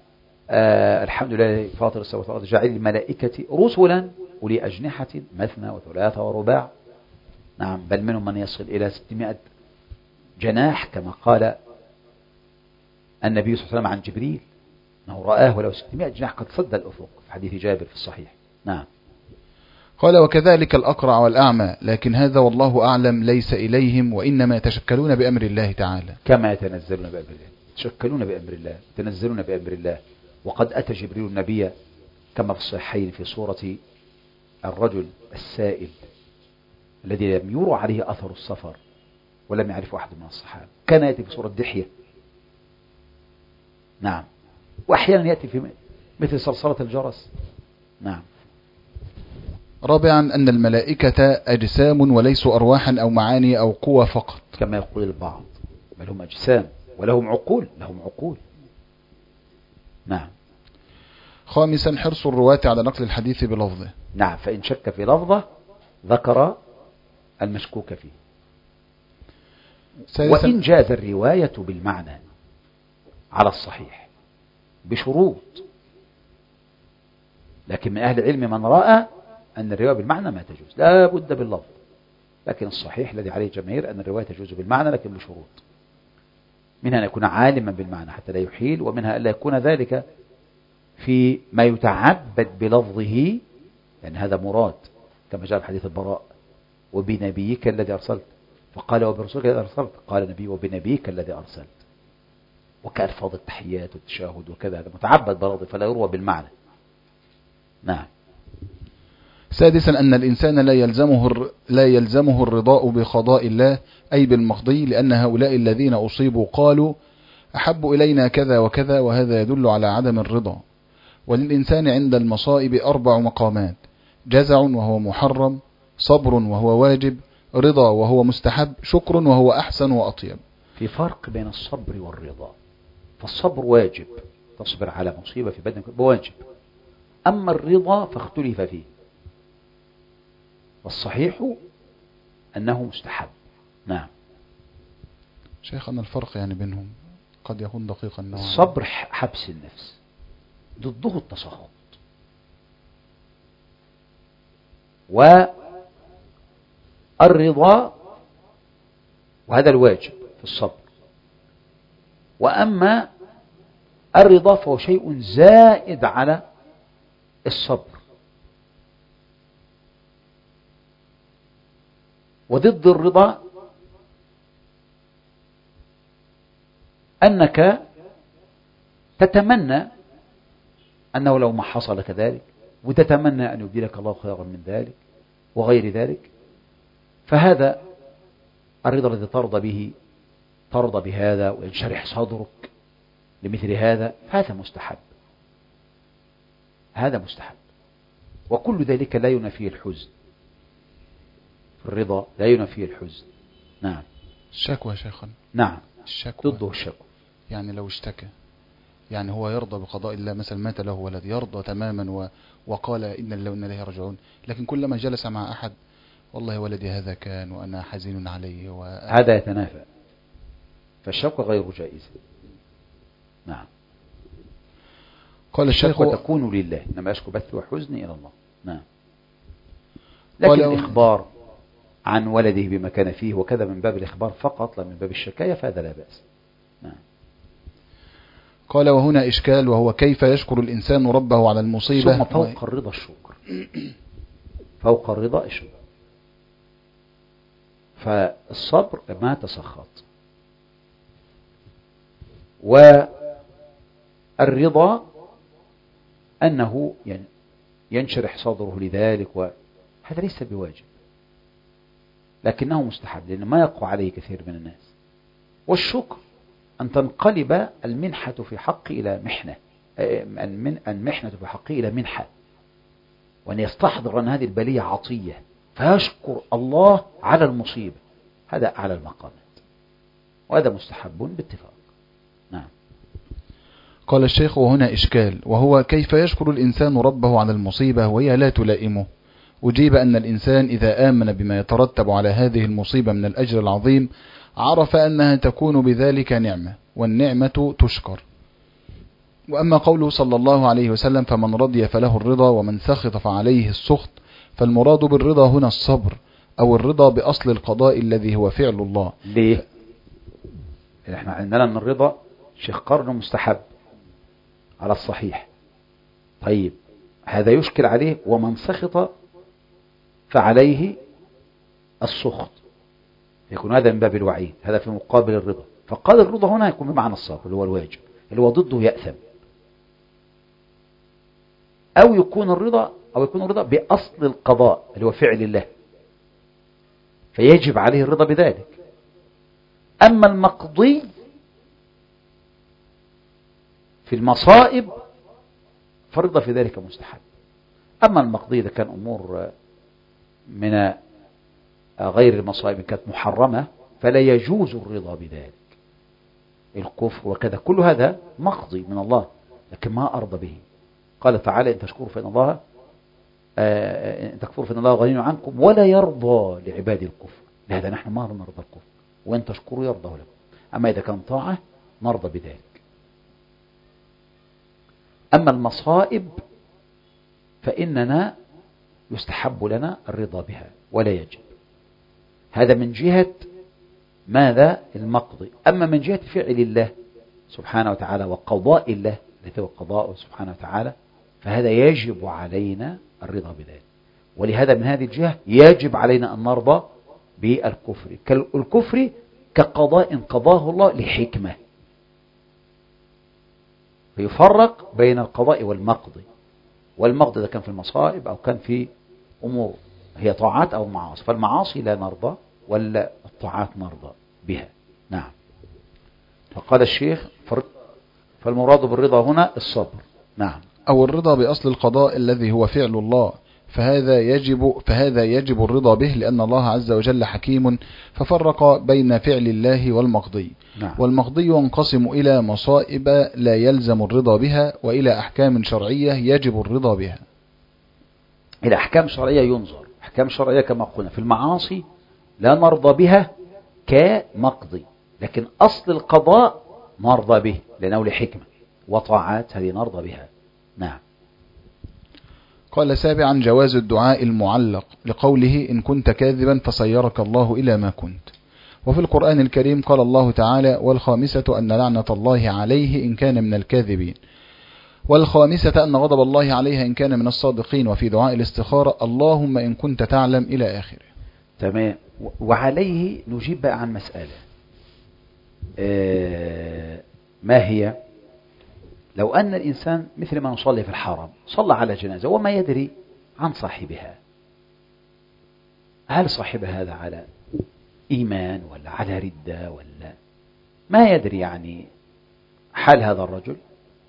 الحمد لله فاطر السماوات والأرض جاعل الملائكة رسلا أولي أجنحة مثنى وثلاث ورباع. نعم، بل منهم من يصل إلى 600 جناح كما قال النبي صلى الله عليه وسلم عن جبريل أنه رآه ولو 600 جناح قد سد الأفق في حديث جابر في الصحيح. نعم. قال وكذلك الأقرع والأعمى، لكن هذا والله أعلم ليس إليهم، وإنما يتشكلون بأمر الله تعالى. كما يتنزلون بأمر الله، يتشكلون بأمر الله، يتنزلون بأمر الله. وقد أتى جبريل النبي كما في الصحيحين في صورة الرجل السائل الذي لم يرى عليه أثر السفر ولم يعرف أحد من الصحابة، كان يأتي في صورة دحية. نعم. وأحيانا يأتي في مثل صلصلة الجرس. نعم. رابعا أن الملائكة أجسام وليسوا أرواحا أو معاني أو قوى فقط كما يقول البعض، بل هم أجسام ولهم عقول، لهم عقول. نعم. خامسا حرص الرواة على نقل الحديث بلفظه. نعم، فإن شك في لفظه ذكر المشكوك فيه. وإن جاز الرواية بالمعنى على الصحيح بشروط، لكن من أهل العلم من رأى أن الرواية بالمعنى ما تجوز، لا بد باللفظ. لكن الصحيح الذي عليه الجماهير أن الرواية تجوز بالمعنى لكن بشروط، منها أن يكون عالما بالمعنى حتى لا يحيل، ومنها أن لا يكون ذلك في ما يتعبد بلفظه، يعني هذا مراد كما جاء في حديث البراء وبنبيك الذي أرسلت، فقال وبرسولك الذي أرسلت، قال نبي وبنبيك الذي أرسلت، وكألفاظ التحيات والتشاهد وكذا، هذا متعبد بلفظه فلا يروى بالمعنى. نعم. سادسا أن الإنسان لا يلزمه الرضاء بقضاء الله أي بالمقضي، لأن هؤلاء الذين أصيبوا قالوا أحب إلينا كذا وكذا، وهذا يدل على عدم الرضا. وللإنسان عند المصائب 4 مقامات: جزع وهو محرم، صبر وهو واجب، رضا وهو مستحب، شكر وهو أحسن وأطيب. في فرق بين الصبر والرضا، فالصبر واجب، تصبر على مصيبة في بدنك بواجب، أما الرضا فاختلف فيه، والصحيح أنه مستحب. نعم. شيخنا الفرق يعني بينهم قد يكون دقيقا نوعا. الصبر حبس النفس، ضده التسخط، والرضا وهذا الواجب في الصبر. وأما الرضا فهو شيء زائد على الصبر. وضد الرضا أنك تتمنى أنه لو ما حصل كذلك، وتتمنى أن يبدلك الله خيرا من ذلك وغير ذلك. فهذا الرضا الذي ترضى بهذا وينشرح صدرك لمثل هذا، فهذا مستحب. هذا مستحب. وكل ذلك لا ينافيه الحزن. الرضا لا ينافيه الحزن. نعم. الشكوى شيخا. نعم. الشكوى ضده الشكوى. يعني لو اشتكى، يعني هو يرضى بقضاء الله، مثلا مات له ولد، يرضى تماما وقال إن لله وإنا إليه راجعون، لكن كلما جلس مع أحد والله ولدي هذا كان وأنا حزين عليه هذا يتنافى، فالشكوى غير جائزة. نعم. قال الشيخ تكون لله، إنما أشكو بثي وحزني إلى الله. نعم. لكن الإخبار عن ولده بما كان فيه وكذا من باب الإخبار فقط لا من باب الشكاية، فهذا لا بأس. نعم. قال وهنا إشكال، وهو كيف يشكر الإنسان ربه على المصيبة؟ ثم فوق الرضا الشكر. فوق الرضا الشكر. فالصبر ما تسخط، والرضا أنه ينشرح صدره لذلك، وهذا ليس بواجب لكنه مستحب، لأنه ما يقوى عليه كثير من الناس. والشكر أن تنقلب المنحة في حقه إلى محنة، المحنة في حقه إلى منحة، وأن يستحضر أن هذه البلية عطية فيشكر الله على المصيبة. هذا أعلى المقامات، وهذا مستحب باتفاق. نعم. قال الشيخ وهنا إشكال، وهو كيف يشكر الإنسان ربه على المصيبة وهي لا تلائمه؟ أجيب أن الإنسان إذا آمن بما يترتب على هذه المصيبة من الأجر العظيم عرف أنها تكون بذلك نعمة، والنعمة تشكر. وأما قوله صلى الله عليه وسلم فمن رضي فله الرضا ومن سخط فعليه السخط، فالمراد بالرضا هنا الصبر، أو الرضا بأصل القضاء الذي هو فعل الله. ليه؟ احنا عندنا أن الرضا شيخ قرن مستحب على الصحيح. طيب هذا يشكل عليه ومن سخط فعليه السخط، يكون هذا من باب الوعيد، هذا في مقابل الرضا. فقال الرضا هنا يكون بمعنى الصبر اللي هو الواجب، اللي هو ضده يأثم. أو يكون الرضا بأصل القضاء اللي هو فعل الله، فيجب عليه الرضا بذلك. أما المقضي في المصائب فالرضا في ذلك مستحب. أما المقضي إذا كان أمور من غير المصائب كانت محرمة فلا يجوز الرضا بذلك، الكفر وكذا، كل هذا مقضي من الله لكن ما أرضى به. قال تعالى إن تشكروا فإن الله إن تكفروا فإن الله غني عنكم ولا يرضى لعباد الكفر. لهذا نحن ما نرضى الكفر، وإن تشكروا يرضى لكم. أما إذا كان طاعة نرضى بذلك. أما المصائب فإننا يستحب لنا الرضا بها ولا يجب. هذا من جهة ماذا؟ المقضي. أما من جهة فعل الله سبحانه وتعالى وقضاء الله الذي هو قضاءه سبحانه وتعالى، فهذا يجب علينا الرضا بذلك. ولهذا من هذه الجهة يجب علينا أن نرضى بالكفر. الكفر كقضاء قضاه الله لحكمة، فيفرق بين القضاء والمقضي. والمقضي إذا كان في المصائب أو كان في أمور هي طاعات أو معاصي، فالمعاصي لا نرضى ولا الطاعات نرضى بها. نعم. فقال الشيخ فالمراد بالرضا هنا الصبر. نعم. أو الرضا بأصل القضاء الذي هو فعل الله، فهذا يجب الرضا به، لأن الله عز وجل حكيم ففرق بين فعل الله والمقضي. نعم. والمقضي ينقسم إلى مصائب لا يلزم الرضا بها، وإلى أحكام شرعية يجب الرضا بها. إلى أحكام شرعية ينظر. أحكام شرعية كما قلنا في المعاصي لا نرضى بها كمقضي، لكن أصل القضاء نرضى به لأنه لحكمة، وطاعات هذه نرضى بها. نعم. قال سابعا جواز الدعاء المعلق، لقوله إن كنت كاذبا فصيرك الله إلى ما كنت. وفي القرآن الكريم قال الله تعالى: والخامسة أن لعنة الله عليه إن كان من الكاذبين، والخامسة أن غضب الله عليها إن كان من الصادقين، وفي دعاء الاستخارة: اللهم إن كنت تعلم، إلى آخره. تمام. وعليه نجيب بقى عن مسألة، ما هي؟ لو أن الإنسان مثل ما نصلي في الحرم صلى على جنازة وما يدري عن صاحبها، هل صاحب هذا على إيمان ولا على ردة ولا ما يدري يعني حال هذا الرجل؟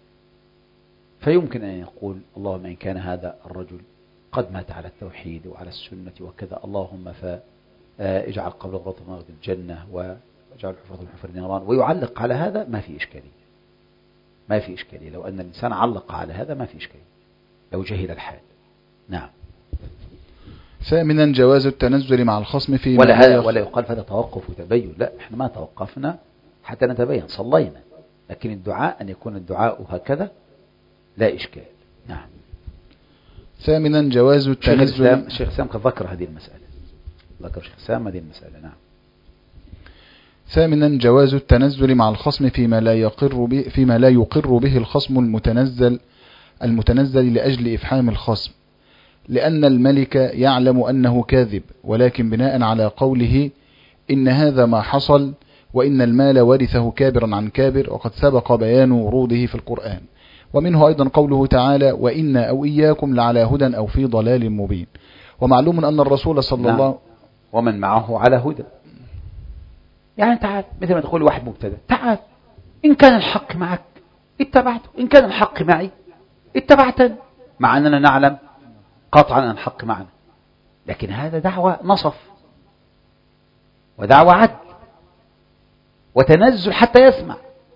فيمكن أن يقول: اللهم إن كان هذا الرجل قد مات على التوحيد وعلى السنة وكذا، اللهم فاجعل قبل غرفة الجنة واجعل حفرة من حفر النيران، ويعلق على هذا، ما في إشكالية. ما في إشكالية لو أن الإنسان علق على هذا، ما في إشكالية لو جهل الحال. نعم. ثامنا جواز التنزل مع الخصم في ولا يقال فهذا توقف وتبين، لا، احنا ما توقفنا حتى نتبين، صلينا، لكن الدعاء أن يكون الدعاء هكذا لا إشكال. نعم. ثامنا جواز التنزل. الشيخ سام قد ذكر هذه المسألة، ذكر الشيخ سام هذه المسألة. نعم. ثامنا جواز التنزل مع الخصم فيما لا يقر به الخصم المتنزل لأجل إفحام الخصم، لأن الملك يعلم أنه كاذب، ولكن بناء على قوله: إن هذا ما حصل، وإن المال ورثه كابرا عن كابر، وقد سبق بيان وروده في القرآن. ومنه أيضا قوله تعالى: وإن أو إياكم لعلى هدى أو في ضلال مبين. ومعلوم أن الرسول صلى الله ومن معه على هدى، يعني تعال مثل ما تقول واحد مبتدأ: تعال إن كان الحق معك اتبعته، إن كان الحق معي اتبعتني، مع أننا نعلم قطعا أن الحق معنا، لكن هذا دعوة نصف ودعوة عدل وتنزل حتى يسمع.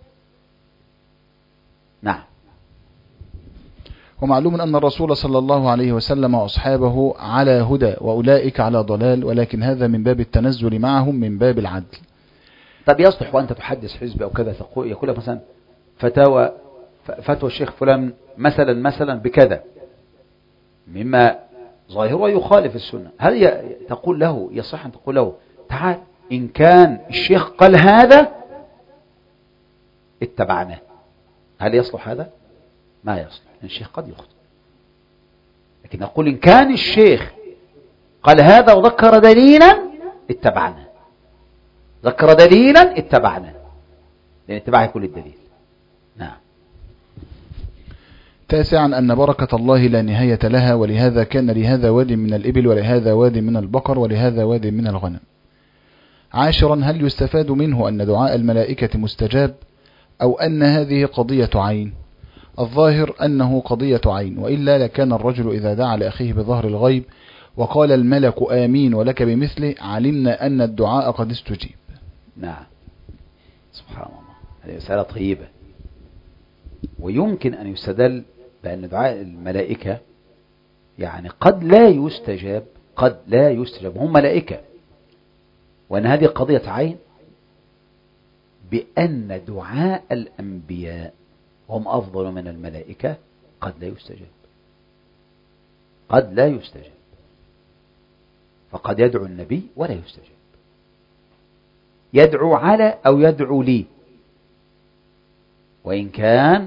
نعم. ومعلوم أن الرسول صلى الله عليه وسلم وأصحابه على هدى وأولئك على ضلال، ولكن هذا من باب التنزل معهم من باب العدل. طب يصلح وأنت تحدث حزب أو كذا يقول لك مثلا فتوى الشيخ فلان مثلا بكذا مما ظاهره يخالف السنة، هل تقول له يصح أن تقول له: تعال إن كان الشيخ قال هذا اتبعناه؟ هل يصلح هذا؟ ما يصلح، الشيخ قد يخطئ، لكن نقول إن كان الشيخ قال هذا وذكر دليلا اتبعناه، ذكر دليلا اتبعناه، لأن اتباع كل الدليل. نعم. تاسعا أن بركة الله لا نهاية لها، ولهذا كان لهذا واد من الإبل، ولهذا واد من البقر، ولهذا واد من الغنم. عاشرا هل يستفاد منه أن دعاء الملائكة مستجاب، أو أن هذه قضية عين؟ الظاهر أنه قضية عين، وإلا لكان الرجل إذا دعا لأخيه بظهر الغيب وقال الملك آمين ولك بمثله علمنا أن الدعاء قد استجيب. نعم. سبحان الله، هذه مسألة طيبة. ويمكن أن يستدل بأن دعاء الملائكة يعني قد لا يستجاب، هم ملائكة، وأن هذه قضية عين، بأن دعاء الأنبياء هم أفضل من الملائكة قد لا يستجاب، فقد يدعو النبي ولا يستجاب، يدعو على أو يدعو لي، وإن كان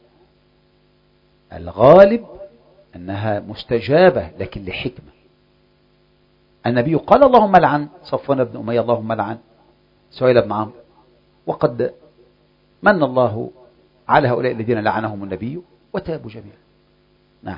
الغالب أنها مستجابة لكن لحكمة. النبي قال: اللهم لعن صفوان بن أمية، اللهم لعن سهيل بن عمرو، وقد من الله على هؤلاء الذين لعنهم النبي وتابوا جميعا. نعم.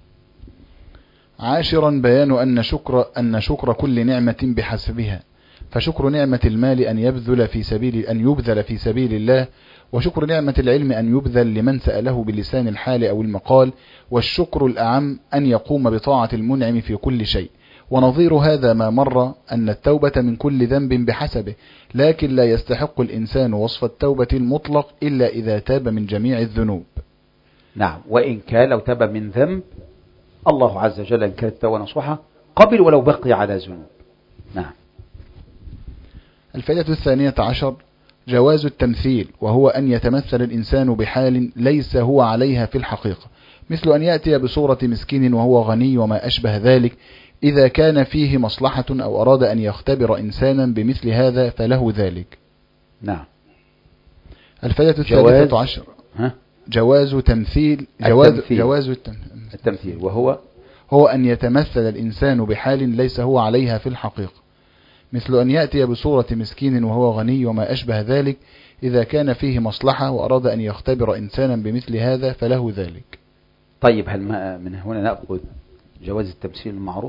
عاشرا بيان أن شكر كل نعمة بحسبها، فشكر نعمة المال أن يبذل في سبيل الله، وشكر نعمة العلم أن يبذل لمن سأله بلسان الحال أو المقال، والشكر الأعم أن يقوم بطاعة المنعم في كل شيء. ونظير هذا ما مر أن التوبة من كل ذنب بحسبه، لكن لا يستحق الإنسان وصف التوبة المطلق إلا إذا تاب من جميع الذنوب. نعم. وإن كان لو تاب من ذنب الله عز وجل إن كانت توبة نصوحة قبل ولو بقي على ذنوب. نعم. الفائدة 12 جواز التمثيل، وهو أن يتمثل الإنسان بحال ليس هو عليها في الحقيقة، مثل أن يأتي بصورة مسكين وهو غني وما أشبه ذلك إذا كان فيه مصلحة أو أراد أن يختبر إنسانا بمثل هذا فله ذلك. نعم. الفائدة 13 جواز تمثيل التمثيل هو أن يتمثل الإنسان بحال ليس هو عليها في الحقيقة، مثل أن يأتي بصورة مسكين وهو غني وما أشبه ذلك إذا كان فيه مصلحة وأراد أن يختبر إنسانا بمثل هذا فله ذلك. طيب هل من هنا نأخذ جواز التمثيل المعروف؟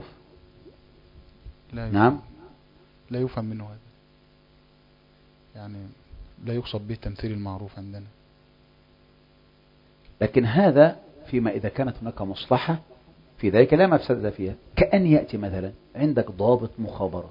نعم. لا يفهم منه هذا، يعني لا يقصد به التمثيل المعروف عندنا. لكن هذا فيما إذا كانت هناك مصلحة في ذلك لا مفسدة فيها، كأن يأتي مثلا عندك ضابط مخابرات،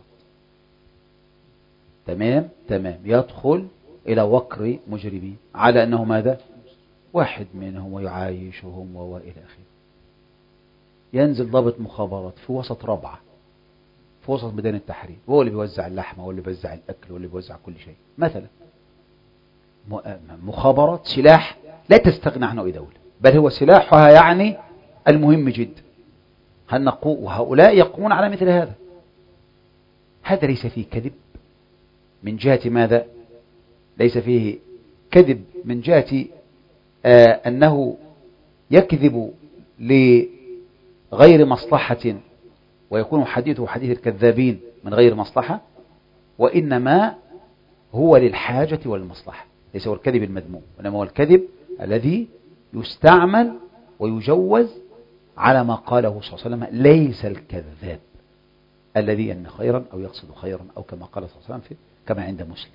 تمام يدخل إلى وكر مجرمين على أنه ماذا؟ واحد منهم ويعايشهم وإلى آخره. ينزل ضابط مخابرات في وسط ربعة، في وسط ميدان التحرير، هو اللي بيوزع اللحمة واللي بيوزع الأكل واللي بيوزع كل شيء مثلا. مخابرات سلاح لا تستغنى عنه أي دولة، بل هو سلاحها يعني المهم جدا. وهؤلاء يقومون على مثل هذا. هذا ليس فيه كذب من جهة ماذا؟ ليس فيه كذب من جهة أنه يكذب لغير مصلحة ويكون حديثه حديث الكذابين من غير مصلحة، وإنما هو للحاجة والمصلحة. ليس هو الكذب المذموم، وإنما هو الكذب الذي يستعمل ويجوز على ما قاله صلى الله عليه وسلم. ليس الكذاب الذي ينمي خيرا أو يقصد خيرا، أو كما قال صلى الله عليه وسلم كما عند مسلم.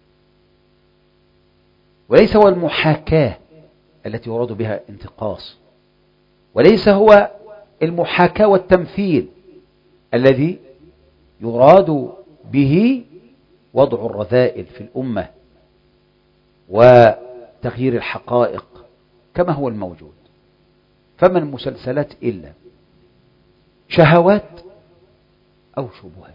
وليس هو المحاكاة التي يراد بها انتقاص، وليس هو المحاكاة والتمثيل الذي يراد به وضع الرذائل في الأمة وتغيير الحقائق كما هو الموجود. فما المسلسلات إلا شهوات أو شبهات،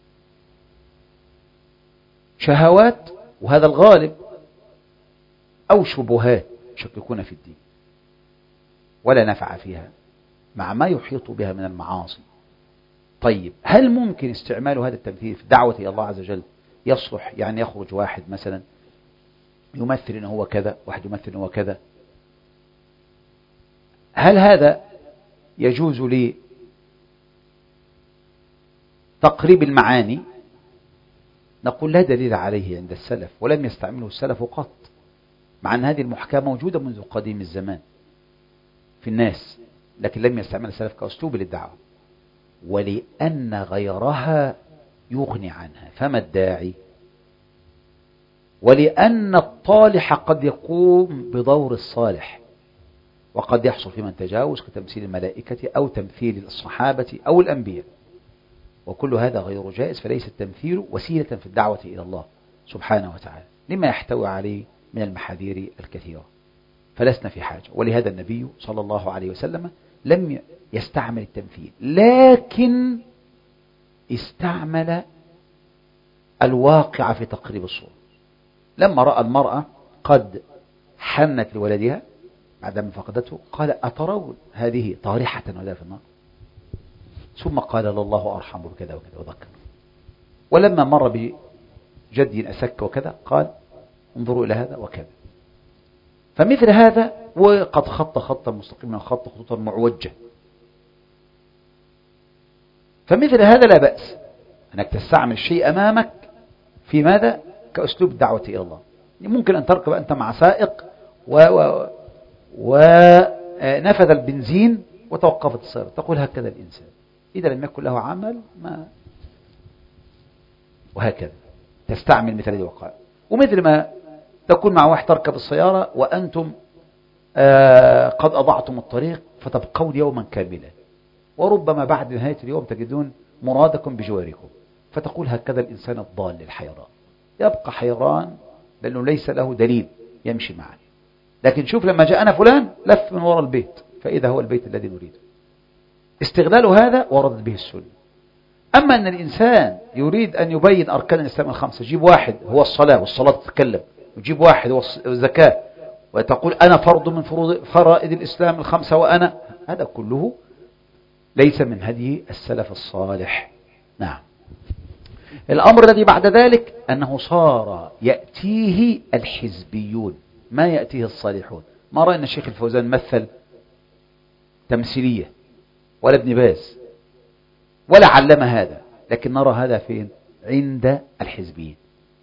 شهوات وهذا الغالب، أو شبهات يشككون في الدين ولا نفع فيها مع ما يحيط بها من المعاصي. طيب هل ممكن استعمال هذا التمثيل في الدعوة إلى الله عز وجل؟ يصلح يعني يخرج واحد مثلا يمثل إنه هو كذا، واحد يمثل إنه هو كذا، هل هذا يجوز لي تقريب المعاني؟ نقول لا دليل عليه عند السلف، ولم يستعمله السلف قط، مع أن هذه المحكاة موجودة منذ قديم الزمان في الناس، لكن لم يستعمل السلف كأسلوب للدعوة، ولأن غيرها يغني عنها. فما الداعي؟ ولأن الطالح قد يقوم بدور الصالح، وقد يحصل في من تجاوز كتمثيل الملائكة أو تمثيل الصحابة أو الأنبياء، وكل هذا غير جائز. فليس التمثيل وسيلة في الدعوة إلى الله سبحانه وتعالى لما يحتوي عليه من المحاذير الكثيرة، فلسنا في حاجة. ولهذا النبي صلى الله عليه وسلم لم يستعمل التمثيل، لكن استعمل الواقع في تقريب الصورة. لما رأى المرأة قد حنت لولدها بعدما فقدته قال: أترون هذه طارحة ولا في النار؟ ثم قال: لله أرحم بكذا وكذا وذكر. ولما مر بجد أسك وكذا قال: انظروا إلى هذا وكذا. فمثل هذا، وقد خط خطا مستقيما وخط خطوطا معوجة، فمثل هذا لا بأس أنك تستعمل الشيء أمامك في ماذا؟ كأسلوب الدعوة إلى الله. ممكن أن تركب أنت مع سائق ونفذ البنزين وتوقفت السيارة، تقول: هكذا الإنسان إذا لم يكن له عمل ما، وهكذا تستعمل مثل هذه الوقائع. ومثل ما تكون مع واحد تركب السيارة وأنتم قد أضعتم الطريق فتبقون يوما كاملا، وربما بعد نهاية اليوم تجدون مرادكم بجواركم، فتقول: هكذا الإنسان الضال الحيران، يبقى حيران لأنه ليس له دليل يمشي معه. لكن شوف لما جاءنا فلان لف من وراء البيت فإذا هو البيت الذي نريده. استغلال هذا وردت به السنة. أما أن الإنسان يريد أن يبين أركان الإسلام الخمسة، يجيب واحد هو الصلاة والصلاة تتكلم، ويجيب واحد هو الزكاة وتقول أنا فرض من فرائض الإسلام الخمسة وأنا، هذا كله ليس من هدي السلف الصالح. نعم. الأمر الذي بعد ذلك أنه صار يأتيه الحزبيون ما يأتيه الصالحون. ما رأينا الشيخ الفوزان مثل تمثيلية، ولا ابن باز، ولا علم هذا، لكن نرى هذا فين؟ عند الحزبيين،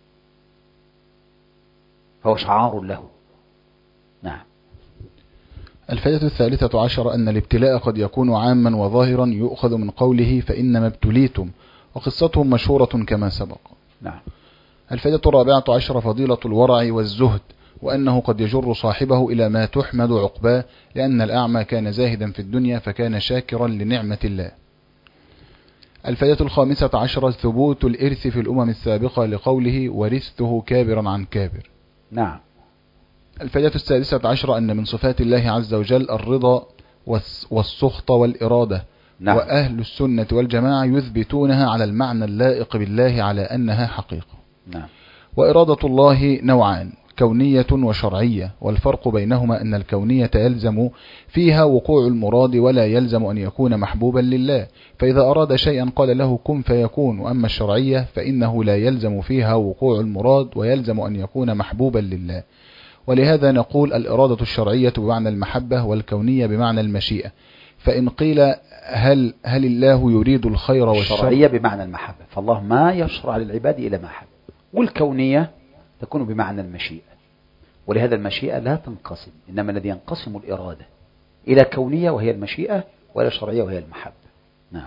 فهو شعار له. نعم. الفائدة 13 أن الابتلاء قد يكون عاما وظاهرا يؤخذ من قوله فإنما ابتليتم، وقصتهم مشهورة كما سبق. نعم. الفائدة 14 فضيلة الورع والزهد، وأنه قد يجر صاحبه إلى ما تحمد عقباه، لأن الأعمى كان زاهدا في الدنيا فكان شاكرا لنعمة الله. الفائدة 15 ثبوت الإرث في الأمم السابقة لقوله ورثته كابرا عن كابر. نعم. الفائدة 16 أن من صفات الله عز وجل الرضا والسخط والإرادة. نعم. وأهل السنة والجماعة يثبتونها على المعنى اللائق بالله على أنها حقيقة. نعم. وإرادة الله نوعان، كونية وشرعية، والفرق بينهما أن الكونية يلزم فيها وقوع المراد ولا يلزم أن يكون محبوبا لله، فإذا أراد شيئا قال له كن فيكون. وأما الشرعية فإنه لا يلزم فيها وقوع المراد ويلزم أن يكون محبوبا لله. ولهذا نقول الإرادة الشرعية بمعنى المحبة والكونية بمعنى المشيئة. فإن قيل هل الله يريد الخير والشر؟ الشرعية بمعنى المحبة، فالله ما يشرع للعباد إلى ما حب، والكونية تكون بمعنى المشيئة، ولهذا المشيئة لا تنقسم، إنما الذي ينقسم الإرادة إلى كونية وهي المشيئة، وإلى شرعية وهي المحبة. نعم.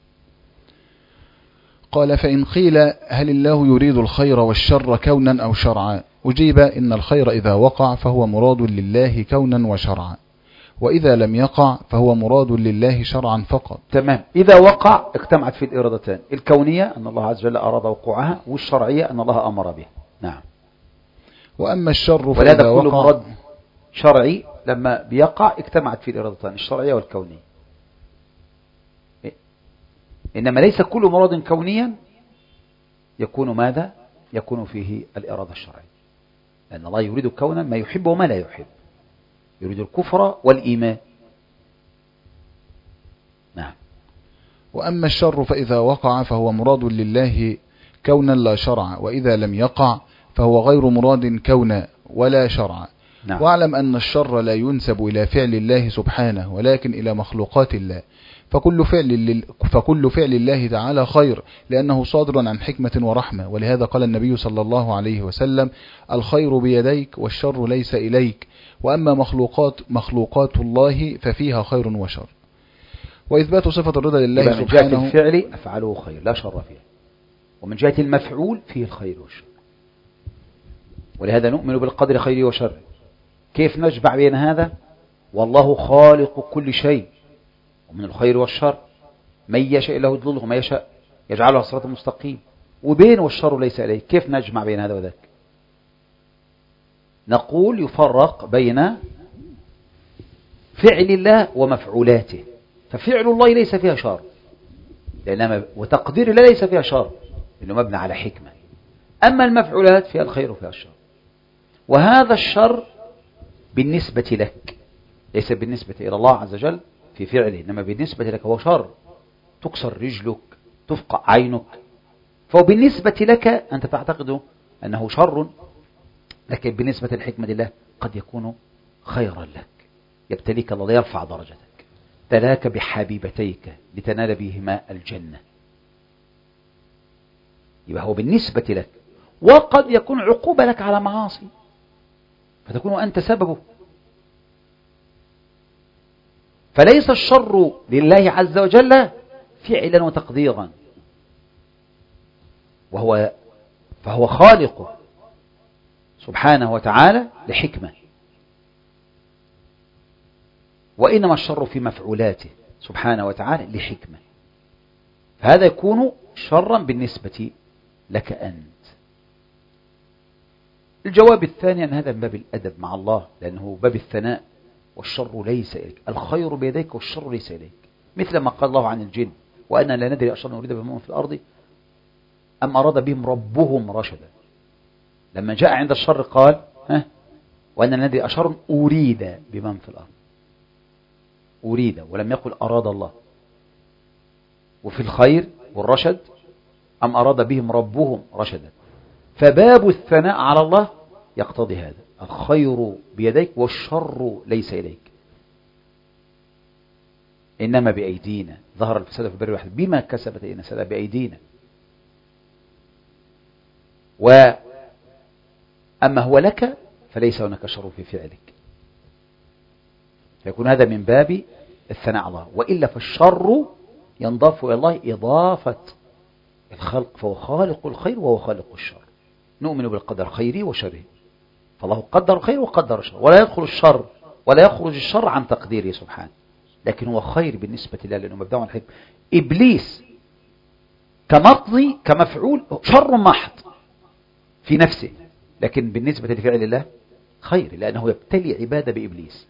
قال فإن قيل هل الله يريد الخير والشر كونا أو شرعا؟ أجيب إن الخير إذا وقع فهو مراد لله كونا وشرعا، وإذا لم يقع فهو مراد لله شرعا فقط. تمام. إذا وقع اجتمعت في الإرادتان، الكونية أن الله عز وجل أراد وقوعها، والشرعية أن الله أمر بها. نعم. وأما الشر فإذا كل وقع مراد شرعي لما بيقع اجتمعت في الإرادتان الشرعية والكونية. إنما ليس كل مراد كونيا يكون ماذا؟ يكون فيه الإرادة الشرعية، لأن الله يريد كونا ما يحب وما لا يحب، يريد الكفر والإيمان. نعم. وأما الشر فإذا وقع فهو مراد لله كونا لا شرعا، وإذا لم يقع فهو غير مراد كونا ولا شرعا. نعم. واعلم أن الشر لا ينسب إلى فعل الله سبحانه ولكن إلى مخلوقات الله، فكل فعل الله تعالى خير لأنه صادر عن حكمة ورحمة. ولهذا قال النبي صلى الله عليه وسلم الخير بيديك والشر ليس إليك، وأما مخلوقات الله ففيها خير وشر. وإثبات صفة الرضا لله سبحانه. من جهة الفعل أفعله خير لا شر فيه، ومن جهة المفعول فيه الخير والشر، ولهذا نؤمن بالقدر خيره وشره. كيف نجمع بين هذا؟ والله خالق كل شيء، ومن الخير والشر من يشاء له يضلله وما يشاء يجعله صراط مستقيم، وبين والشر ليس إليه. كيف نجمع بين هذا وذاك؟ نقول يفرق بين فعل الله ومفعولاته، ففعل الله ليس فيها شر، وتقدير الله ليس فيها شر لأنه مبنى على حكمة. أما المفعولات فيها الخير وفيها الشر، وهذا الشر بالنسبة لك ليس بالنسبة إلى الله عز وجل في فعله، إنما بالنسبة لك هو شر. تكسر رجلك، تفقع عينك، فهو بالنسبة لك أنت تعتقد أنه شر، لكن بالنسبة للحكمة لله قد يكون خيرا لك. يبتليك الله ليرفع درجتك، ابتلاك بحبيبتيك لتنال بهما الجنة، يبقى هو بالنسبة لك. وقد يكون عقوبة لك على معاصي فتكون أنت سببه. فليس الشر لله عز وجل فعلا وتقديرا، فهو خالقه سبحانه وتعالى لحكمة، وإنما الشر في مفعولاته سبحانه وتعالى لحكمة، فهذا يكون شرا بالنسبة لك أنت. الجواب الثاني أن هذا من باب الأدب مع الله، لأنه باب الثناء، والشر ليس إليك، الخير بيديك والشر ليس إليك، مثل ما قال الله عن الجن وأنا لا ندري أشر نريد بهم في الأرض أم أراد بهم ربهم رشدا. لما جاء عند الشر قال وأن النادي أشر أريد بمن في الأرض، أريد ولم يقل أراد الله. وفي الخير والرشد أم أراد بهم ربهم رشدا. فباب الثناء على الله يقتضي هذا، الخير بيديك والشر ليس إليك، إنما بأيدينا ظهر الفساد في البر والبحر بما كسبت أيدينا الناس، بأيدينا. وأما هو لك فليس هناك شر في فعلك، فيكون هذا من باب الثناء على الله. وإلا فالشر ينضاف إلى الله إضافة الخلق، فهو خالق الخير وهو خالق الشر. نؤمن بالقدر خيره وشره، فالله قدر الخير وقدر الشر، ولا يدخل الشر ولا يخرج الشر عن تقديره سبحانه، لكن هو خير بالنسبة لله لأنه مبدأ الحكمة. إبليس كمقضي كمفعول شر محض في نفسه، لكن بالنسبة لفعل الله خير، لأنه يبتلي عبادة بإبليس.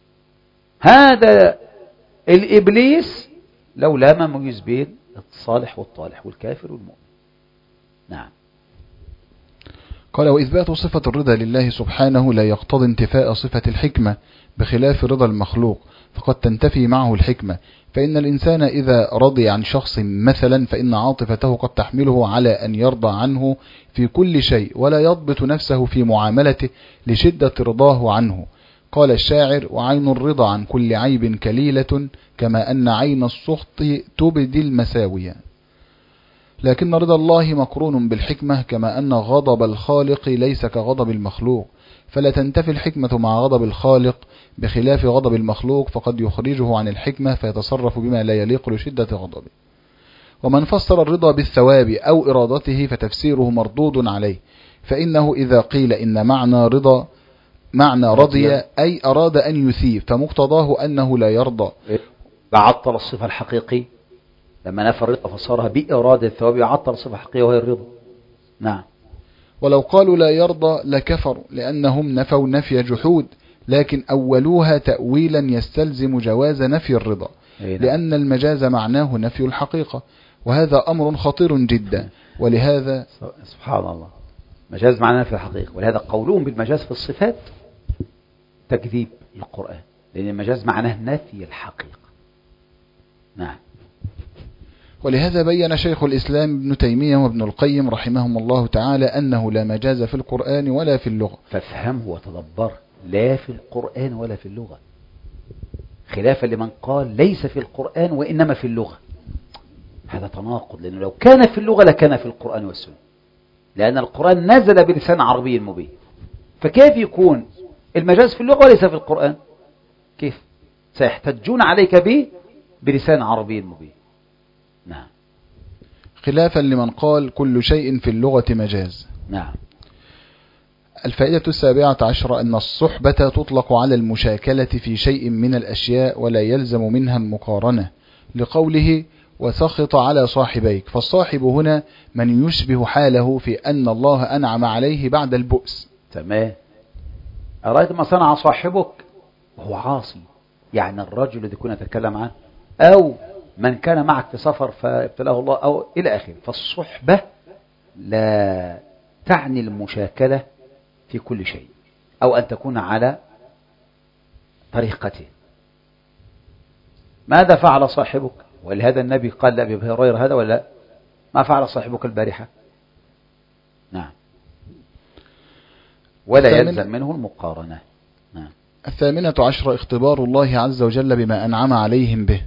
هذا الإبليس لولا ما ميز بين الصالح والطالح والكافر والمؤمن. نعم. قال: وإثبات صفة الرضا لله سبحانه لا يقتضي انتفاء صفة الحكمة بخلاف رضا المخلوق، فقد تنتفي معه الحكمة، فإن الإنسان إذا رضي عن شخص مثلا فإن عاطفته قد تحمله على أن يرضى عنه في كل شيء، ولا يضبط نفسه في معاملته لشدة رضاه عنه. قال الشاعر: وعين الرضا عن كل عيب كليلة، كما أن عين السخط تبدي المساوية. لكن رضا الله مقرون بالحكمة، كما أن غضب الخالق ليس كغضب المخلوق، فلا تنتفي الحكمة مع غضب الخالق بخلاف غضب المخلوق، فقد يخرجه عن الحكمة فيتصرف بما لا يليق لشدة غضبه. ومن فسر الرضا بالثواب أو إرادته فتفسيره مردود عليه، فإنه إذا قيل إن معنى رضي أي أراد أن يثيب، فمقتضاه أنه لا يرضى. بعطل الصفة الحقيقي لما نفى الرضا فسرها بإرادة الثواب، يعطل الصفة الحقيقية وهي الرضا. نعم. ولو قالوا لا يرضى لكفروا، لأنهم نفوا نفي جحود، لكن أولوها تأويلا يستلزم جواز نفي الرضا، لأن المجاز معناه نفي الحقيقة، وهذا أمر خطير جدا. ولهذا سبحان الله، مجاز معناه نفي الحقيقة، ولهذا قولهم بالمجاز في الصفات تكذيب للقرآن، لأن المجاز معناه نفي الحقيقة. نعم. ولهذا بين شيخ الإسلام ابن تيمية وابن القيم رحمهم الله تعالى أنه لا مجاز في القرآن ولا في اللغة. فافهمه وتدبر، لا في القرآن ولا في اللغة، خلافا لمن قال ليس في القرآن وإنما في اللغة. هذا تناقض، لأنه لو كان في اللغة لكان في القرآن والسنة، لأن القرآن نزل بلسان عربي مبين، فكيف يكون المجاز في اللغة وليس في القرآن؟ كيف؟ سيحتجون عليك به بلسان عربي مبين. نعم. خلافا لمن قال كل شيء في اللغة مجاز. نعم. الفائدة 17 أن الصحبة تطلق على المشاكلة في شيء من الأشياء ولا يلزم منها المقارنة، لقوله وسخط على صاحبيك، فالصاحب هنا من يشبه حاله في أن الله أنعم عليه بعد البؤس. تمام. أرأيت ما صنع صاحبك وهو عاصي، يعني الرجل الذي كنا نتكلم عنه، أو من كان معك في سفر فابتلاه الله، أو إلى آخره. فالصحبة لا تعني المشاكلة في كل شيء، أو أن تكون على طريقته. ماذا فعل صاحبك؟ ولهذا النبي قال لأبي هريرة هذا ولا ما فعل صاحبك البارحة؟ نعم. ولا يلزم منه المقارنة. نعم. 18 اختبار الله عز وجل بما أنعم عليهم به.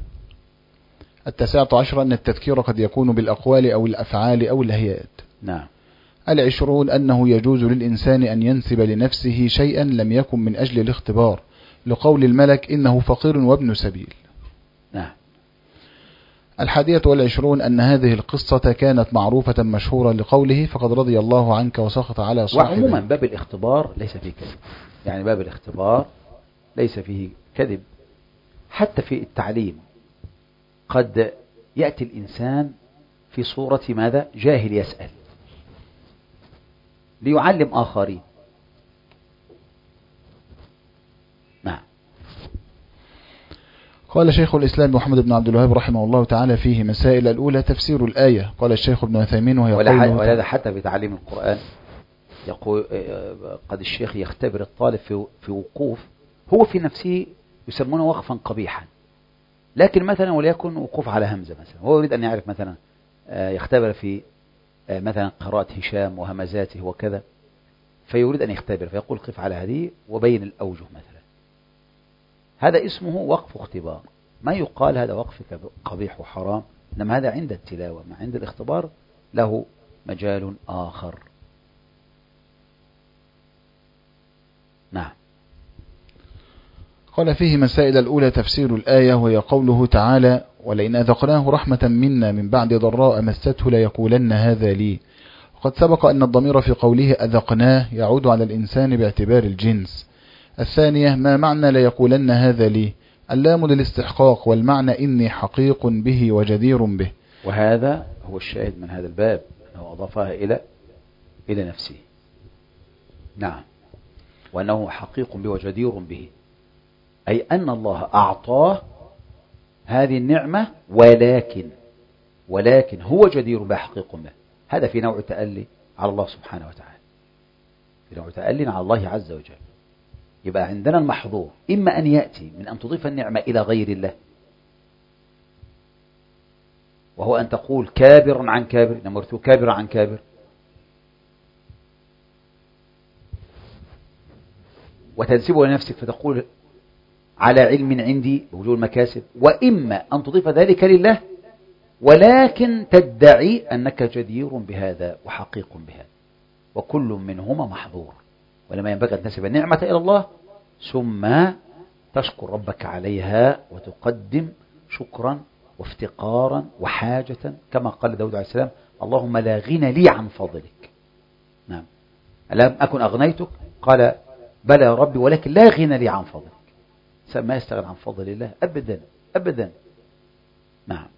19 أن التذكير قد يكون بالأقوال أو الأفعال أو الهيئات. نعم. 20 أنه يجوز للإنسان أن ينسب لنفسه شيئا لم يكن من أجل الاختبار، لقول الملك إنه فقير وابن سبيل. نعم. 21 أن هذه القصة كانت معروفة مشهورة، لقوله فقد رضي الله عنك وسخط على صاحبه. وعموما باب الاختبار ليس فيه كذب، يعني باب الاختبار ليس فيه كذب. حتى في التعليم قد يأتي الإنسان في صورة ماذا؟ جاهل يسأل ليعلم آخرين. نعم. قال شيخ الإسلام محمد بن عبد الوهاب رحمه الله تعالى فيه مسائل. الأولى تفسير الآية. قال الشيخ ابن عثيمين وهي ولهذا حتى في تعليم القرآن يقول قد الشيخ يختبر الطالب في وقوف هو في نفسه يسمونه وقفا قبيحا، لكن مثلا وليكن وقوف على همزة مثلا، هو يريد أن يعرف مثلا يختبر في مثلا قراءة هشام وهمزاته وكذا، فيريد أن يختبر فيقول قف على هذه وبين الأوجه مثلا، هذا اسمه وقف اختبار، ما يقال هذا وقف قبيح وحرام، إنما هذا عند التلاوة، ما عند الاختبار له مجال آخر. نعم. قال فيه مسائل. الأولى تفسير الآية، وهي قوله تعالى ولئن أذقناه رحمة منا من بعد ضراء مسته ليقولن هذا لي. وقد سبق أن الضمير في قوله أذقناه يعود على الإنسان باعتبار الجنس. الثانية ما معنى ليقولن هذا لي؟ اللام للاستحقاق، والمعنى إني حقيق به وجدير به. وهذا هو الشاهد من هذا الباب، أنه أضافها إلى نفسه. نعم. وأنه حقيق به وجدير به، أي أن الله أعطاه هذه النعمة، ولكن هو جدير به حقيق به. هذا في نوع تألي على الله سبحانه وتعالى، في نوع تألي على الله عز وجل. يبقى عندنا المحظور إما أن يأتي من أن تضيف النعمة إلى غير الله، وهو أن تقول كابر عن كابر، نمرت كابر عن كابر، وتنسبه لنفسك فتقول على علم عندي بوجود المكاسب، وإما أن تضيف ذلك لله ولكن تدعي أنك جدير بهذا وحقيق بهذا، وكل منهما محظور. ولما ينبغي أن تنسب النعمة إلى الله ثم تشكر ربك عليها وتقدم شكرا وافتقارا وحاجة، كما قال داود عليه السلام اللهم لا غنى لي عن فضلك. نعم. ألم أكن أغنيتك؟ قال بلى يا ربي ولكن لا غنى لي عن فضلك. ما يستغنى عن فضل الله أبدا أبدا. نعم.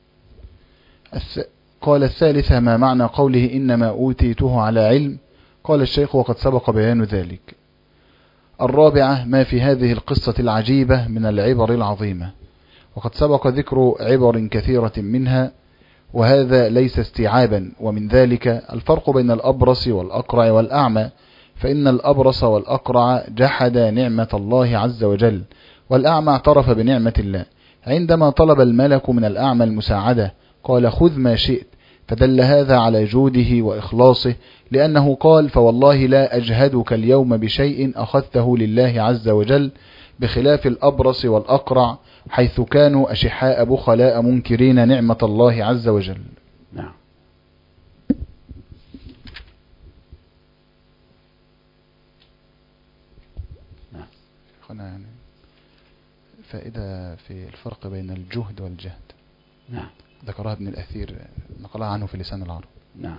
قال الثالثة ما معنى قوله إنما أوتيته على علم؟ قال الشيخ وقد سبق بيان ذلك. الرابعة ما في هذه القصة العجيبة من العبر العظيمة، وقد سبق ذكر عبر كثيرة منها، وهذا ليس استيعابا. ومن ذلك الفرق بين الأبرص والأقرع والأعمى، فإن الأبرص والأقرع جحد نعمة الله عز وجل، والأعمى اعترف بنعمة الله. عندما طلب الملك من الأعمى المساعدة قال خذ ما شئت، فدل هذا على جوده وإخلاصه، لأنه قال فوالله لا أجهدك اليوم بشيء أخذته لله عز وجل، بخلاف الأبرص والأقرع حيث كانوا أشحاء بخلاء منكرين نعمة الله عز وجل. نعم. يعني فائدة في الفرق بين الجهد والجهد. نعم. ذكرها ابن الأثير، نقلها عنه في لسان العرب. نعم.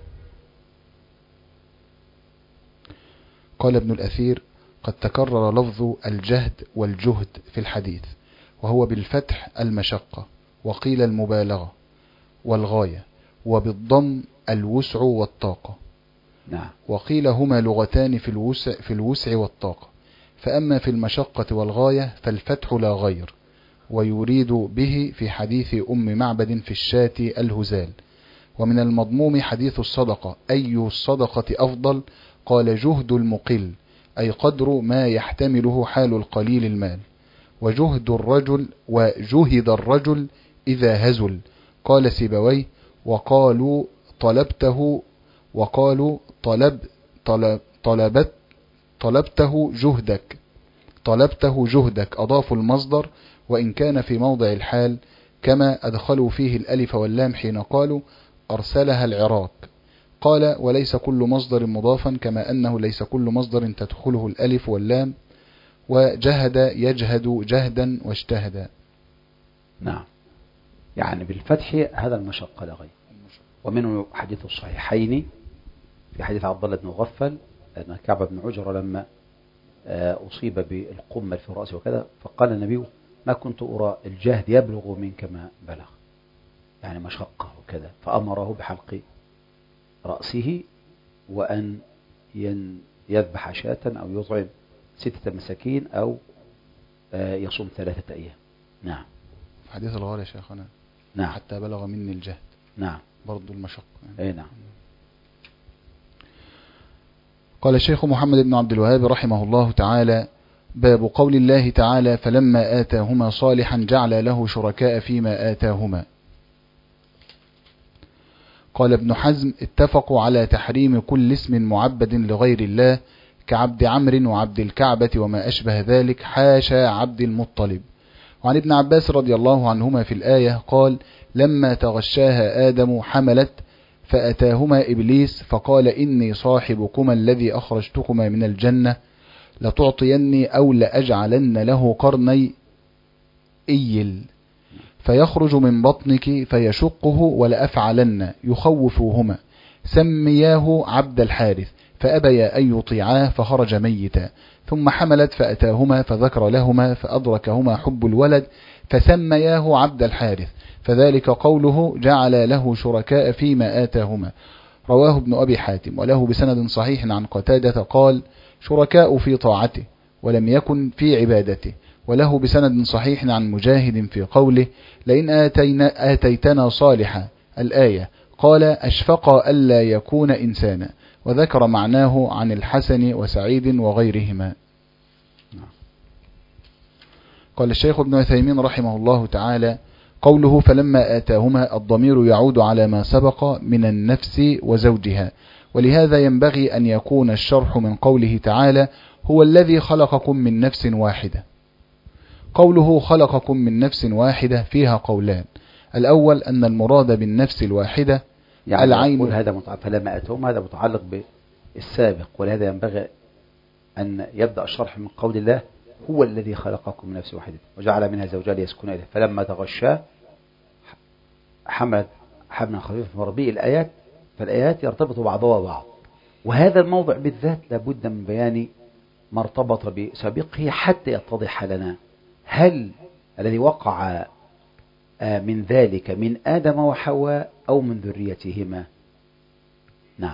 قال ابن الأثير قد تكرر لفظ الجهد والجهد في الحديث، وهو بالفتح المشقة، وقيل المبالغة والغاية، وبالضم الوسع والطاقة. نعم. وقيل هما لغتان في الوسع والطاقة، فأما في المشقة والغاية فالفتح لا غير. ويريد به في حديث أم معبد في الشاة الهزال. ومن المضموم حديث الصدقة أي الصدقة أفضل؟ قال جهد المقل، أي قدر ما يحتمله حال القليل المال. وجهد الرجل إذا هزل. قال سيبويه وقالوا طلبته جهدك أضافوا المصدر وإن كان في موضع الحال، كما أدخلوا فيه الألف واللام حين قالوا أرسلها العراق. قال وليس كل مصدر مضافا، كما أنه ليس كل مصدر تدخله الألف واللام. وجهد يجهد جهدا واجتهد. نعم. يعني بالفتح هذا المشقة لا غير. ومنه حديث الصحيحين في حديث عبد الله بن مغفل أن كعب بن عجرة لما أصيب بالقمل في رأسه وكذا، فقال النبي ما كنت أرى الجهد يبلغ منك ما بلغ، يعني مشقة وكذا، فأمره بحلق رأسه وأن يذبح شاة أو يطعم 6 مساكين أو يصوم 3 أيام. نعم. في حديث الغار يا شيخنا. نعم. حتى بلغ مني الجهد. نعم. برضو المشقة يعني. أي نعم. قال الشيخ محمد بن عبد الوهاب رحمه الله تعالى: باب قول الله تعالى: فلما آتاهما صالحا جعل له شركاء فيما آتاهما. قال ابن حزم: اتفقوا على تحريم كل اسم معبد لغير الله كعبد عمرو وعبد الكعبة وما أشبه ذلك، حاشا عبد المطلب. وعن ابن عباس رضي الله عنهما في الآية قال: لما تغشاها آدم حملت فأتاهما إبليس فقال: إني صاحبكما الذي أخرجتكما من الجنة لتعطيني أو لأجعلن له قرني إيل فيخرج من بطنك فيشقه ولأفعلن يخوفوهما، سمياه عبد الحارث فأبيا أن يطيعاه فخرج ميتا. ثم حملت فأتاهما فذكر لهما فأدركهما حب الولد فسمياه عبد الحارث، فذلك قوله جعل له شركاء فيما آتاهما. رواه ابن أبي حاتم وله بسند صحيح عن قتادة قال: شركاء في طاعته ولم يكن في عبادته. وله بسند صحيح عن مجاهد في قوله: لئن آتيتنا صالحا الآية، قال: أشفق ألا يكون إنسانا. وذكر معناه عن الحسن وسعيد وغيرهما. قال الشيخ ابن عثيمين رحمه الله تعالى: قوله فلما آتاهما الضمير يعود على ما سبق من النفس وزوجها، ولهذا ينبغي أن يكون الشرح من قوله تعالى: هو الذي خلقكم من نفس واحدة. قوله خلقكم من نفس واحدة فيها قولان: الأول أن المراد بالنفس الواحدة يعني العين. هذا فلما أتاهما هذا متعلق بالسابق، ولهذا ينبغي أن يبدأ الشرح من قول الله: هو الذي خلقكم من نفس واحدة وجعل منها زوجها ليسكن إليه فلما تغشاه حملا خفيفا فربيه الآيات. فالآيات يرتبط بعضها بعض، وهذا الموضع بالذات لابد من بيان ما ارتبط بسابقه حتى يتضح لنا هل الذي وقع من ذلك من آدم وحواء أو من ذريتهما. نعم.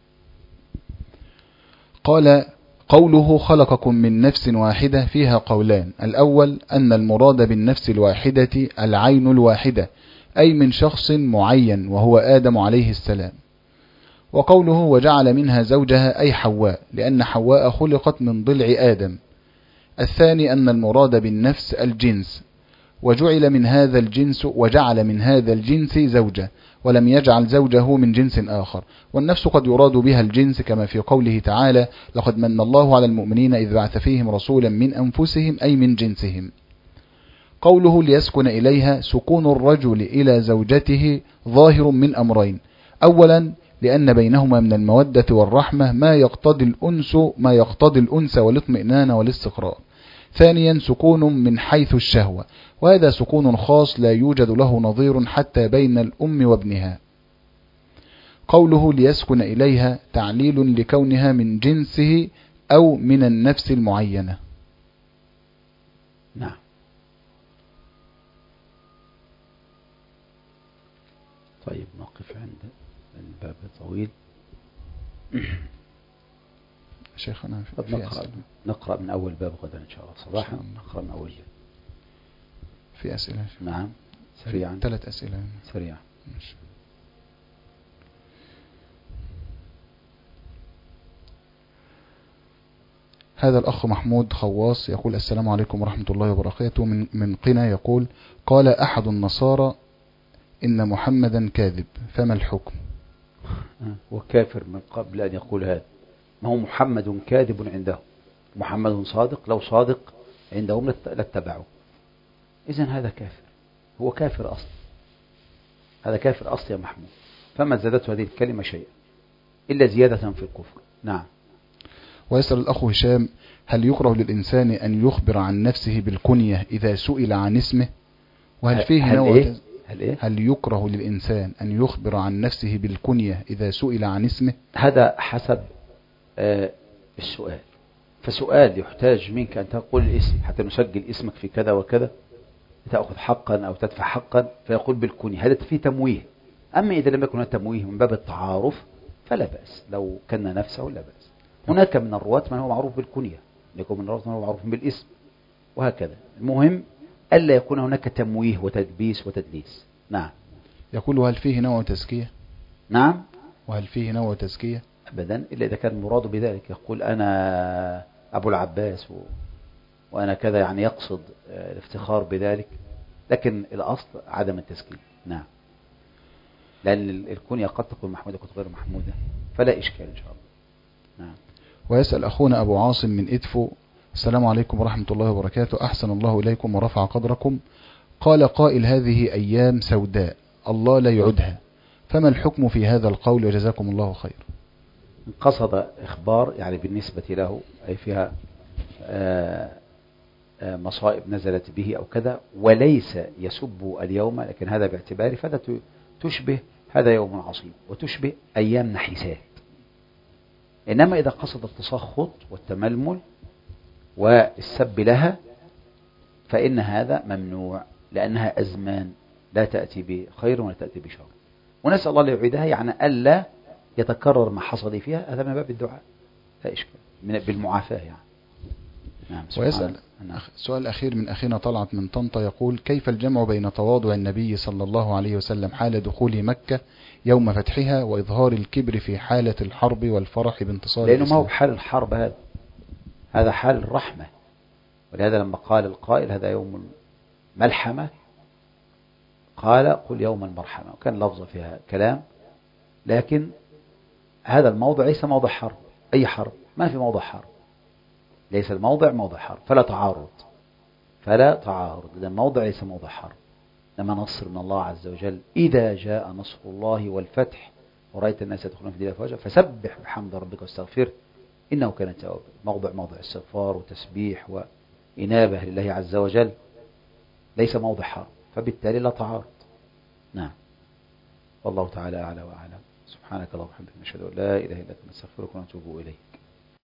قال: قوله خلقكم من نفس واحدة فيها قولان: الأول أن المراد بالنفس الواحدة العين الواحدة، أي من شخص معين وهو آدم عليه السلام. وقوله وجعل منها زوجها أي حواء، لأن حواء خلقت من ضلع آدم. الثاني أن المراد بالنفس الجنس، وجعل من هذا الجنس زوجة، ولم يجعل زوجه من جنس آخر. والنفس قد يراد بها الجنس كما في قوله تعالى: لقد من الله على المؤمنين إذ بعث فيهم رسولا من أنفسهم أي من جنسهم. قوله ليسكن إليها، سكون الرجل إلى زوجته ظاهر من أمرين: أولا لأن بينهما من المودة والرحمة ما يقتضي الأنس والاطمئنان والاستقرار. ثانيا سكون من حيث الشهوة، وهذا سكون خاص لا يوجد له نظير حتى بين الأم وابنها. قوله ليسكن إليها تعليل لكونها من جنسه أو من النفس المعينة. نعم. طيب نقف عند الباب طويل. شيخنا نقرأ من أول باب غدا إن شاء الله صباحا. نقرأ من أول باب. في أسئلة؟ نعم سريعا. 3 أسئلة سريعا. هذا الأخ محمود خواص يقول: السلام عليكم ورحمة الله وبركاته. من قنا يقول: قال أحد النصارى إن محمدا كاذب، فما الحكم؟ وكافر من قبل أن يقول هذا. ما هو محمد كاذب عنده، محمد صادق، لو صادق عندهم لاتبعوا. إذن هذا كافر، هو كافر أصل، هذا كافر أصل يا محمود، فما زادته هذه الكلمة شيئا إلا زيادة في الكفر. نعم. ويسأل الأخ هشام: هل يكره للإنسان أن يخبر عن نفسه بالكنية إذا سئل عن اسمه؟ وهل فيه نوع هل يكره للإنسان أن يخبر عن نفسه بالكنية إذا سئل عن اسمه؟ هذا حسب السؤال. فسؤال يحتاج منك أن تقول الاسم حتى نسجل اسمك في كذا وكذا، تأخذ حقا أو تدفع حقا، فيقول بالكنية، هذا فيه تمويه. أما إذا لم يكن تمويه من باب التعارف فلا بأس، لو كان نفسه لا بأس. هناك من الرواة من هو معروف بالكنية، يكون من الرواة من هو معروف بالاسم، وهكذا. المهم ألا يكون هناك تمويه وتدبيس وتدليس. نعم. يقول: هل فيه نوع تزكية؟ نعم. وهل فيه نوع تزكية؟ أبدا، إلا إذا كان المراد بذلك يقول أنا أبو العباس وأنا كذا، يعني يقصد الافتخار بذلك، لكن الأصل عدم التسكين. نعم، لأن الكنية قد تكون محمودة قد غير محمودة، فلا إشكال إن شاء الله. نعم. ويسأل أخونا أبو عاصم من إدفو: السلام عليكم ورحمة الله وبركاته، أحسن الله إليكم ورفع قدركم. قال قائل: هذه أيام سوداء الله لا يعدها، فما الحكم في هذا القول وجزاكم الله خير؟ قصد إخبار يعني بالنسبة له، أي فيها مصائب نزلت به أو كذا، وليس يسب اليوم، لكن هذا باعتباره فهذا تشبه هذا يوم عصيب وتشبه أيام نحسات. إنما إذا قصد التسخط والتململ والسب لها فإن هذا ممنوع، لأنها أزمان لا تأتي بخير ولا تأتي بشر، ونسأل الله ليعيدها، يعني ألا يتكرر ما حصل فيها، هذا من باب الدعاء لا إشكال، بالمعافاة يعني. نعم. ويسأل سؤال أخير من أخينا طلعت من طنطا، يقول: كيف الجمع بين تواضع النبي صلى الله عليه وسلم حال دخول مكة يوم فتحها وإظهار الكبر في حالة الحرب والفرح بانتصار لأنه ما هو الإسلام؟ حال الحرب، هذا حال الرحمة، ولهذا لما قال القائل هذا يوم الملحمة قال: قل يوم المرحمة، وكان لفظ فيها كلام، لكن هذا الموضع ليس موضع حرب، أي حرب ما في موضع حرب، ليس الموضع موضع حرب، فلا تعارض، لأن الموضع ليس موضع حرب، لما نصر من الله عز وجل: إذا جاء نصر الله والفتح ورأيت الناس يدخلون في دين أفواجا فسبح بحمد ربك واستغفره إنه كان توابا. موضع استغفار وتسبيح وإنابة لله عز وجل، ليس موضع حرب، فبالتالي لا تعارض. نعم، والله تعالى أعلى وأعلم. سبحانك اللهم وبحمدك، نشهد أن لا إله إلا أنت، نستغفرك ونتوب إليك.